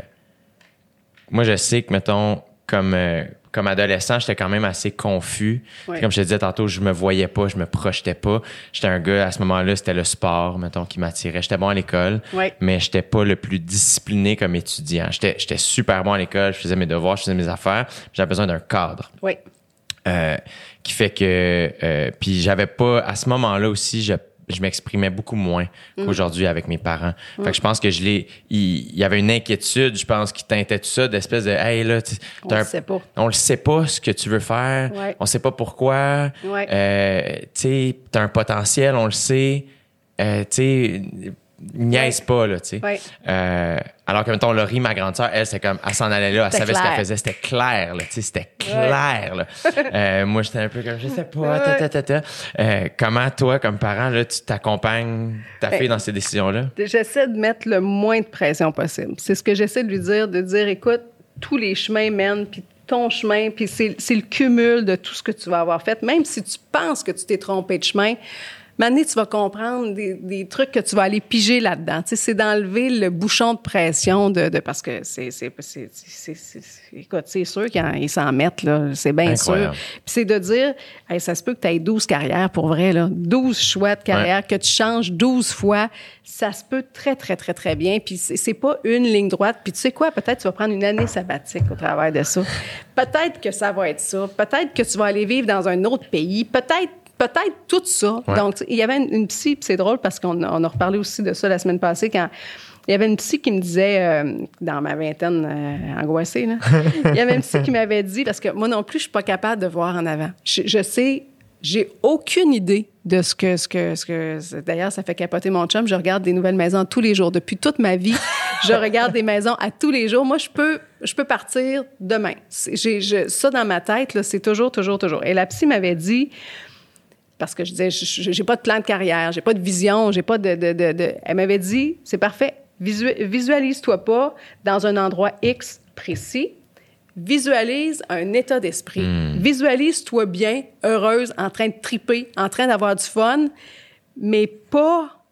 moi, je sais que, mettons, comme, euh, comme adolescent, j'étais quand même assez confus. Oui. Comme je te disais tantôt, je me voyais pas, je me projetais pas. J'étais un gars, à ce moment-là, c'était le sport, mettons, qui m'attirait. J'étais bon à l'école, oui. mais j'étais pas le plus discipliné comme étudiant. J'étais, j'étais super bon à l'école, je faisais mes devoirs, je faisais mes affaires. J'avais besoin d'un cadre. Oui. Euh, qui fait que... Euh, puis j'avais pas... À ce moment-là aussi, je je m'exprimais beaucoup moins mmh. qu'aujourd'hui avec mes parents. Mmh. Fait que je pense que je l'ai... Il, il y avait une inquiétude, je pense, qui teintait tout ça, d'espèce de « Hey, là... » On le sait pas. On le sait pas, ce que tu veux faire. Ouais. On sait pas pourquoi. Ouais. Euh, tu sais, t'as un potentiel, on le sait. Euh, tu sais... niaise ouais. pas, là, tu sais. Ouais. Euh, alors que, mettons, Laurie, ma grande sœur, elle, c'est comme, elle s'en allait là, elle c'était savait clair. ce qu'elle faisait, c'était clair, là, tu sais, c'était clair, ouais. là. euh, moi, j'étais un peu comme, je sais pas, ta, ta, ta, ta. Euh, comment, toi, comme parent, là, tu t'accompagnes ta ben, fille dans ces décisions-là? J'essaie de mettre le moins de pression possible. C'est ce que j'essaie de lui dire, de dire, écoute, tous les chemins mènent, puis ton chemin, puis c'est, c'est le cumul de tout ce que tu vas avoir fait. Même si tu penses que tu t'es trompé de chemin, maintenant, tu vas comprendre des, des trucs que tu vas aller piger là-dedans. Tu sais, c'est d'enlever le bouchon de pression de, de parce que c'est, c'est, c'est, c'est, c'est, c'est écoute, c'est sûr qu'ils s'en mettent, là. C'est bien sûr. Puis c'est de dire, hey, ça se peut que tu aies douze carrières pour vrai, là. douze choix de carrière, ouais. que tu changes douze fois. Ça se peut très, très, très, très bien. Puis c'est, c'est pas une ligne droite. Puis tu sais quoi? Peut-être que tu vas prendre une année sabbatique au travail de ça. Peut-être que ça va être ça. Peut-être que tu vas aller vivre dans un autre pays. Peut-être Peut-être tout ça. Ouais. Donc, il y avait une, une psy, puis c'est drôle parce qu'on on a reparlé aussi de ça la semaine passée, quand il y avait une psy qui me disait, euh, dans ma vingtaine euh, angoissée, là, il y avait une psy qui m'avait dit, parce que moi non plus, je suis pas capable de voir en avant. Je, je sais, j'ai aucune idée de ce que, ce que, ce que... D'ailleurs, ça fait capoter mon chum. Je regarde des nouvelles maisons tous les jours. Depuis toute ma vie, je regarde des maisons à tous les jours. Moi, je peux, je peux partir demain. J'ai, je, ça, dans ma tête, là, c'est toujours, toujours, toujours. Et la psy m'avait dit... Parce que je disais, j'ai pas de plan de carrière, j'ai pas de vision, j'ai pas de... de, de, de... Elle m'avait dit, c'est parfait, visu- visualise-toi pas dans un endroit X précis, visualise un état d'esprit. Mm. Visualise-toi bien, heureuse, en train de triper, en train d'avoir du fun, mais pas,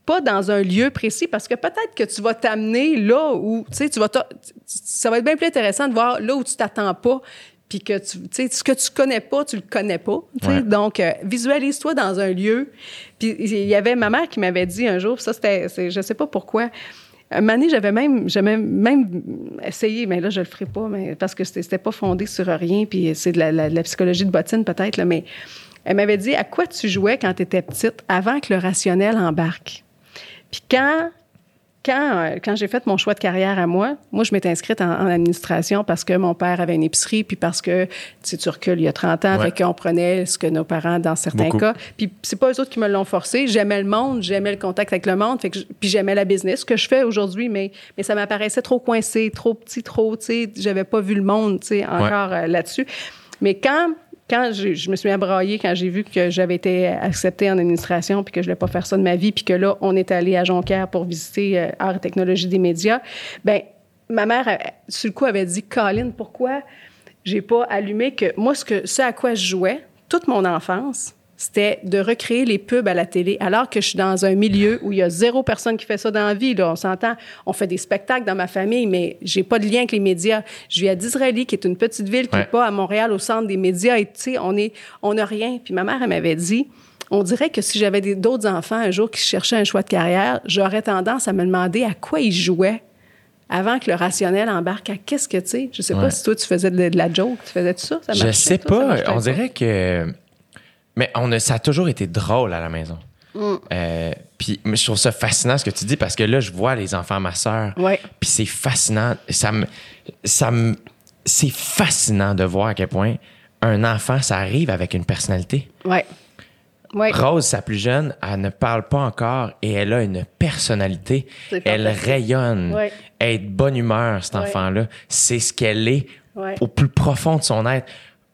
pas dans un lieu précis parce que peut-être que tu vas t'amener là où, tu sais, tu vas, ça va être bien plus intéressant de voir là où tu t'attends pas. Puis que tu sais, ce que tu connais pas, tu le connais pas. Ouais. Donc, euh, visualise-toi dans un lieu. Puis il y avait ma mère qui m'avait dit un jour, ça c'était, c'est, je sais pas pourquoi. Un moment donné, j'avais même, j'avais même essayé, mais là je le ferai pas, mais parce que c'était, c'était pas fondé sur rien. Puis c'est de la, la, de la psychologie de bottine peut-être là, mais elle m'avait dit à quoi tu jouais quand tu étais petite, avant que le rationnel embarque. Puis quand Quand, quand j'ai fait mon choix de carrière à moi, moi, je m'étais inscrite en, en administration parce que mon père avait une épicerie, puis parce que, tu sais, tu recules, il y a trente ans, ouais. Fait qu'on prenait ce que nos parents, dans certains Beaucoup. cas. Puis c'est pas eux autres qui me l'ont forcé. J'aimais le monde, j'aimais le contact avec le monde, fait que je, puis j'aimais la business, ce que je fais aujourd'hui, mais, mais ça m'apparaissait trop coincé, trop petit, trop, tu sais, j'avais pas vu le monde, tu sais, encore ouais. euh, là-dessus. Mais quand... Quand je, je me suis embroyée, quand j'ai vu que j'avais été acceptée en administration puis que je ne voulais pas faire ça de ma vie puis que là, on est allé à Jonquière pour visiter euh, Art et technologie des médias, bien, ma mère, sur le coup, avait dit « Colin, pourquoi j'ai pas allumé que... » Moi, ce, que, ce à quoi je jouais, toute mon enfance, c'était de recréer les pubs à la télé, alors que je suis dans un milieu où il y a zéro personne qui fait ça dans la vie. Là, on s'entend, on fait des spectacles dans ma famille, mais j'ai pas de lien avec les médias. Je vis à Disraeli, qui est une petite ville qui n'est ouais. pas à Montréal, au centre des médias. Et tu sais, on est, on n'a rien. Puis ma mère, elle m'avait dit, on dirait que si j'avais des, d'autres enfants un jour qui cherchaient un choix de carrière, j'aurais tendance à me demander à quoi ils jouaient avant que le rationnel embarque. À qu'est-ce que tu sais? Je sais ouais. pas si toi, tu faisais de, de la joke, tu faisais tout ça? Ça je sais toi, pas. On dirait que... Mais on a, ça a toujours été drôle à la maison. Mm. Euh, puis je trouve ça fascinant ce que tu dis parce que là, je vois les enfants à ma sœur. Ouais. Puis c'est fascinant. Ça me, ça me, c'est fascinant de voir à quel point un enfant, ça arrive avec une personnalité. Ouais. Ouais. Rose, sa plus jeune, elle ne parle pas encore et elle a une personnalité. Elle rayonne. Ouais. Elle est de bonne humeur, cet ouais. enfant-là. C'est ce qu'elle est ouais. au plus profond de son être.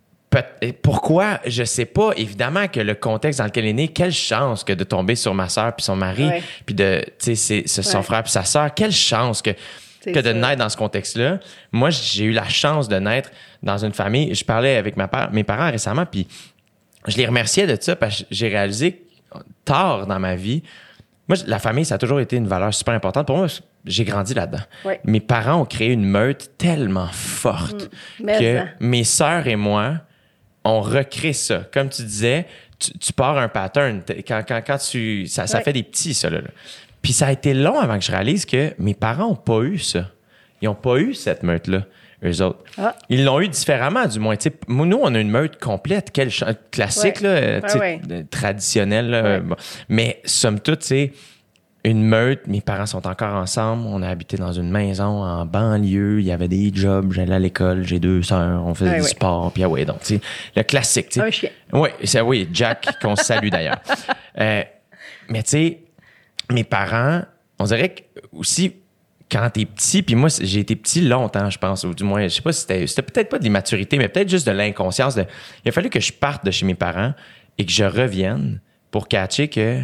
Pourquoi? Je sais pas. Évidemment que le contexte dans lequel elle est née, quelle chance que de tomber sur ma sœur puis son mari, ouais. puis de, tu sais, c'est, son ouais. frère puis sa sœur. Quelle chance que, que de naître dans ce contexte-là. Moi, j'ai eu la chance de naître dans une famille. Je parlais avec ma père, mes parents récemment, puis je les remerciais de ça parce que j'ai réalisé tard dans ma vie. Moi, la famille, ça a toujours été une valeur super importante. Pour moi, j'ai grandi là-dedans. Ouais. Mes parents ont créé une meute tellement forte mmh. que ça. Mes sœurs et moi, on recrée ça. Comme tu disais, tu, tu pars un pattern. Quand, quand, quand tu... Ça, ça ouais. fait des petits, ça, là. Puis ça a été long avant que je réalise que mes parents n'ont pas eu ça. Ils n'ont pas eu cette meute-là, eux autres. Ah. Ils l'ont eu différemment, du moins. T'sais, nous, on a une meute complète, quel ch... classique, ouais. là, ouais, ouais. traditionnelle. Là, ouais. bon. Mais somme toute, tu sais, une meute, mes parents sont encore ensemble. On a habité dans une maison en banlieue. Il y avait des jobs. J'allais à l'école. J'ai deux sœurs. On faisait ah, du oui. sport. Puis ah ouais, donc, tu sais, le classique, tu sais. Un chien. Oui, c'est, oui, Jack, qu'on salue d'ailleurs. Euh, mais tu sais, mes parents, on dirait que aussi, quand t'es petit, puis moi, j'ai été petit longtemps, je pense, ou du moins, je sais pas si c'était, c'était peut-être pas de l'immaturité, mais peut-être juste de l'inconscience. De, il a fallu que je parte de chez mes parents et que je revienne pour catcher que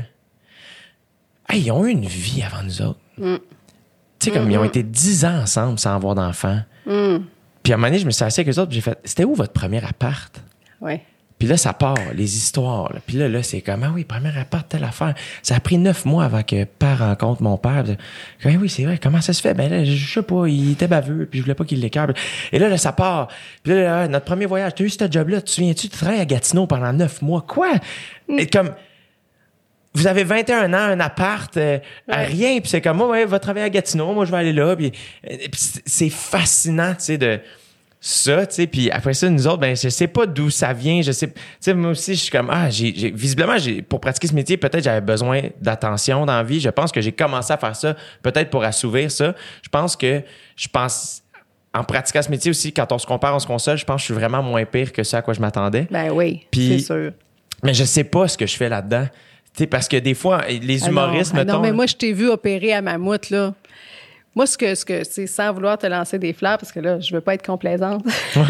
hey, ils ont eu une vie avant nous autres. Mm. Tu sais, comme mm-hmm. ils ont été dix ans ensemble sans avoir d'enfants. Mm. Puis à un moment donné, je me suis assis avec eux autres, puis j'ai fait, c'était où votre premier appart? Ouais. Puis là, ça part, les histoires. Là. Puis là, là, c'est comme, ah oui, premier appart, telle affaire. Ça a pris neuf mois avant que père rencontre mon père. Ah oui, c'est vrai, comment ça se fait? Ben là, je sais pas, il était baveux, puis je voulais pas qu'il l'écarte. Et là, là, ça part. Puis là, là notre premier voyage, tu as eu ce job-là, tu te souviens-tu, tu travailles à Gatineau pendant neuf mois. Quoi? Mm. Et comme... Vous avez vingt et un ans, un appart, euh, ouais. à rien, puis c'est comme, moi, ouais, va travailler à Gatineau, moi, je vais aller là, puis, puis c'est fascinant, tu sais, de ça, tu sais, puis après ça, nous autres, ben, je sais pas d'où ça vient, je sais, tu sais, moi aussi, je suis comme, ah, j'ai, j'ai visiblement, j'ai, pour pratiquer ce métier, peut-être j'avais besoin d'attention dans la vie, je pense que j'ai commencé à faire ça, peut-être pour assouvir ça, je pense que, je pense... En pratiquant ce métier aussi, quand on se compare, on se console, je pense que je suis vraiment moins pire que ça à quoi je m'attendais. Ben oui, puis, c'est sûr. Mais je sais pas ce que je fais là-dedans. Tu sais, parce que des fois, les humoristes, ah non, mettons... Ah non, mais moi, je t'ai vu opérer à Mammouth, là. Moi, ce que, ce que c'est sans vouloir te lancer des fleurs, parce que là, je veux pas être complaisante.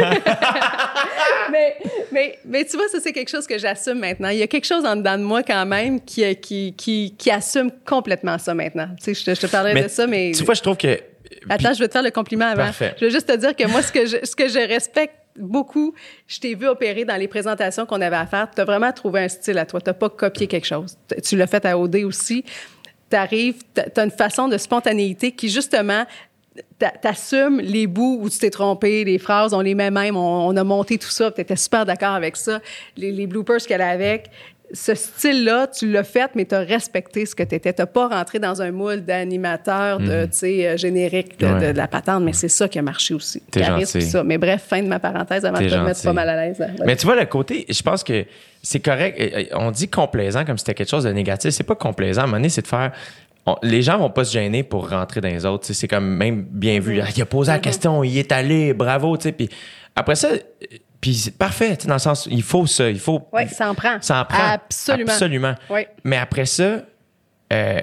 mais, mais, mais tu vois, ça, c'est quelque chose que j'assume maintenant. Il y a quelque chose en dedans de moi, quand même, qui, qui, qui, qui assume complètement ça maintenant. Tu sais, je te, je te parlais mais de ça, mais... Tu vois, je trouve que... Attends, Puis... je veux te faire le compliment avant. Parfait. Je veux juste te dire que moi, ce que je, ce que je respecte beaucoup, je t'ai vu opérer dans les présentations qu'on avait à faire. Tu as vraiment trouvé un style à toi. Tu n'as pas copié quelque chose. Tu l'as fait à O D aussi. t'arrives, t'as une façon de spontanéité qui, justement, t'assumes les bouts où tu t'es trompé, les phrases, on les met même, on, on a monté tout ça, t'étais super d'accord avec ça, les, les bloopers qu'elle a avec. Ce style-là, tu l'as fait, mais tu as respecté ce que tu étais. Tu n'as pas rentré dans un moule d'animateur, de, mmh. tu sais, générique de, ouais. de, de la patente, mais c'est ça qui a marché aussi. T'es gentil. Ça. Mais bref, fin de ma parenthèse avant T'es de te gentil. mettre pas mal à l'aise. Ouais. Mais tu vois, le côté, je pense que c'est correct. On dit complaisant comme si c'était quelque chose de négatif. C'est pas complaisant. À un moment donné, c'est de faire... On, les gens vont pas se gêner pour rentrer dans les autres. C'est comme même bien vu. Mmh. Il a posé la question, il est allé, bravo. Puis après ça... Puis c'est parfait, dans le sens, il faut ça, il faut... Oui, ça en prend. Ça en prend. Absolument. Absolument. Oui. Mais après ça, euh,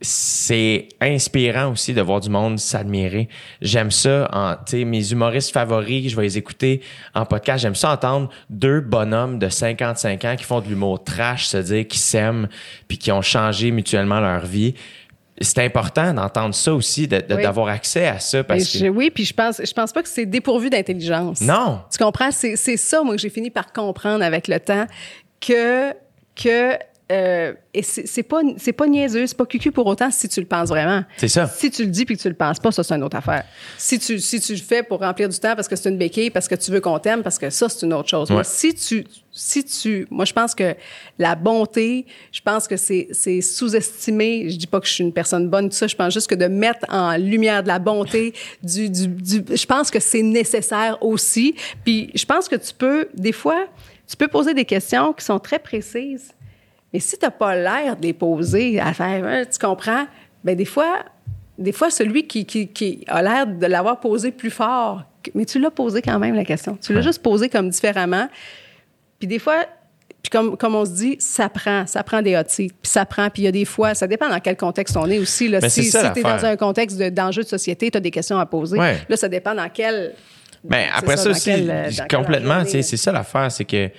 c'est inspirant aussi de voir du monde s'admirer. J'aime ça, en, tu sais, mes humoristes favoris, je vais les écouter en podcast. J'aime ça entendre deux bonhommes de cinquante-cinq ans qui font de l'humour trash, se dire qu'ils s'aiment puis qui ont changé mutuellement leur vie. C'est important d'entendre ça aussi, de, de, oui. d'avoir accès à ça. Parce je, que... Oui, puis je pense, je pense pas que c'est dépourvu d'intelligence. Non. Tu comprends? C'est, c'est ça, moi, que j'ai fini par comprendre avec le temps, que... que euh, et c'est, c'est, pas, c'est pas niaiseux, c'est pas cucu pour autant si tu le penses vraiment. C'est ça. Si tu le dis puis que tu le penses pas, ça, c'est une autre affaire. Si tu, si tu le fais pour remplir du temps parce que c'est une béquille, parce que tu veux qu'on t'aime, parce que ça, c'est une autre chose. Ouais. Mais si tu... Si tu, moi, je pense que la bonté, je pense que c'est, c'est sous-estimé. Je dis pas que je suis une personne bonne, tout ça. Je pense juste que de mettre en lumière de la bonté, du, du, du, je pense que c'est nécessaire aussi. Puis, je pense que tu peux, des fois, tu peux poser des questions qui sont très précises. Mais si t'as pas l'air de les poser, à faire, hein, tu comprends? Ben des fois, des fois, celui qui, qui, qui a l'air de l'avoir posé plus fort, mais tu l'as posé quand même la question. Tu l'as ouais. juste posé comme différemment. Puis des fois, puis comme, comme on se dit, ça prend, ça prend des hot seats, puis ça prend, puis il y a des fois, ça dépend dans quel contexte on est aussi. Là. Si, si tu es dans un contexte de, d'enjeu de société, tu as des questions à poser. Ouais. Là, ça dépend dans quel... Bien, après ça, ça aussi, quel, complètement, c'est, c'est ça l'affaire, c'est que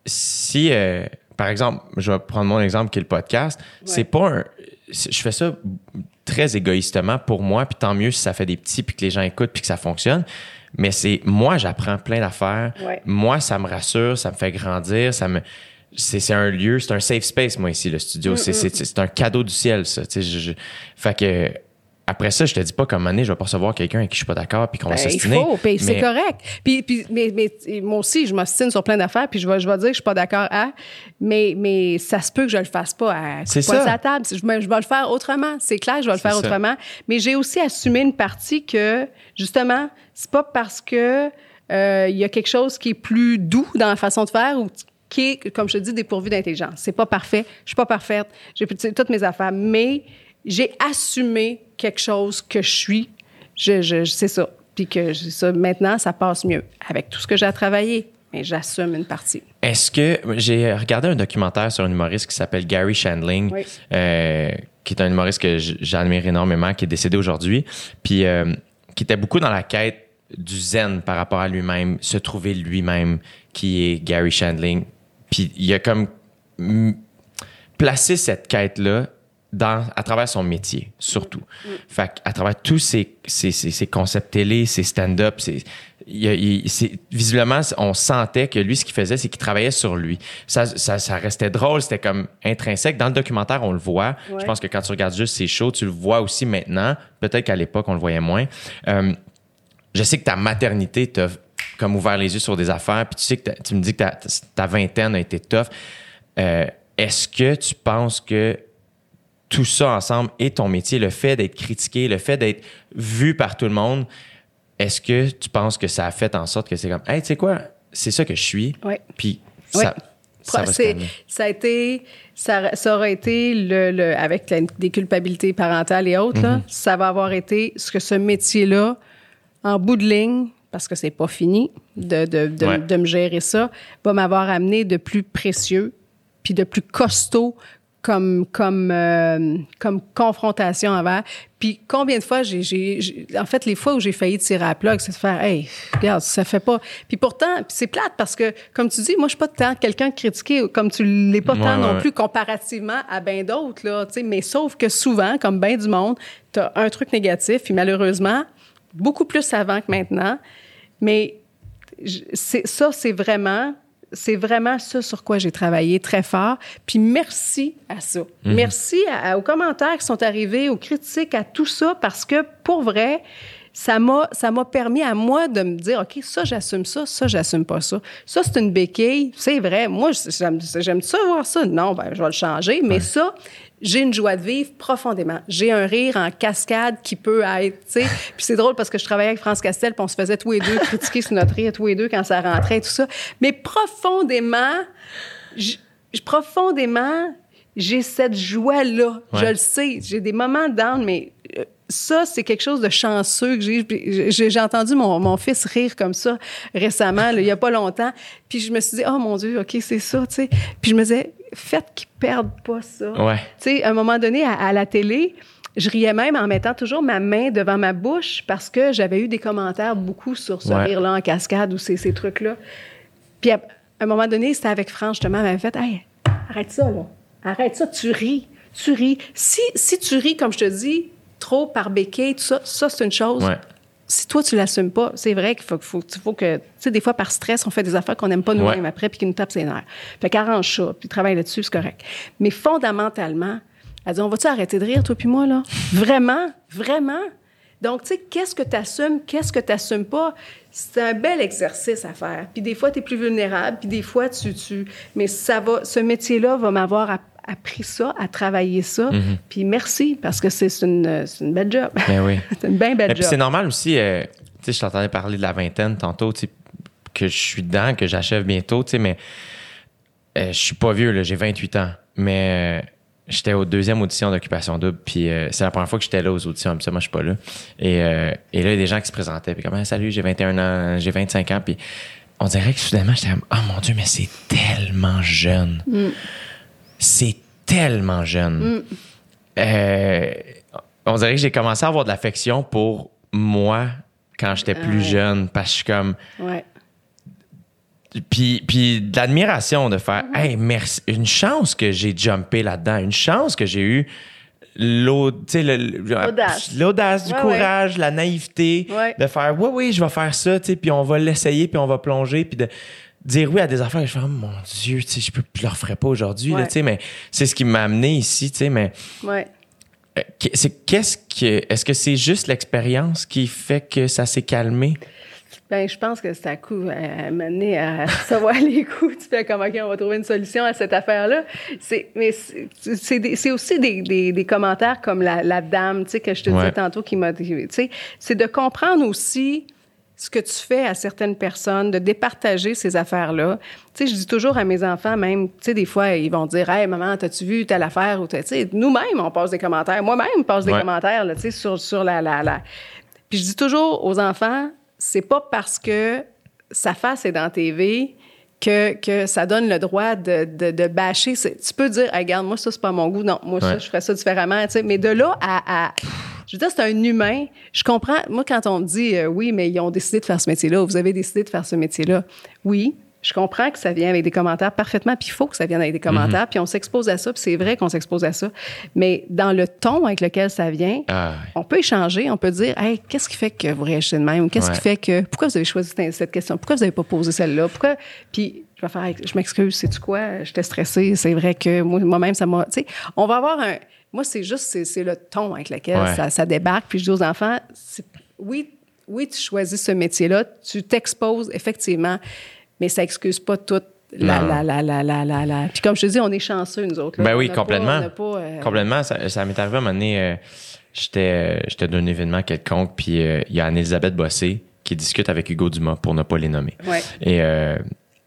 si, euh, par exemple, je vais prendre mon exemple qui est le podcast, ouais. c'est pas un... Je fais ça très égoïstement pour moi, puis tant mieux si ça fait des petits, puis que les gens écoutent, puis que ça fonctionne. Mais c'est moi, j'apprends plein d'affaires. Ouais. Moi, ça me rassure, ça me fait grandir, ça me c'est, c'est un lieu, c'est un safe space, moi, ici, le studio. Mm-hmm. C'est, c'est, c'est un cadeau du ciel, ça. Tu sais, je, je... Fait que après ça, je te dis pas comme année, je vais pas recevoir quelqu'un avec qui je suis pas d'accord puis qu'on ben, va s'ostiner. Il faut, puis mais... c'est correct. Puis, puis mais, mais moi aussi, je m'ostine sur plein d'affaires, puis je vais, je vais dire que je suis pas d'accord à, mais, mais ça se peut que je le fasse pas à c'est ça. À table. Je, je vais le faire autrement. C'est clair, je vais le faire c'est autrement. Ça. Mais j'ai aussi assumé une partie que, justement, c'est pas parce que euh, il y a quelque chose qui est plus doux dans la façon de faire ou qui est, comme je te dis, dépourvu d'intelligence. C'est pas parfait. Je suis pas parfaite. J'ai toutes mes affaires, mais j'ai assumé quelque chose que je suis. Je, je, c'est ça. Puis que ça, maintenant, ça passe mieux avec tout ce que j'ai à travailler. Mais j'assume une partie. Est-ce que... J'ai regardé un documentaire sur un humoriste qui s'appelle Gary Shandling, oui. euh, qui est un humoriste que j'admire énormément, qui est décédé aujourd'hui, puis euh, qui était beaucoup dans la quête du zen par rapport à lui-même, se trouver lui-même, qui est Gary Shandling. Puis il a comme m- placé cette quête-là dans, à travers son métier, surtout. Mm. Fait qu'à travers tous ces, ces, ces, ces concepts télé, ces stand-up, ces, il, il, c'est, visiblement, on sentait que lui, ce qu'il faisait, c'est qu'il travaillait sur lui. Ça, ça, ça restait drôle, c'était comme intrinsèque. Dans le documentaire, on le voit. Ouais. Je pense que quand tu regardes juste ses shows, tu le vois aussi maintenant. Peut-être qu'à l'époque, on le voyait moins. Euh, je sais que ta maternité t'a comme ouvert les yeux sur des affaires, puis tu sais que tu me dis que ta, ta vingtaine a été tough. Euh, est-ce que tu penses que tout ça ensemble et ton métier, le fait d'être critiqué, le fait d'être vu par tout le monde, est-ce que tu penses que ça a fait en sorte que c'est comme, hey, tu sais quoi, c'est ça que je suis, oui. puis ça, oui. ça va c'est, se calmer. Ça a été, ça, ça aura été le, le avec la, des culpabilités parentales et autres, mm-hmm. là, ça va avoir été ce que ce métier-là, en bout de ligne, parce que c'est pas fini de, de, de, ouais. de me gérer ça, va m'avoir amené de plus précieux puis de plus costaud comme comme euh, comme confrontation envers. Puis combien de fois j'ai, j'ai, j'ai en fait les fois où j'ai failli tirer à la plug, c'est de faire hey, regarde, ça fait pas. Puis pourtant, puis c'est plate parce que comme tu dis, moi je suis pas tant quelqu'un de critiqué comme tu l'es pas tant ouais, non ouais. plus comparativement à ben d'autres là, tu sais, mais sauf que souvent comme ben du monde, tu as un truc négatif puis malheureusement beaucoup plus avant que maintenant. Mais c'est, ça, c'est vraiment... c'est vraiment ça sur quoi j'ai travaillé très fort. Puis merci à ça. Mm-hmm. Merci à, à, aux commentaires qui sont arrivés, aux critiques, à tout ça, parce que pour vrai, ça m'a, ça m'a permis à moi de me dire, OK, ça, j'assume ça, ça, j'assume pas ça. Ça, c'est une béquille, c'est vrai. Moi, j'aime, j'aime ça voir ça. Non, ben, je vais le changer. Mais ouais. ça, j'ai une joie de vivre profondément. J'ai un rire en cascade qui peut être, tu sais. Puis c'est drôle parce que je travaillais avec France Castel, puis on se faisait tous les deux critiquer sur notre rire, tous les deux quand ça rentrait et tout ça. Mais profondément, j- profondément, j'ai cette joie-là. Ouais. Je le sais. J'ai des moments down, mais ça, c'est quelque chose de chanceux que j'ai. J'ai, j'ai entendu mon, mon fils rire comme ça récemment, là, il y a pas longtemps. Puis je me suis dit, oh mon Dieu, OK, c'est ça, tu sais. Puis je me disais, faites qu'ils perdent pas ça. Ouais. Tu sais, à un moment donné, à, à la télé, je riais même en mettant toujours ma main devant ma bouche parce que j'avais eu des commentaires beaucoup sur ce ouais. rire-là en cascade ou ces, ces trucs-là. Puis à, à un moment donné, c'était avec France, justement, elle m'avait fait, hey, arrête ça, là. Arrête ça, tu ris. Tu ris. Si, si tu ris, comme je te dis, trop par béquille, tout ça, ça, c'est une chose. Ouais. Si toi, tu l'assumes pas, c'est vrai qu'il faut, faut, faut que... Tu sais, des fois, par stress, on fait des affaires qu'on n'aime pas nous-mêmes ouais. après puis qui nous tapent ses nerfs. Fait qu'arrange ça, puis travaille là-dessus, c'est correct. Mais fondamentalement, elle dit, on va-tu arrêter de rire, toi puis moi, là? Vraiment? Vraiment? Donc, tu sais, qu'est-ce que tu assumes, qu'est-ce que tu n'assumes pas? C'est un bel exercice à faire. Puis des fois, tu es plus vulnérable, puis des fois, tu... tu... Mais ça va... Ce métier-là va m'avoir à appris ça, à travailler ça. Mm-hmm. Puis merci, parce que c'est, c'est, une, c'est une belle job. Ben oui. C'est une bien belle Et job. Puis c'est normal aussi, euh, tu sais, je t'entendais parler de la vingtaine tantôt, tu sais, que je suis dedans, que j'achève bientôt, tu sais, mais euh, je suis pas vieux, là, j'ai vingt-huit ans, mais euh, j'étais aux deuxième audition d'Occupation Double, puis euh, c'est la première fois que j'étais là aux auditions, puis ça, moi, je suis pas là. Et, euh, et là, il y a des gens qui se présentaient, puis comme, ah, salut, j'ai vingt et un ans, j'ai vingt-cinq ans, puis on dirait que soudainement, j'étais comme, oh mon Dieu, mais c'est tellement jeune. Mm. C'est tellement jeune. Mm. Euh, on dirait que j'ai commencé à avoir de l'affection pour moi quand j'étais plus ouais. jeune, parce que je suis comme... Ouais. Puis, puis de l'admiration de faire mm-hmm. « Hey, merci! » Une chance que j'ai jumpé là-dedans, une chance que j'ai eu l'aud- le, l'audace, l'audace du ouais, courage, ouais. la naïveté, ouais. de faire « Oui, oui, je vais faire ça, puis on va l'essayer, puis on va plonger, puis de... » dire oui à des affaires, je fais, oh mon Dieu, tu sais, je peux, je le referai pas aujourd'hui, ouais. là, tu sais, mais c'est ce qui m'a amené ici, tu sais, mais. Ouais. Euh, c'est, qu'est-ce que, est-ce que c'est juste l'expérience qui fait que ça s'est calmé? Ben, je pense que c'est à coup, à m'amener à recevoir les coups. Tu fais comme, OK, on va trouver une solution à cette affaire-là. C'est, mais c'est, c'est, des, c'est aussi des, des, des commentaires comme la, la dame, tu sais, que je te ouais. disais tantôt qui m'a, tu sais, c'est de comprendre aussi ce que tu fais à certaines personnes, de départager ces affaires-là. Tu sais, je dis toujours à mes enfants, même, tu sais, des fois, ils vont dire « Hey, maman, t'as-tu vu telle affaire? » ou tu sais, nous-mêmes, on passe des commentaires. Moi-même, je passe des ouais. commentaires, là, tu sais, sur, sur la, la, la... Puis je dis toujours aux enfants, c'est pas parce que sa face est dans T V que, que ça donne le droit de, de, de bâcher. C'est, tu peux dire, hey, regarde, moi, ça, c'est pas mon goût. Non, moi, ouais. ça, je ferais ça différemment. Tu sais, mais de là à, à... Je veux dire, c'est un humain. Je comprends. Moi, quand on me dit, euh, oui, mais ils ont décidé de faire ce métier-là, vous avez décidé de faire ce métier-là. Oui, je comprends que ça vient avec des commentaires parfaitement, puis il faut que ça vienne avec des commentaires, mm-hmm. puis on s'expose à ça, puis c'est vrai qu'on s'expose à ça. Mais dans le ton avec lequel ça vient, ah, ouais. on peut échanger, on peut dire, hey, qu'est-ce qui fait que vous réagissez de même? Qu'est-ce ouais. qui fait que... Pourquoi vous avez choisi cette question? Pourquoi vous n'avez pas posé celle-là? Pourquoi... Puis je vais faire, je m'excuse, sais-tu quoi? J'étais stressée, c'est vrai que moi, moi-même, ça m'a... Tu sais, on va avoir un... Moi, c'est juste, c'est, c'est le ton avec lequel ouais. ça, ça débarque. Puis je dis aux enfants, c'est, oui, oui, tu choisis ce métier-là, tu t'exposes, effectivement, mais ça excuse pas toute la, la, la, la, la, la, la... Puis comme je te dis, on est chanceux, nous autres. Là. Ben oui, complètement. Pas, pas, euh... Complètement. Ça, ça m'est arrivé à un moment donné, euh, j'étais, euh, j'étais d'un événement quelconque, puis il euh, y a Anne-Élisabeth Bossé qui discute avec Hugo Dumas, pour ne pas les nommer. Ouais. Et euh,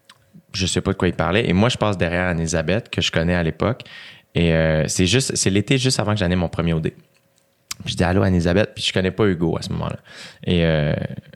je sais pas de quoi il parlait. Et moi, je passe derrière Anne-Élisabeth, que je connais à l'époque. Et euh, c'est juste, c'est l'été juste avant que j'en ai mon premier O D. Puis je dis allô Anne-Élisabeth, puis je connais pas Hugo à ce moment-là. Et, euh,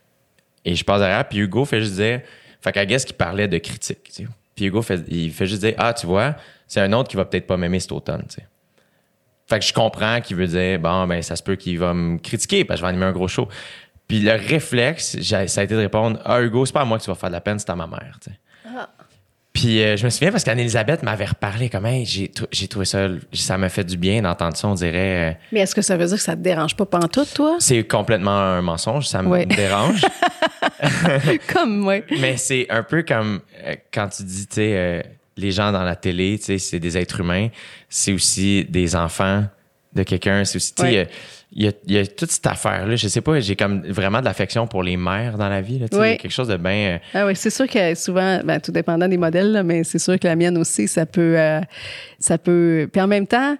et je passe derrière, puis Hugo fait juste dire, fait qu'à guess qu'il parlait de critique. Tu sais. Puis Hugo fait, il fait juste dire, ah tu vois, c'est un autre qui va peut-être pas m'aimer cet automne. Tu sais. Fait que je comprends qu'il veut dire, bon ben ça se peut qu'il va me critiquer parce que je vais animer un gros show. Puis le réflexe, j'ai, ça a été de répondre, ah Hugo, c'est pas à moi que tu vas faire de la peine, c'est à ma mère. Tu sais. Ah. Puis euh, je me souviens parce qu'Anne-Élisabeth m'avait reparlé comme hey, j'ai, j'ai trouvé ça, ça m'a fait du bien d'entendre ça, on dirait. Euh, Mais est-ce que ça veut dire que ça te dérange pas pantoute, toi? C'est complètement un mensonge, ça me oui. dérange. Comme moi. Mais c'est un peu comme euh, quand tu dis, tu sais, euh, les gens dans la télé, tu sais, c'est des êtres humains. C'est aussi des enfants de quelqu'un. C'est aussi, tu sais, il y a, il y a toute cette affaire-là. Je sais pas, j'ai comme vraiment de l'affection pour les mères dans la vie. Là, tu sais, oui. il y a quelque chose de bien... Euh... Ah oui, c'est sûr que souvent, ben, tout dépendant des modèles, là, mais c'est sûr que la mienne aussi, ça peut... Euh, ça peut... Puis en même temps,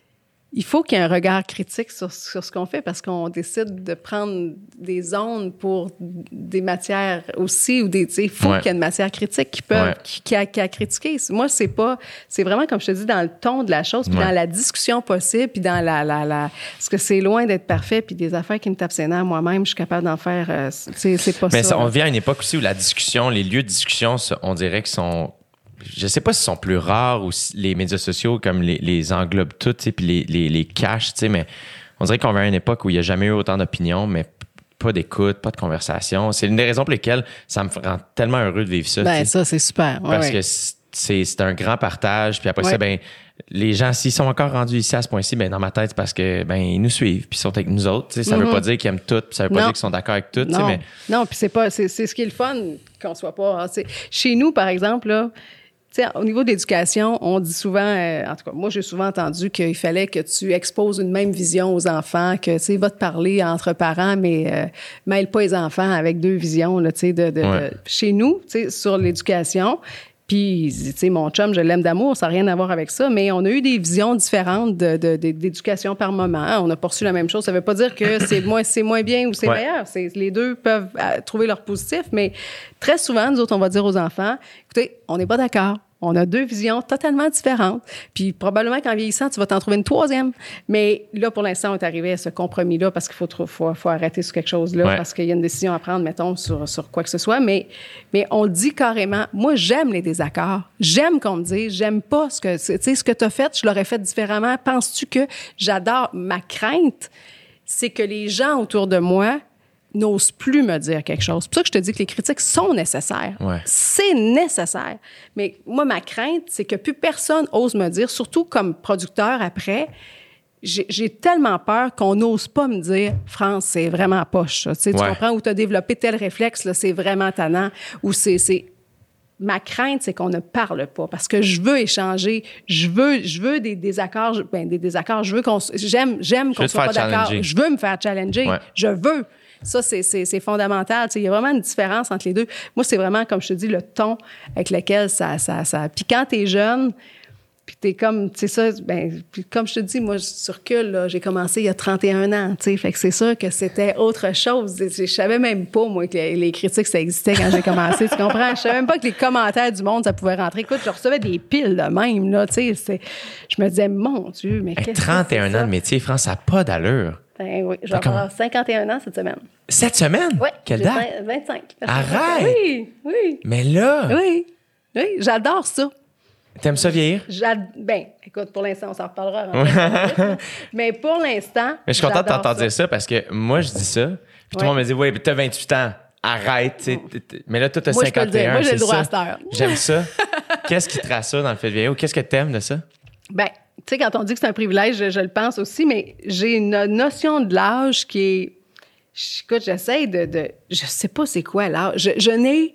il faut qu'il y ait un regard critique sur, sur ce qu'on fait parce qu'on décide de prendre des zones pour des matières aussi ou des, tu sais, il faut ouais. qu'il y ait une matière critique qui peut, ouais. qui, qui, a, qui a critiqué. Moi, c'est pas, c'est vraiment, comme je te dis, dans le ton de la chose, puis ouais. dans la discussion possible, puis dans la, la, la, parce que c'est loin d'être parfait, puis des affaires qui me tapent ses nerfs moi-même, je suis capable d'en faire, euh, c'est, c'est pas Mais ça. ça, on vient à une époque aussi où la discussion, les lieux de discussion, on dirait qu'ils sont, je sais pas s'ils sont plus rares ou si les médias sociaux comme les, les englobent tout, tu sais, puis les, les, les cachent, tu sais, mais on dirait qu'on vient à une époque où il n'y a jamais eu autant d'opinions, mais pas d'écoute, pas de conversation. C'est une des raisons pour lesquelles ça me rend tellement heureux de vivre ça. Ben, ça, c'est super. Ouais, parce ouais. que c'est, c'est un grand partage, puis après ouais. ça, ben les gens, s'ils sont encore rendus ici à ce point-ci, ben dans ma tête, c'est parce que ben ils nous suivent, puis ils sont avec nous autres. Tu sais, ça mm-hmm. veut pas dire qu'ils aiment tout, puis ça veut pas non. dire qu'ils sont d'accord avec tout. Non, tu sais, mais... non, puis c'est pas, c'est, c'est ce qui est le fun qu'on soit pas. C'est, chez nous, par exemple, là. T'sais, au niveau de l'éducation, on dit souvent, euh, en tout cas, moi, j'ai souvent entendu qu'il fallait que tu exposes une même vision aux enfants, que, tu sais, va te parler entre parents, mais euh, mêle pas les enfants avec deux visions, là, tu sais, de, de, ouais. de... Chez nous, tu sais, sur l'éducation, puis, tu sais, mon chum, je l'aime d'amour, ça n'a rien à voir avec ça, mais on a eu des visions différentes de, de, de, d'éducation par moment. On n'a pas reçu la même chose. Ça ne veut pas dire que c'est moins, c'est moins bien ou c'est ouais. meilleur. C'est, les deux peuvent euh, trouver leur positif, mais très souvent, nous autres, on va dire aux enfants, écoutez, on n'est pas d'accord. On a deux visions totalement différentes. Puis probablement qu'en vieillissant, tu vas t'en trouver une troisième. Mais là, pour l'instant, on est arrivé à ce compromis-là parce qu'il faut, faut, faut arrêter sur quelque chose-là ouais. parce qu'il y a une décision à prendre, mettons, sur, sur quoi que ce soit. Mais, mais on le dit carrément. Moi, j'aime les désaccords. J'aime qu'on me dise. J'aime pas ce que... Tu sais, ce que tu as fait, je l'aurais fait différemment. Penses-tu que j'adore? Ma crainte, c'est que les gens autour de moi n'ose plus me dire quelque chose. C'est pour ça que je te dis que les critiques sont nécessaires. Ouais. C'est nécessaire. Mais moi, ma crainte, c'est que plus personne ose me dire, surtout comme producteur après, j'ai, j'ai tellement peur qu'on n'ose pas me dire « France, c'est vraiment poche. » Tu sais, ouais. tu comprends? Où tu as développé tel réflexe, là, c'est vraiment tannant. Ou c'est... c'est... Ma crainte, c'est qu'on ne parle pas parce que je veux échanger, je veux, je veux des désaccords, ben des désaccords, je veux qu'on, j'aime, j'aime qu'on soit pas d'accord, je veux me faire challenger, ouais. je veux. Ça, c'est, c'est, c'est fondamental. Tu sais, il y a vraiment une différence entre les deux. Moi, c'est vraiment, comme je te dis, le ton avec lequel ça... ça, ça... Puis quand t'es jeune, puis t'es comme... Tu sais ça, ben, puis comme je te dis, moi, sur recule, là, j'ai commencé il y a trente et un ans, tu sais. Fait que c'est sûr que c'était autre chose. Je savais même pas, moi, que les, les critiques, ça existait quand j'ai commencé. Tu comprends? Je savais même pas que les commentaires du monde, ça pouvait rentrer. Écoute, je recevais des piles de même, là, tu sais. Je me disais, mon Dieu, mais qu'est-ce que c'est trente et un ans de métier, France, ça n'a pas d'allure. Ben oui, je vais avoir cinquante et un ans cette semaine. Cette semaine? Oui. Quelle date? vingt-cinq. Arrête! Oui, oui. Mais là... Oui, oui, j'adore ça. T'aimes ça vieillir? J'ad... Ben, écoute, pour l'instant, on s'en reparlera. Hein, mais pour l'instant, mais je suis contente de t'entendre dire ça parce que moi, je dis ça. Puis tout le monde me dit, oui, t'as vingt-huit ans. Arrête. T'sais, t'sais. Mais là, toi, t'as moi, cinquante et un. Moi, j'ai c'est le droit ça. à cette heure. J'aime ça. Qu'est-ce qui te rassure dans le fait de vieillir ou qu'est-ce que t'aimes de ça? Ben, tu sais, quand on dit que c'est un privilège, je, je le pense aussi, mais j'ai une notion de l'âge qui est... Écoute, j'essaie de... de je sais pas c'est quoi l'âge. Je, je n'ai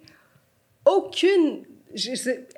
aucune... Il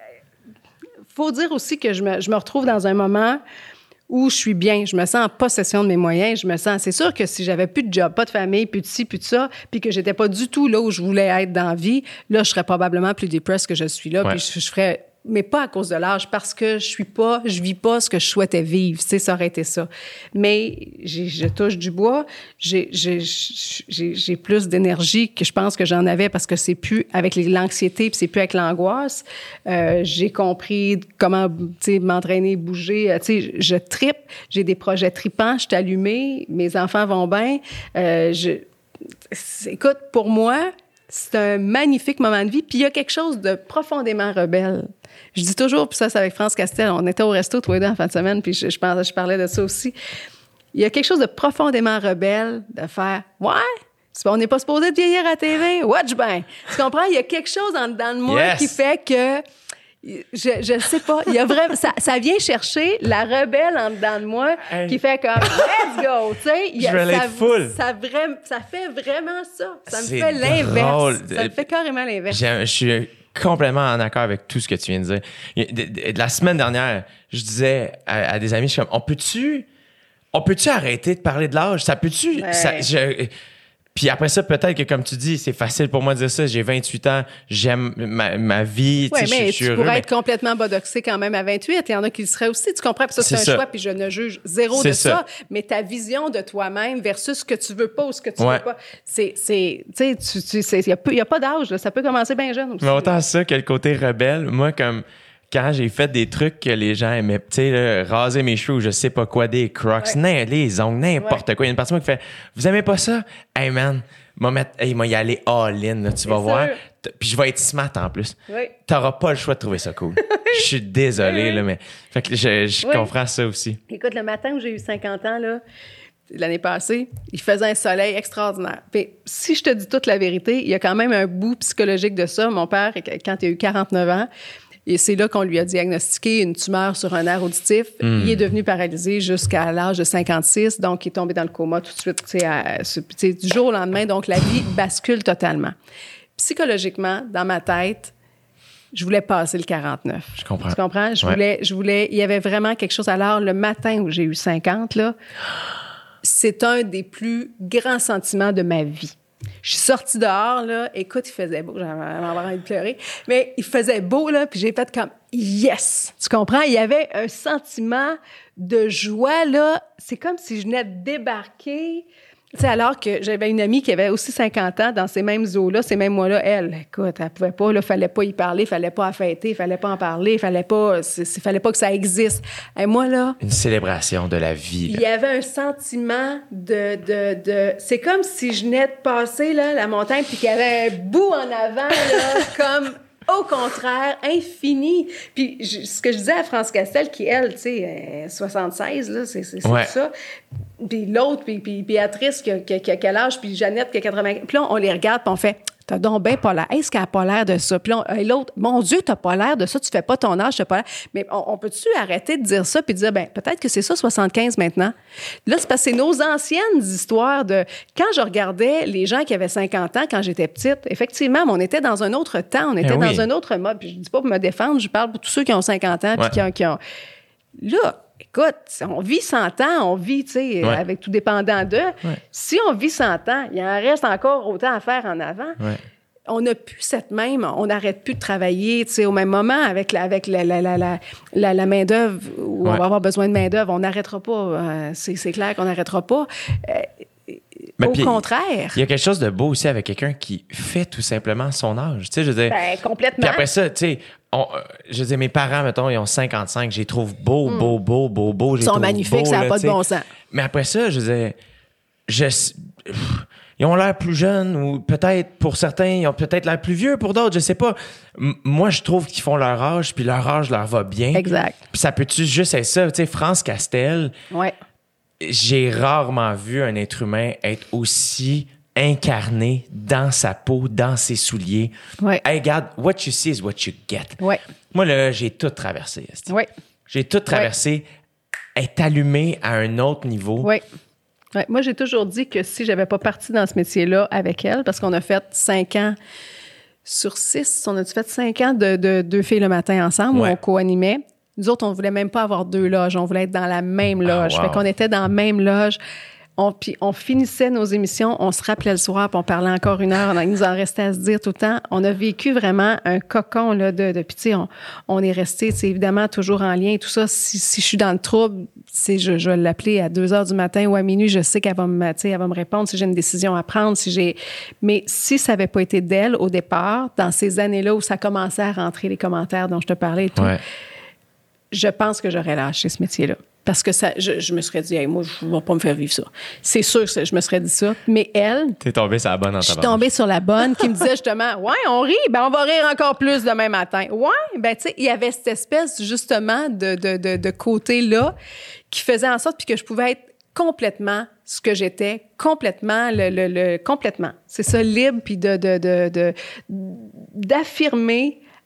faut dire aussi que je me, je me retrouve dans un moment où je suis bien. Je me sens en possession de mes moyens. Je me sens... C'est sûr que si j'avais plus de job, pas de famille, plus de ci, plus de ça, puis que j'étais pas du tout là où je voulais être dans la vie, là, je serais probablement plus dépressée que je suis là, ouais. puis je, je ferais... mais pas à cause de l'âge, parce que je suis pas, je vis pas ce que je souhaitais vivre, tu sais, ça aurait été ça. Mais j'ai, je touche du bois, j'ai, j'ai, j'ai, j'ai plus d'énergie que je pense que j'en avais parce que c'est plus avec l'anxiété puis c'est plus avec l'angoisse. Euh, j'ai compris comment, tu sais, m'entraîner, bouger, tu sais, je trippe, j'ai des projets tripants, je suis allumée, mes enfants vont bien. Euh, je, écoute, pour moi, c'est un magnifique moment de vie, puis il y a quelque chose de profondément rebelle. Je dis toujours, puis ça, c'est avec France Castel, on était au resto tous les deux en fin de semaine, puis je, je, parlais, je parlais de ça aussi. Il y a quelque chose de profondément rebelle de faire « Ouais, on n'est pas supposé de vieillir à la T V, watch bien! » Tu comprends? Il y a quelque chose en dedans de moi yes. qui fait que Je, je sais pas. Il y a vraiment, ça, ça vient chercher la rebelle en dedans de moi hey. qui fait comme let's go, tu sais. Je vais l'être full. Ça, ça, ça fait vraiment ça. Ça me fait l'inverse. Drôle. Ça me fait carrément l'inverse. J'ai, je suis complètement en accord avec tout ce que tu viens de dire. De, de, de la semaine dernière, je disais à, à des amis, je suis comme, on peut-tu, on peut-tu arrêter de parler de l'âge? Ça peut-tu? Ouais. Ça, je, Puis après ça, peut-être que, comme tu dis, c'est facile pour moi de dire ça. J'ai vingt-huit ans, j'aime ma, ma vie. Oui, mais je, je suis tu heureux, pourrais mais... être complètement bodoxé quand même à vingt-huit. Il y en a qui le seraient aussi. Tu comprends? Puis ça, c'est, c'est un ça. choix, puis je ne juge zéro c'est de ça. ça. Mais ta vision de toi-même versus ce que tu veux pas ou ce que tu ouais. veux pas, c'est... c'est tu sais, il n'y a, a pas d'âge. Là. Ça peut commencer bien jeune aussi. Mais autant ça que le côté rebelle, moi, comme... Quand j'ai fait des trucs que les gens aimaient, tu sais, raser mes cheveux ou je sais pas quoi, des crocs, ouais. les ongles, n'importe ouais. quoi. Il y a une partie de moi qui fait « Vous aimez pas ça? Hey man, m'a mettre, hey, m'a y aller all-in, là, tu vas voir. Puis je vais être smart en plus. Oui. T'auras pas le choix de trouver ça cool. Je suis désolé, là, mais fait que je, je oui. comprends ça aussi. Écoute, le matin où j'ai eu cinquante ans, là, l'année passée, il faisait un soleil extraordinaire. Puis, si je te dis toute la vérité, il y a quand même un bout psychologique de ça. Mon père, quand il a eu quarante-neuf ans, et c'est là qu'on lui a diagnostiqué une tumeur sur un nerf auditif. Mm. Il est devenu paralysé jusqu'à l'âge de cinquante-six, donc il est tombé dans le coma tout de suite, tu sais, du jour au lendemain. Donc, la vie bascule totalement. Psychologiquement, dans ma tête, je voulais passer le quarante-neuf. Je comprends. Tu comprends? Je ouais. voulais, je voulais, il y avait vraiment quelque chose. Alors, le matin où j'ai eu cinquante, là, c'est un des plus grands sentiments de ma vie. Je suis sortie dehors, là. Écoute, il faisait beau. J'avais envie de pleurer. Mais il faisait beau, là. Puis j'ai fait comme yes! Tu comprends? Il y avait un sentiment de joie, là. C'est comme si je venais de débarquer. Tu sais, alors que j'avais une amie qui avait aussi cinquante ans dans ces mêmes eaux-là, ces mêmes mois-là, elle, écoute, elle pouvait pas, là, fallait pas y parler, fallait pas en fêter, fallait pas en parler, fallait pas, c'est, fallait pas que ça existe. Et moi, là... Une célébration de la vie, là. Il y avait un sentiment de, de, de... C'est comme si je venais de passer, là, la montagne, puis qu'il y avait un bout en avant, là, comme... Au contraire, infini. Puis je, ce que je disais à France Castel, qui, elle, tu sais, soixante-seize, là, c'est, c'est, c'est ouais. ça. Puis l'autre, puis, puis Béatrice, qui a, qui, a, qui a quel âge, puis Jeannette, qui a quatre-vingts. Puis là, on les regarde, puis on fait... T'as donc bien pas l'air. Est-ce qu'elle a pas l'air de ça? Puis là, on, l'autre, mon Dieu, t'as pas l'air de ça, tu fais pas ton âge, t'as pas l'air. Mais on, on peut-tu arrêter de dire ça puis dire, ben peut-être que c'est ça, soixante-quinze maintenant? Là, c'est parce que c'est nos anciennes histoires de... Quand je regardais les gens qui avaient cinquante ans, quand j'étais petite, effectivement, on était dans un autre temps, on était oui. dans un autre mode. Puis je dis pas pour me défendre, je parle pour tous ceux qui ont cinquante ans puis ouais. qui, ont, qui ont... Là... Écoute, on vit cent ans, on vit, tu sais, ouais. avec tout dépendant d'eux. Ouais. Si on vit cent ans, il en reste encore autant à faire en avant. Ouais. On n'a plus cette même... On n'arrête plus de travailler, tu sais, au même moment avec la, avec la, la, la, la, la, la main-d'œuvre, où ouais. on va avoir besoin de main-d'œuvre. On n'arrêtera pas. Euh, c'est, c'est clair qu'on n'arrêtera pas. Euh, Mais au contraire. Il y a quelque chose de beau aussi avec quelqu'un qui fait tout simplement son âge. Tu sais, je veux dire... Ben, complètement. Puis après ça, tu sais... On, je veux dire, mes parents, mettons, ils ont cinquante-cinq. Je les trouve beaux, mm. beaux, beaux, beaux, beaux. Ils sont magnifiques, beaux, ça n'a pas de bon sens. Mais après ça, je veux dire, je, ils ont l'air plus jeunes ou peut-être, pour certains, ils ont peut-être l'air plus vieux pour d'autres, je sais pas. M- moi, je trouve qu'ils font leur âge, puis leur âge leur va bien. Exact. Puis ça peut-tu juste être ça? Tu sais, France Castel, ouais. j'ai rarement vu un être humain être aussi... incarné dans sa peau, dans ses souliers. Ouais. Hey, regarde, what you see is what you get. Ouais. Moi, là, j'ai tout traversé. Ouais. J'ai tout traversé. Ouais. Être allumé à un autre niveau. Oui. Ouais. Moi, j'ai toujours dit que si j'avais pas parti dans ce métier-là avec elle, parce qu'on a fait cinq ans sur six, on a-tu fait cinq ans de, de deux filles le matin ensemble, ouais. où on co-animait. Nous autres, on voulait même pas avoir deux loges. On voulait être dans la même loge. Oh, wow. Fait qu'on était dans la même loge. On, puis on finissait nos émissions, on se rappelait le soir, puis on parlait encore une heure. On, il nous en restait à se dire tout le temps. On a vécu vraiment un cocon là, de, de... Puis tu sais, on, on est resté, c'est évidemment toujours en lien et tout ça. Si, si je suis dans le trouble, je, je vais l'appeler à deux heures du matin ou à minuit. Je sais qu'elle va me, elle va me répondre si j'ai une décision à prendre. Si j'ai... Mais si ça n'avait pas été d'elle au départ, dans ces années-là où ça commençait à rentrer les commentaires dont je te parlais et tout, ouais. je pense que j'aurais lâché ce métier-là. Parce que ça, je, je me serais dit, hey, moi, je ne vais pas me faire vivre ça. C'est sûr que je me serais dit ça. Mais elle... T'es tombée sur la bonne en ta Je suis tombée sur la bonne qui me disait justement, ouais, on rit, ben on va rire encore plus demain matin. Ouais, ben tu sais, il y avait cette espèce justement de, de, de, de côté-là qui faisait en sorte puis que je pouvais être complètement ce que j'étais, complètement, le, le, le complètement. C'est ça, libre puis de, de, de, de, d'affirmer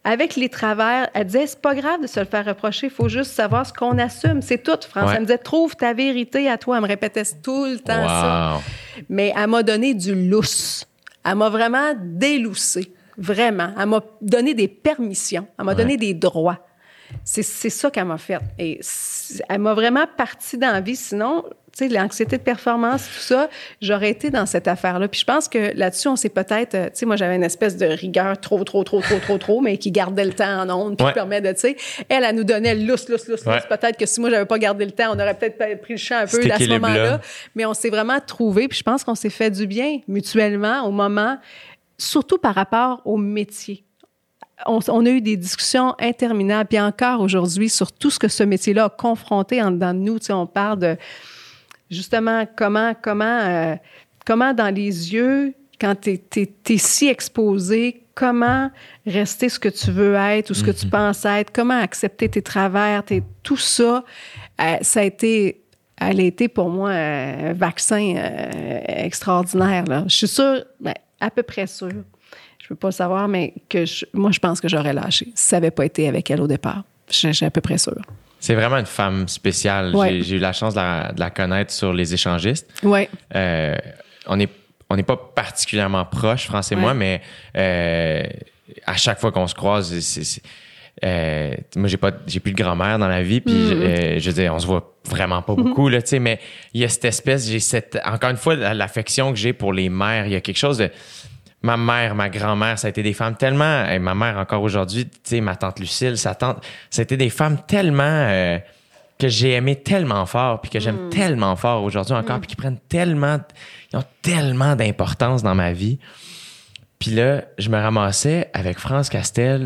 avec les travers, elle disait, c'est pas grave de se le faire reprocher, il faut juste savoir ce qu'on assume. C'est tout, France. Ouais. Elle me disait, trouve ta vérité à toi. Elle me répétait tout le temps Wow. ça. Mais elle m'a donné du lousse. Elle m'a vraiment déloussé. Vraiment. Elle m'a donné des permissions. Elle m'a Ouais. donné des droits. C'est, c'est ça qu'elle m'a fait. Et elle m'a vraiment parti dans la vie. Sinon, tu sais, l'anxiété de performance, tout ça, j'aurais été dans cette affaire-là. Puis je pense que là-dessus, on s'est peut-être... Tu sais, moi, j'avais une espèce de rigueur trop, trop, trop, trop, trop, trop, mais qui gardait le temps en ondes, puis Ouais. qui permet de, tu sais... Elle, elle nous donnait le lousse, lousse, lousse, Ouais. lousse. Peut-être que si moi, j'avais pas gardé le temps, on aurait peut-être pris le champ un peu Cet à ce équilibre-là. moment-là. Mais on s'est vraiment trouvé, puis je pense qu'on s'est fait du bien mutuellement au moment, surtout par rapport au métier. On, on a eu des discussions interminables, puis encore aujourd'hui, sur tout ce que ce métier-là a confronté en dedans de nous. Tu sais, on parle de, justement, comment, comment, euh, comment dans les yeux, quand tu es si exposé, comment rester ce que tu veux être ou ce que tu penses être, comment accepter tes travers, tes, tout ça, euh, ça a été... Elle a été pour moi un vaccin euh, extraordinaire. Là. Je suis sûre, ben, à peu près sûre, je peux pas le savoir, mais que je, moi, je pense que j'aurais lâché si ça n'avait pas été avec elle au départ. Je, je suis à peu près sûre. C'est vraiment une femme spéciale. Ouais. J'ai, j'ai eu la chance de la, de la connaître sur Les Échangistes. Oui. Euh, on est on n'est pas particulièrement proches, France et Ouais. moi, mais euh, à chaque fois qu'on se croise, c'est, c'est, euh, moi, j'ai pas, j'ai plus de grand-mère dans la vie, puis Mm-hmm. euh, je veux dire, on se voit vraiment pas beaucoup, là, tu sais, mais il y a cette espèce, j'ai cette, encore une fois, l'affection que j'ai pour les mères, il y a quelque chose de, ma mère, ma grand-mère, ça a été des femmes tellement, et ma mère encore aujourd'hui, tu sais, ma tante Lucille, sa tante, ça a été des femmes tellement, euh, que j'ai aimé tellement fort, puis que j'aime tellement fort aujourd'hui encore, puis qui prennent tellement, ils ont tellement d'importance dans ma vie. Puis là, je me ramassais avec France Castel,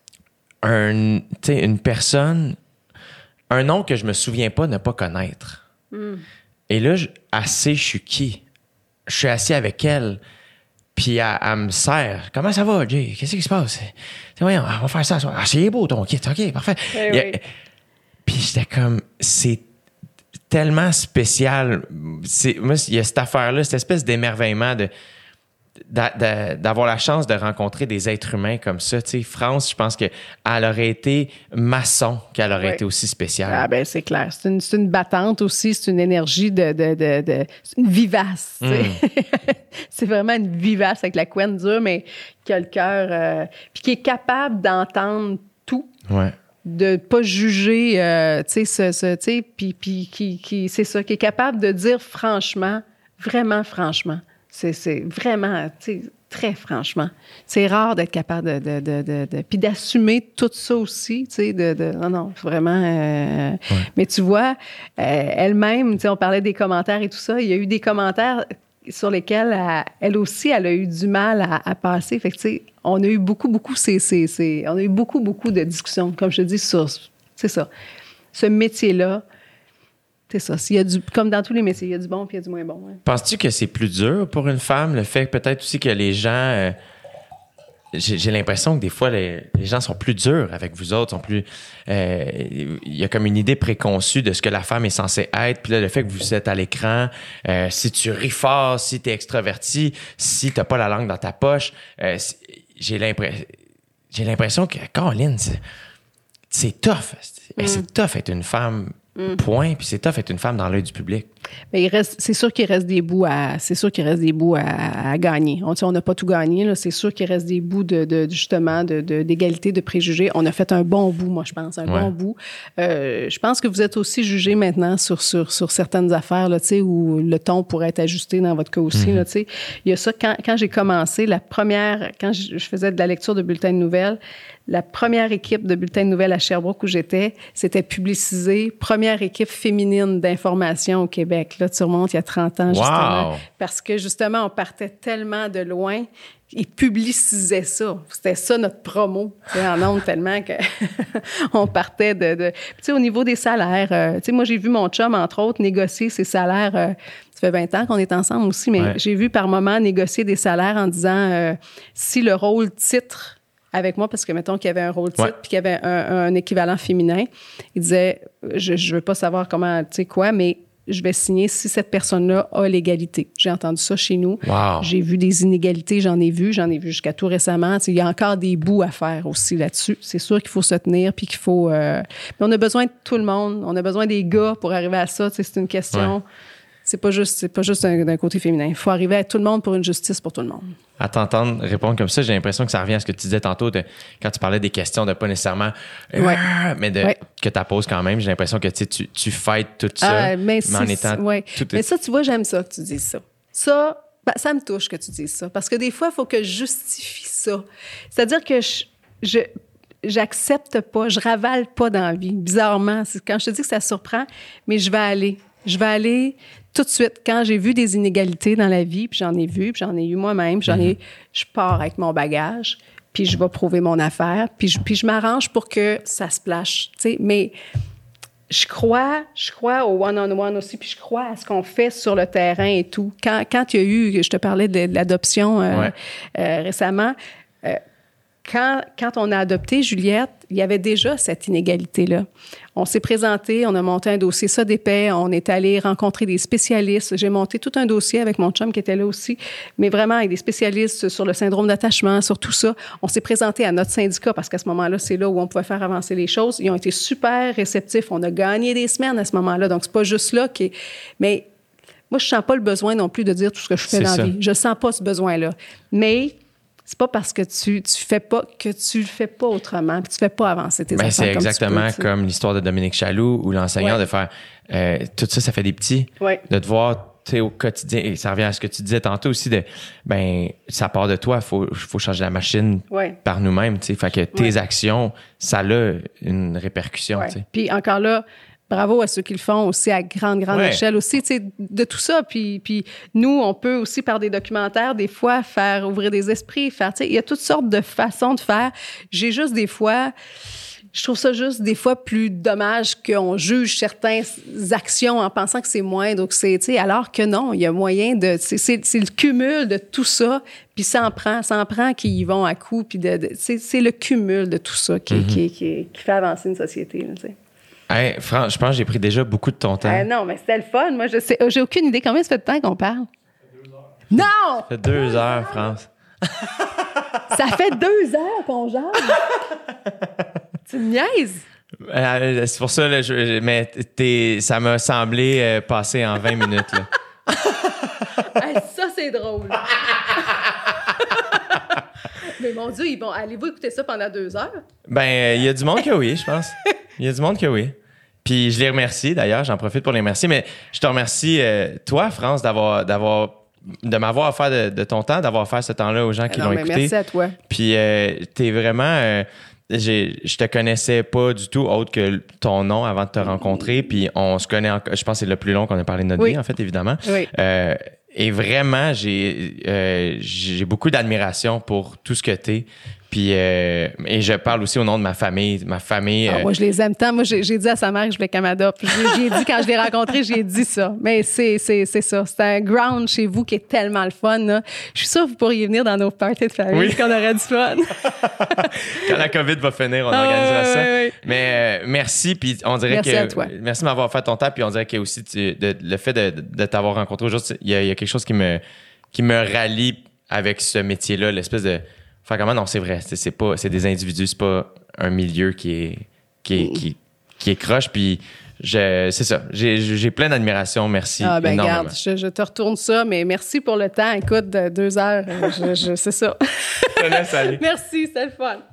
un, tu sais, une personne, un nom que je me souviens pas ne pas connaître. Et là, je, assez, je suis qui? Je suis assis avec elle, puis elle, elle me serre. Comment ça va, Jay? Qu'est-ce qui se passe? T'sais, voyons, on va faire ça. Ah, c'est beau ton kit, OK, parfait. Eh Il y a- oui. Puis j'étais comme, c'est tellement spécial. C'est, moi, il y a cette affaire-là, cette espèce d'émerveillement de, d'a- d'a- d'avoir la chance de rencontrer des êtres humains comme ça. Tu sais, France, je pense qu'elle aurait été maçon qu'elle aurait Ouais. été aussi spéciale. Ah ben c'est clair. C'est une, c'est une battante aussi, c'est une énergie de... de, de, de c'est une vivace. tu sais. C'est vraiment une vivace avec la couenne dure, mais qui a le cœur... euh, puis qui est capable d'entendre tout, Ouais. de pas juger, euh, tu sais, ce, ce, tu sais, puis, puis qui, qui, c'est ça, qui est capable de dire franchement, vraiment franchement. C'est, c'est vraiment, tu sais, très franchement. C'est rare d'être capable de... de, de, de, de- puis d'assumer tout ça aussi, tu sais, de, de... Non, non, vraiment... euh, Mais tu vois, euh, elle-même, tu sais, on parlait des commentaires et tout ça, il y a eu des commentaires sur lesquels elle, elle aussi, elle a eu du mal à, à passer. Fait que, tu sais, on a eu beaucoup, beaucoup, c'est, c'est, c'est, on a eu beaucoup, beaucoup de discussions, comme je te dis, sur, c'est ça, ce métier-là, c'est ça. S'il y a du, comme dans tous les métiers, il y a du bon puis il y a du moins bon. Hein. Penses-tu que c'est plus dur pour une femme, le fait que peut-être aussi que les gens... euh, j'ai, j'ai l'impression que des fois, les, les gens sont plus durs avec vous autres, sont plus... euh, Il y a comme une idée préconçue de ce que la femme est censée être, puis là, le fait que vous êtes à l'écran, euh, si tu ris fort, si t'es extraverti, si t'as pas la langue dans ta poche, euh, c'est- j'ai l'impression... J'ai l'impression que, Caroline, c'est, c'est tough. C'est, c'est tough être une femme, point, puis c'est tough être une femme dans l'œil du public. Mais il reste, c'est sûr qu'il reste des bouts à, c'est sûr qu'il reste des bouts à, à gagner. On, tu sais, on n'a pas tout gagné, là. C'est sûr qu'il reste des bouts de, de justement, de, de, d'égalité, de préjugés. On a fait un bon bout, moi, je pense, un Ouais. bon bout. Euh, je pense que vous êtes aussi jugés maintenant sur, sur, sur certaines affaires, là, tu sais, où le ton pourrait être ajusté dans votre cas aussi, là, tu sais. Il y a ça, quand, quand j'ai commencé, la première, quand je, je faisais de la lecture de bulletins de nouvelles, la première équipe de bulletins de nouvelles à Sherbrooke où j'étais, c'était publicisé, première équipe féminine d'information au Québec. Là, tu remontes il y a trente ans, justement. Wow! Parce que, justement, on partait tellement de loin. Ils publicisaient ça. C'était ça, notre promo, tu sais, en ondes, tellement que on partait de... de... Puis, tu sais, au niveau des salaires, euh, tu sais, moi, j'ai vu mon chum, entre autres, négocier ses salaires... euh, ça fait vingt ans qu'on est ensemble aussi, mais Ouais. j'ai vu par moment négocier des salaires en disant euh, si le rôle titre avec moi, parce que mettons qu'il y avait un rôle titre Ouais. puis qu'il y avait un, un équivalent féminin, il disait je, je veux pas savoir comment, tu sais quoi, mais je vais signer si cette personne-là a l'égalité. J'ai entendu ça chez nous. Wow. J'ai vu des inégalités, j'en ai vu, j'en ai vu jusqu'à tout récemment. Il y a encore des bouts à faire aussi là-dessus. C'est sûr qu'il faut se tenir puis qu'il faut... Euh... Mais on a besoin de tout le monde. On a besoin des gars pour arriver à ça. C'est une question... Ouais. C'est pas juste, c'est pas juste d'un, d'un côté féminin. Il faut arriver à tout le monde pour une justice pour tout le monde. À t'entendre répondre comme ça, j'ai l'impression que ça revient à ce que tu disais tantôt de, quand tu parlais des questions de pas nécessairement, ouais. euh, mais de, ouais. que tu poses quand même. J'ai l'impression que tu, tu fightes tout ça, ah, mais, mais en étant... Ouais. Tout mais ça, tu vois, j'aime ça que tu dises ça. Ça, ben, ça me touche que tu dises ça. Parce que des fois, il faut que je justifie ça. C'est-à-dire que je... je j'accepte pas, je ravale pas dans la vie. Bizarrement, c'est quand je te dis que ça surprend, mais je vais aller. Je vais aller tout de suite. Quand j'ai vu des inégalités dans la vie, puis j'en ai vu, puis j'en ai eu moi-même, puis j'en ai, je pars avec mon bagage, puis je vais prouver mon affaire, puis je, puis je m'arrange pour que ça se plache, tu sais. Mais je crois, je crois au one-on-one aussi, puis je crois à ce qu'on fait sur le terrain et tout. Quand, quand il y a eu, je te parlais de, de l'adoption euh, ouais. euh, récemment, euh, Quand, quand on a adopté Juliette, il y avait déjà cette inégalité-là. On s'est présenté, on a monté un dossier ça d'épais, on est allé rencontrer des spécialistes. J'ai monté tout un dossier avec mon chum qui était là aussi, mais vraiment avec des spécialistes sur le syndrome d'attachement, sur tout ça. On s'est présenté à notre syndicat parce qu'à ce moment-là, c'est là où on pouvait faire avancer les choses. Ils ont été super réceptifs. On a gagné des semaines à ce moment-là, donc c'est pas juste là qui est... Mais moi, je sens pas le besoin non plus de dire tout ce que je fais c'est dans ça. La vie. Je sens pas ce besoin-là. Mais... c'est pas parce que tu tu fais pas que tu le fais pas autrement, puis tu fais pas avancer tes ben, affaires c'est comme exactement tu peux, comme l'histoire de Dominique Chaloux ou l'enseignant ouais. de faire euh, tout ça, ça fait des petits. Ouais. De te voir au quotidien, et ça revient à ce que tu disais tantôt aussi de ben ça part de toi, faut faut changer la machine ouais. par nous-mêmes, tu sais, fait que tes ouais. actions, ça a une répercussion, ouais. tu sais. Puis encore là, bravo à ceux qui le font aussi à grande, grande ouais. échelle aussi, tu sais, de tout ça. Puis, puis nous, on peut aussi, par des documentaires, des fois, faire ouvrir des esprits, faire, tu sais, il y a toutes sortes de façons de faire. J'ai juste des fois... Je trouve ça juste des fois plus dommage qu'on juge certaines actions en pensant que c'est moindre ou que c'est, tu sais, alors que non, il y a moyen de, c'est, c'est, c'est le cumul de tout ça, puis ça en prend, ça en prend qui y vont à coup, puis de, de c'est, c'est le cumul de tout ça qui, mm-hmm. qui, qui, qui fait avancer une société, tu sais. Hey, Fran, je pense que j'ai pris déjà beaucoup de ton temps. Euh, non, mais c'était le fun. Moi, je sais, j'ai aucune idée. Combien ça fait de temps qu'on parle? Ça fait deux heures. Non! Ça fait deux heures, France. Ça fait deux heures qu'on jase. Tu me niaises? Euh, c'est pour ça, là, je, mais t'es, ça m'a semblé euh, passer en vingt minutes. Là. Hey, ça, c'est drôle. Mais mon Dieu, ils vont, allez-vous écouter ça pendant deux heures? Ben, il y a du monde que oui, je pense. Il y a du monde que oui. Puis je les remercie, d'ailleurs, j'en profite pour les remercier. Mais je te remercie, euh, toi, France, d'avoir, d'avoir, de m'avoir offert de, de ton temps, d'avoir offert ce temps-là aux gens qui non, l'ont écouté. Merci à toi. Puis euh, t'es vraiment... Euh, j'ai, je te connaissais pas du tout autre que ton nom avant de te rencontrer. Puis on se connaît encore. Je pense que c'est le plus long qu'on a parlé de notre oui. vie, en fait, évidemment. Oui. Euh, et vraiment, j'ai, euh, j'ai beaucoup d'admiration pour tout ce que t'es. Puis, euh, et je parle aussi au nom de ma famille. Ma famille. Ah, euh... Moi, je les aime tant. Moi, j'ai, j'ai dit à sa mère que je voulais qu'elle m'adopte. J'ai, j'ai dit, quand je l'ai rencontré, j'ai dit ça. Mais c'est, c'est, c'est ça. C'est un ground chez vous qui est tellement le fun, là. Je suis sûre que vous pourriez venir dans nos parties de famille, oui. qu'on aurait du fun. Quand la COVID va finir, on ah, organisera oui, ça. Oui, oui. Mais euh, merci. Puis, on dirait merci que. À toi. Merci de m'avoir fait ton temps. Puis, on dirait que aussi, tu, de, le fait de, de t'avoir rencontré aujourd'hui, il y, y a quelque chose qui me, qui me rallie avec ce métier-là, l'espèce de. Enfin, comment non, c'est vrai. C'est, c'est pas, c'est des individus, c'est pas un milieu qui est, qui est, qui, qui est croche. Puis, je, c'est ça. J'ai, j'ai plein d'admiration. Merci. Ah, ben, énormément. Regarde, je, je te retourne ça, mais merci pour le temps. Écoute, de deux heures, je, je, c'est ça. Je te laisse aller. Merci, c'est le fun.